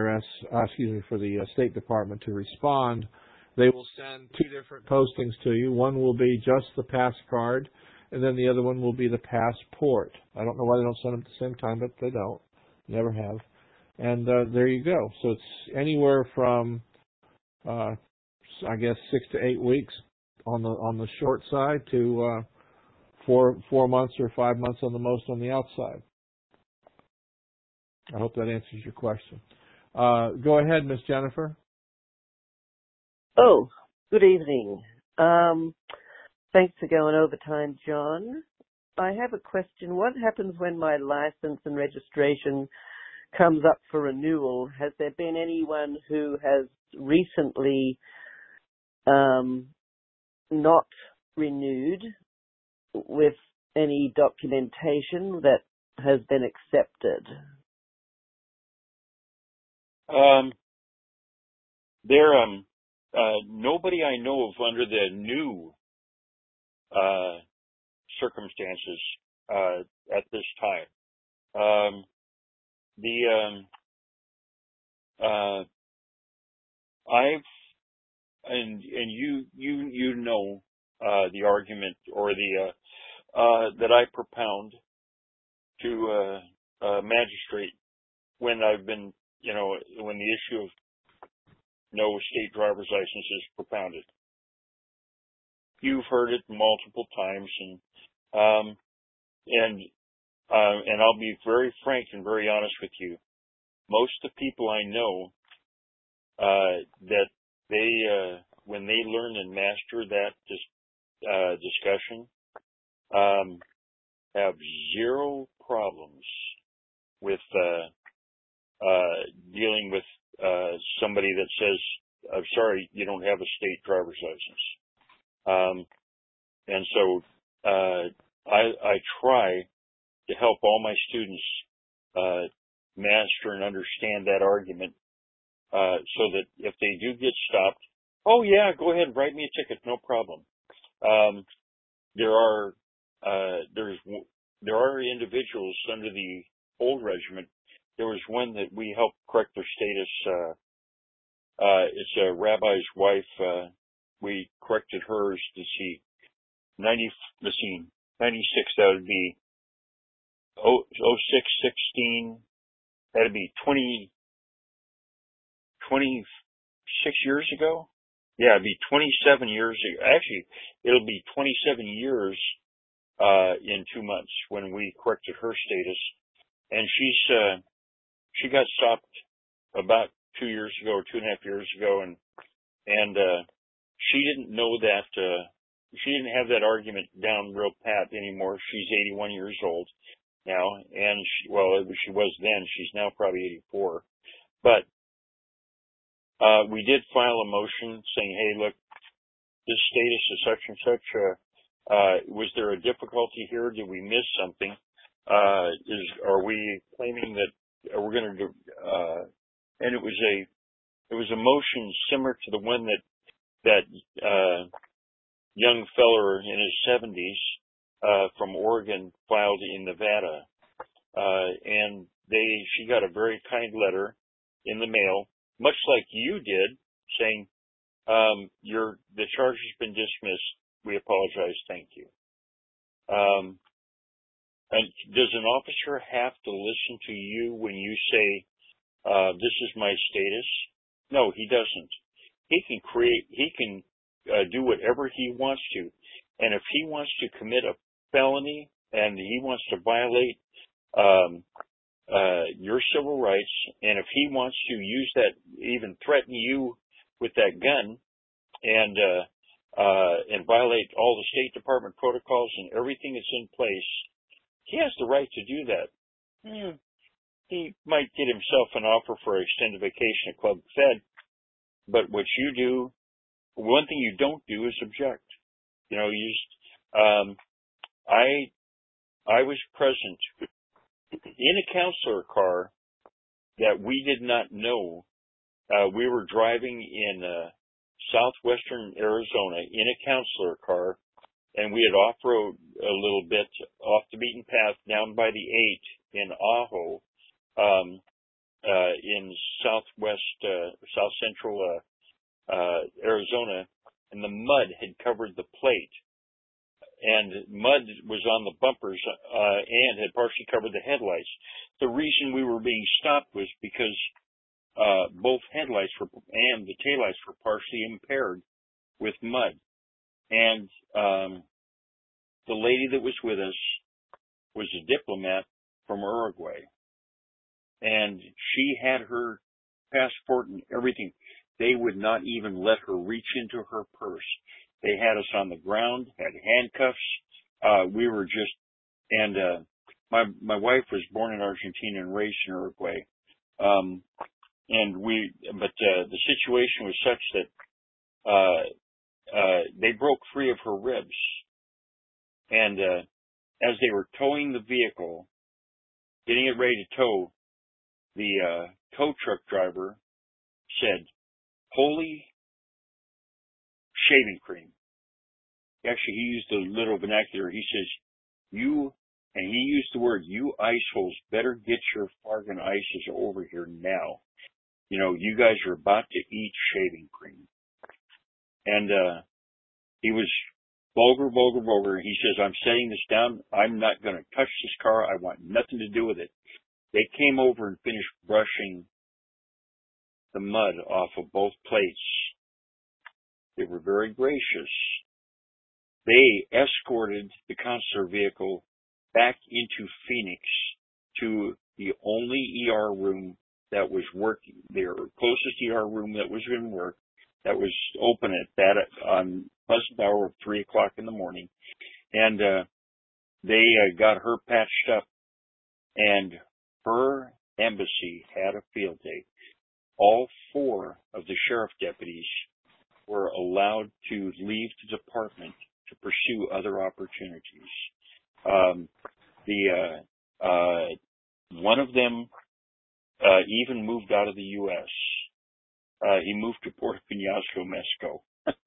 for the State Department to respond. They will send 2 different postings to you. One will be just the pass card, and then the other one will be the passport. I don't know why they don't send them at the same time, but they don't. Never have. And there you go. So it's anywhere from, I guess, 6 to 8 weeks on the short side to 4 months or 5 months on the most on the outside. I hope that answers your question. Go ahead, Miss Jennifer. Oh, good evening. Thanks for going over time, John. I have a question. What happens when my license and registration comes up for renewal? Has there been anyone who has recently not renewed with any documentation that has been accepted? Nobody I know of under the new circumstances at this time. You know the argument or the that I propound to a magistrate when I've been, when the issue of no state driver's license is propounded. You've heard it multiple times, and I'll be very frank and very honest with you. Most of the people I know, that they, when they learn and master that discussion, have zero problems with dealing with somebody that says, "I'm sorry, you don't have a state driver's license." And so I try to help all my students master and understand that argument, so that if they do get stopped, oh yeah, go ahead and write me a ticket, no problem. There are individuals under the old regiment. There was one that we helped correct their status. It's a rabbi's wife. We corrected hers to see 96. That would be 0616. That'd be 26 years ago. Yeah, it'd be 27 years ago. Actually, it'll be 27 years in 2 months when we corrected her status. And she got stopped about 2 years ago or 2.5 years ago, and she didn't know that she didn't have that argument down real pat anymore. She's 81 years old now, and she was then. She's now probably 84. But we did file a motion saying, hey, look, this status is such and such. Was there a difficulty here? Did we miss something? Are we claiming that we're going to do? And it was a motion similar to the one that young feller in his 70s from Oregon filed in Nevada, and she got a very kind letter in the mail, much like you did, saying the charge has been dismissed. We apologize. Thank you. And does an officer have to listen to you when you say, this is my status? No, he doesn't. He can do whatever he wants to. And if he wants to commit a felony and he wants to violate your civil rights, and if he wants to use that, even threaten you with that gun and violate all the State Department protocols and everything that's in place, he has the right to do that. He might get himself an offer for an extended vacation at Club Fed, but what you do, one thing you don't do is object. You know, I was present in a counselor car that we did not know. We were driving in southwestern Arizona in a counselor car, and we had off-road a little bit off the beaten path down by the 8 in Ajo, in south central Arizona, and the mud had covered the plate, and mud was on the bumpers and had partially covered the headlights. The reason we were being stopped was because both headlights and the taillights were partially impaired with mud. And the lady that was with us was a diplomat from Uruguay, and she had her passport and everything. They would not even let her reach into her purse. They had us on the ground, had handcuffs. We were just, and my wife was born in Argentina and raised in Uruguay. But the situation was such that they broke 3 of her ribs. And as they were towing the vehicle, getting it ready to tow, the tow truck driver said, "Holy shaving cream." Actually, he used a little vernacular. He says, and he used the word, "You ice holes better get your Fargan ices over here now. You know, you guys are about to eat shaving cream." And he was vulgar. He says, "I'm setting this down. I'm not going to touch this car. I want nothing to do with it." They came over and finished brushing the mud off of both plates. They were very gracious. They escorted the consular vehicle back into Phoenix to the only ER room that was working, their closest ER room that was in work, that was open at that on pleasant hour of 3 o'clock in the morning. And they got her patched up, and her embassy had a field day. All 4 of the sheriff deputies were allowed to leave the department to pursue other opportunities. One of them even moved out of the U.S. He moved to Puerto Penasco, Mexico.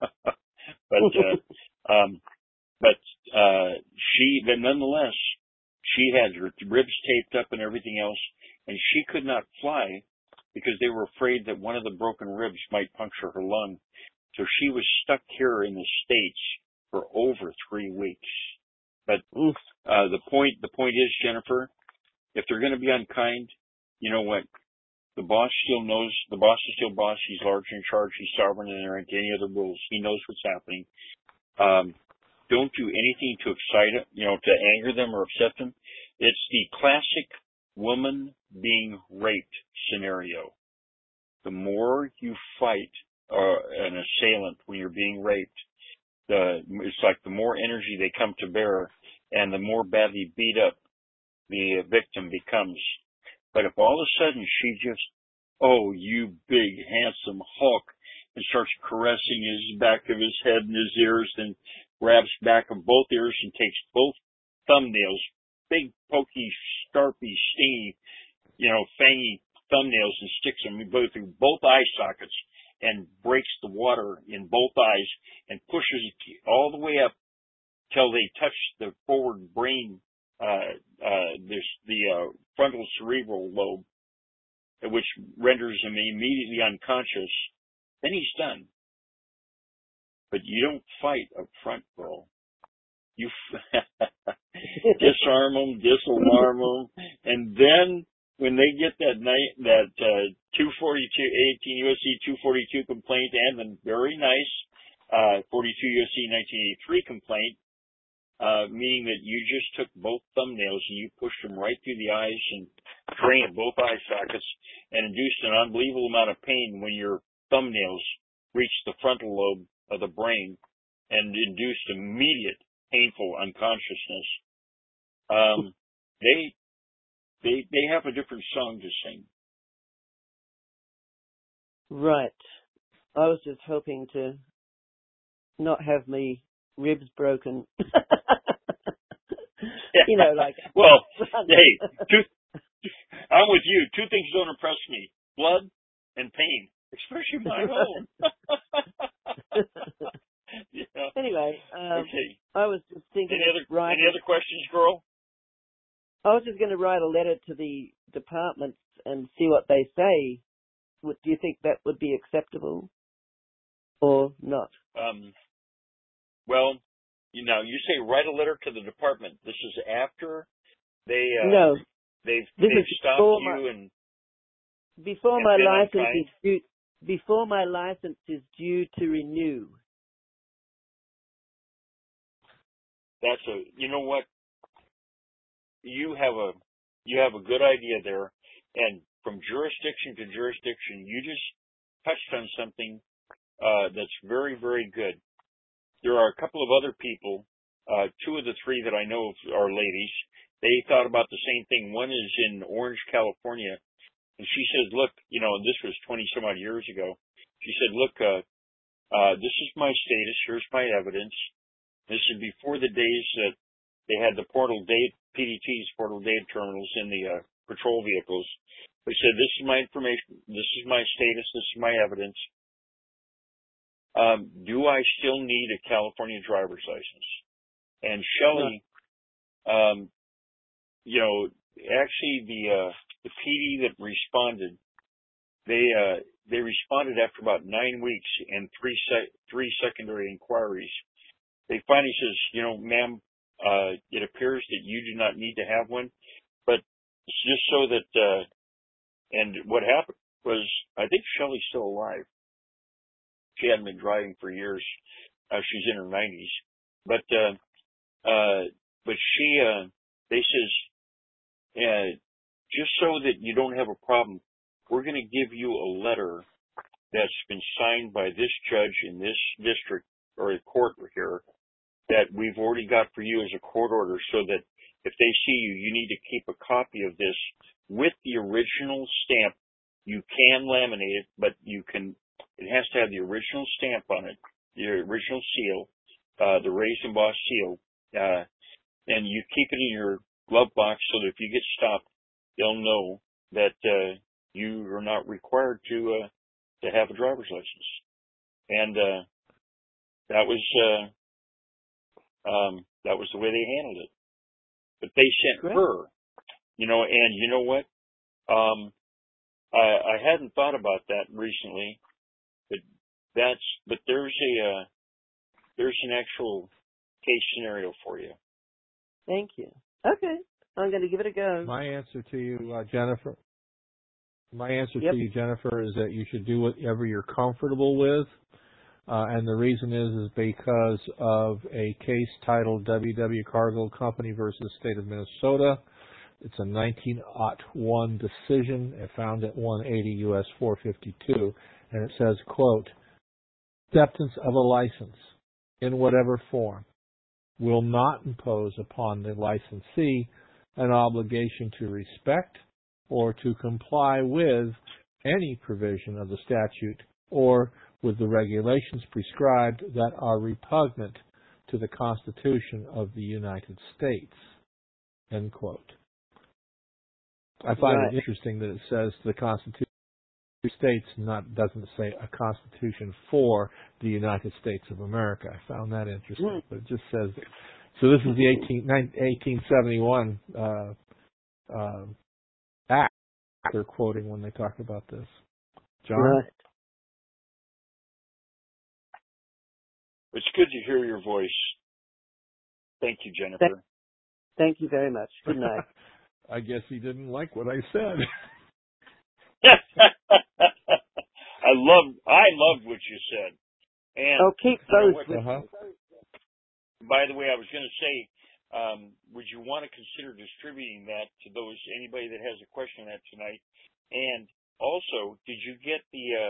But nonetheless, she had her ribs taped up and everything else, and she could not fly because they were afraid that one of the broken ribs might puncture her lung. So she was stuck here in the States for over 3 weeks. But the point is, Jennifer, if they're going to be unkind, you know what? The boss still knows. The boss is still boss. He's large in charge. He's sovereign, and there aren't any other rules. He knows what's happening. Don't do anything to excite them, to anger them or upset them. It's the classic woman being raped scenario. The more you fight an assailant when you're being raped, it's like the more energy they come to bear, and the more badly beat up the victim becomes. But if all of a sudden she just, oh, you big handsome Hulk, and starts caressing his back of his head and his ears, and grabs back of both ears and takes both thumbnails, big pokey, sharpy, stingy, fangy thumbnails, and sticks them through both eye sockets and breaks the water in both eyes and pushes it all the way up till they touch the forward brain, the frontal cerebral lobe, which renders him immediately unconscious. Then he's done. But you don't fight up front, girl. You disarm them, disalarm them, and then when they get that 242, 18 U.S.C. 242 complaint and the very nice 42 U.S.C. 1983 complaint, meaning that you just took both thumbnails and you pushed them right through the eyes and drained both eye sockets and induced an unbelievable amount of pain when your thumbnails reached the frontal lobe of the brain and induced immediate painful unconsciousness. They have a different song to sing. Right. I was just hoping to not have me ribs broken. Like. Well, hey, I'm with you. 2 things don't impress me: blood and pain, especially my own. Anyway, okay. I was just thinking. Any other questions, girl? I was just going to write a letter to the departments and see what they say. Do you think that would be acceptable or not? Well, you say write a letter to the department. This is after they they've stopped you and before my license is due. Before my license is due to renew. That's you know what? You have a good idea there, and from jurisdiction to jurisdiction, you just touched on something that's very, very good. There are a couple of other people, 2 of the 3 that I know are ladies. They thought about the same thing. One is in Orange, California, and she says, look, this was 20 some odd years ago. She said, look, this is my status. Here's my evidence. This is before the days that they had the portal data, PDTs, portal data terminals in the patrol vehicles. They said, this is my information. This is my status. This is my evidence. Do I still need a California driver's license? And Shelley, actually the PD that responded, they responded after about 9 weeks and three secondary inquiries. They finally says, ma'am, it appears that you do not need to have one, but just so that, and what happened, was, I think Shelley's still alive. She hadn't been driving for years. She's in her 90s. But she, they says, just so that you don't have a problem, we're going to give you a letter that's been signed by this judge in this district or a court here that we've already got for you as a court order, so that if they see you, you need to keep a copy of this with the original stamp. You can laminate it, but it has to have the original stamp on it, the original seal, the raised embossed seal, and you keep it in your glove box so that if you get stopped, they'll know that you are not required to have a driver's license. And that was the way they handled it. But they sent her, and you know what? I hadn't thought about that recently, but there's an actual case scenario for you. Thank you. Okay, I'm going to give it a go. My answer to you, Jennifer. To you, Jennifer, is that you should do whatever you're comfortable with, and the reason is because of a case titled W.W. Cargill Company versus State of Minnesota. It's a 1901 decision found at 180 U.S. 452, and it says, quote, acceptance of a license in whatever form will not impose upon the licensee an obligation to respect or to comply with any provision of the statute or with the regulations prescribed that are repugnant to the Constitution of the United States, end quote. I find it interesting that it says the Constitution of the States, doesn't say a Constitution for the United States of America. I found that interesting, but it just says, so this is the 1871 Act they're quoting when they talk about this. John? Right. It's good to hear your voice. Thank you, Jennifer. Thank you very much. Good night. I guess he didn't like what I said. I loved what you said. And keep those. By the way, I was going to say, would you want to consider distributing that to anybody that has a question on that tonight? And also, did you get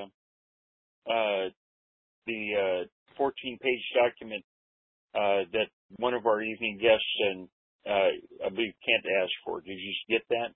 the 14-page document that one of our evening guests and I believe Kent asked for? Did you get that?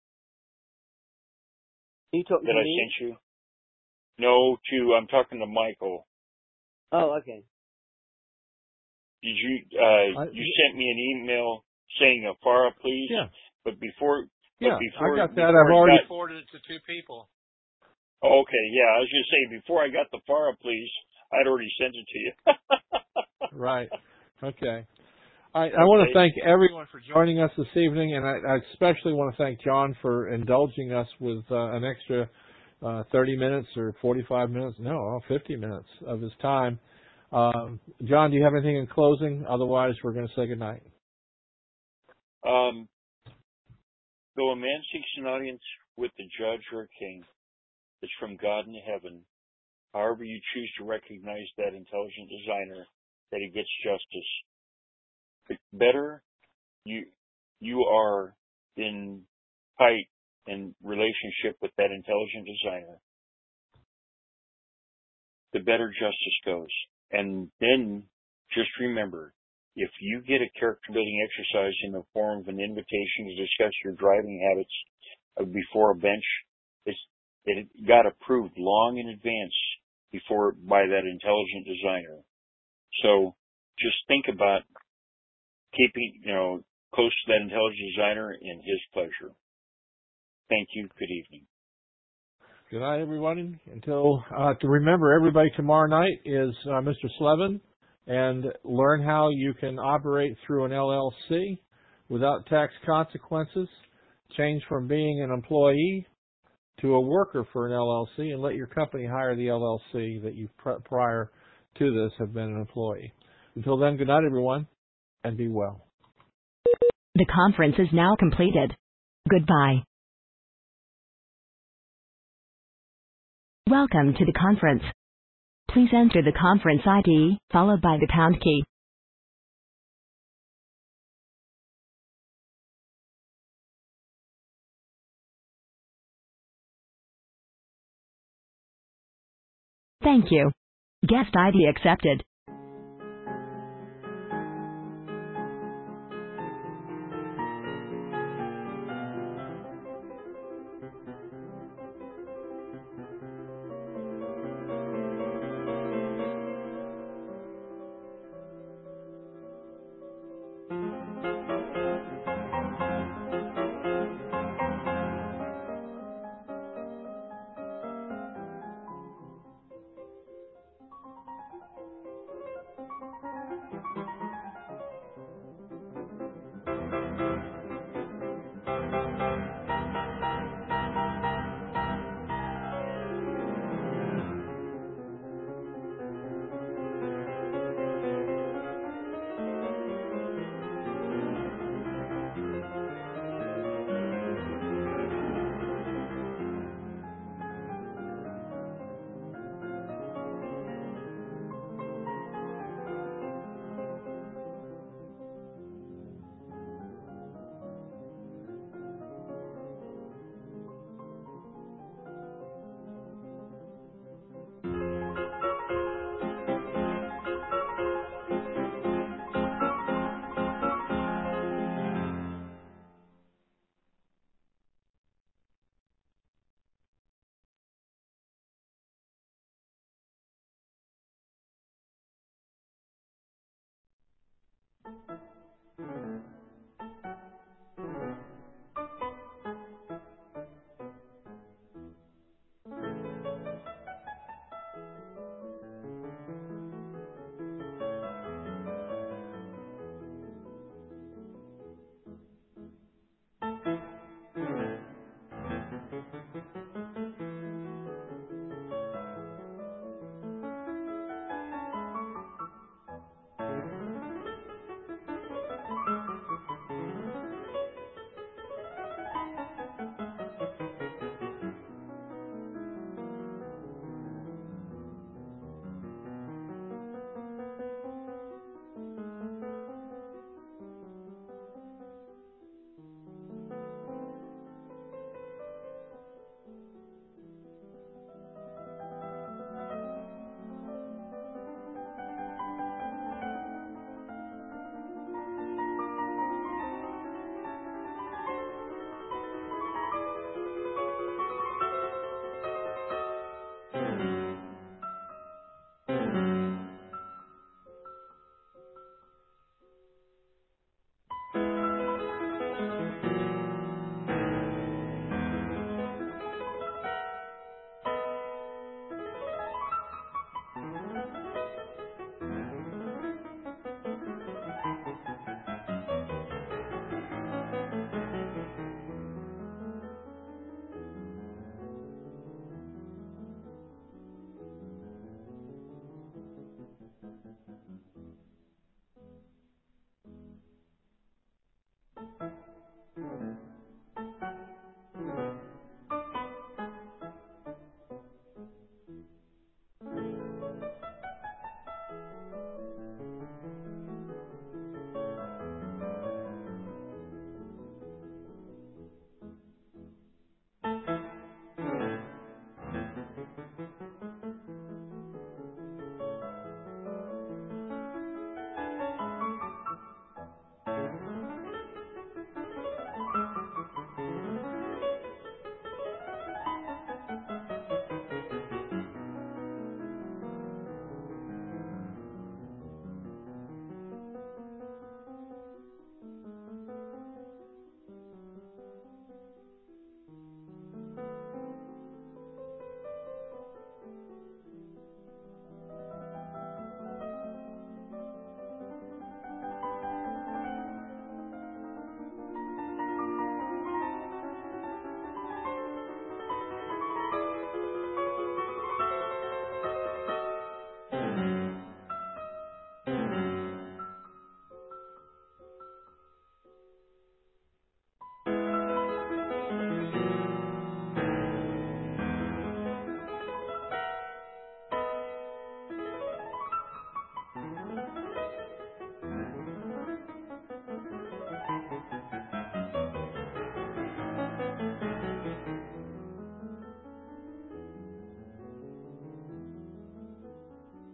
You talking to me? I sent you? No, I'm talking to Michael. Oh, okay. Did you you sent me an email saying a FARA, please? Yeah. But before I got that. I've already forwarded it to 2 people. Okay, yeah. I was going to say, before I got the FARA, please, I'd already sent it to you. Right. Okay. I want to thank everyone for joining us this evening, and I especially want to thank John for indulging us with an extra 30 minutes or 45 minutes, 50 minutes of his time. John, do you have anything in closing? Otherwise, we're going to say goodnight. Though a man seeks an audience with the judge or a king, it's from God in heaven. However you choose to recognize that intelligent designer, that he gets justice. The better you are in tight and relationship with that intelligent designer, the better justice goes. And then just remember, if you get a character building exercise in the form of an invitation to discuss your driving habits before a bench, it got approved long in advance by that intelligent designer. So just think about keeping, close to that intelligent designer in his pleasure. Thank you. Good evening. Good night, everyone. Until to remember, everybody, tomorrow night is Mr. Slevin, and learn how you can operate through an LLC without tax consequences. Change from being an employee to a worker for an LLC, and let your company hire the LLC that you prior to this have been an employee. Until then, good night, everyone, and be well. The conference is now completed. Goodbye. Welcome to the conference. Please enter the conference ID, followed by the pound key. Thank you. Guest ID accepted.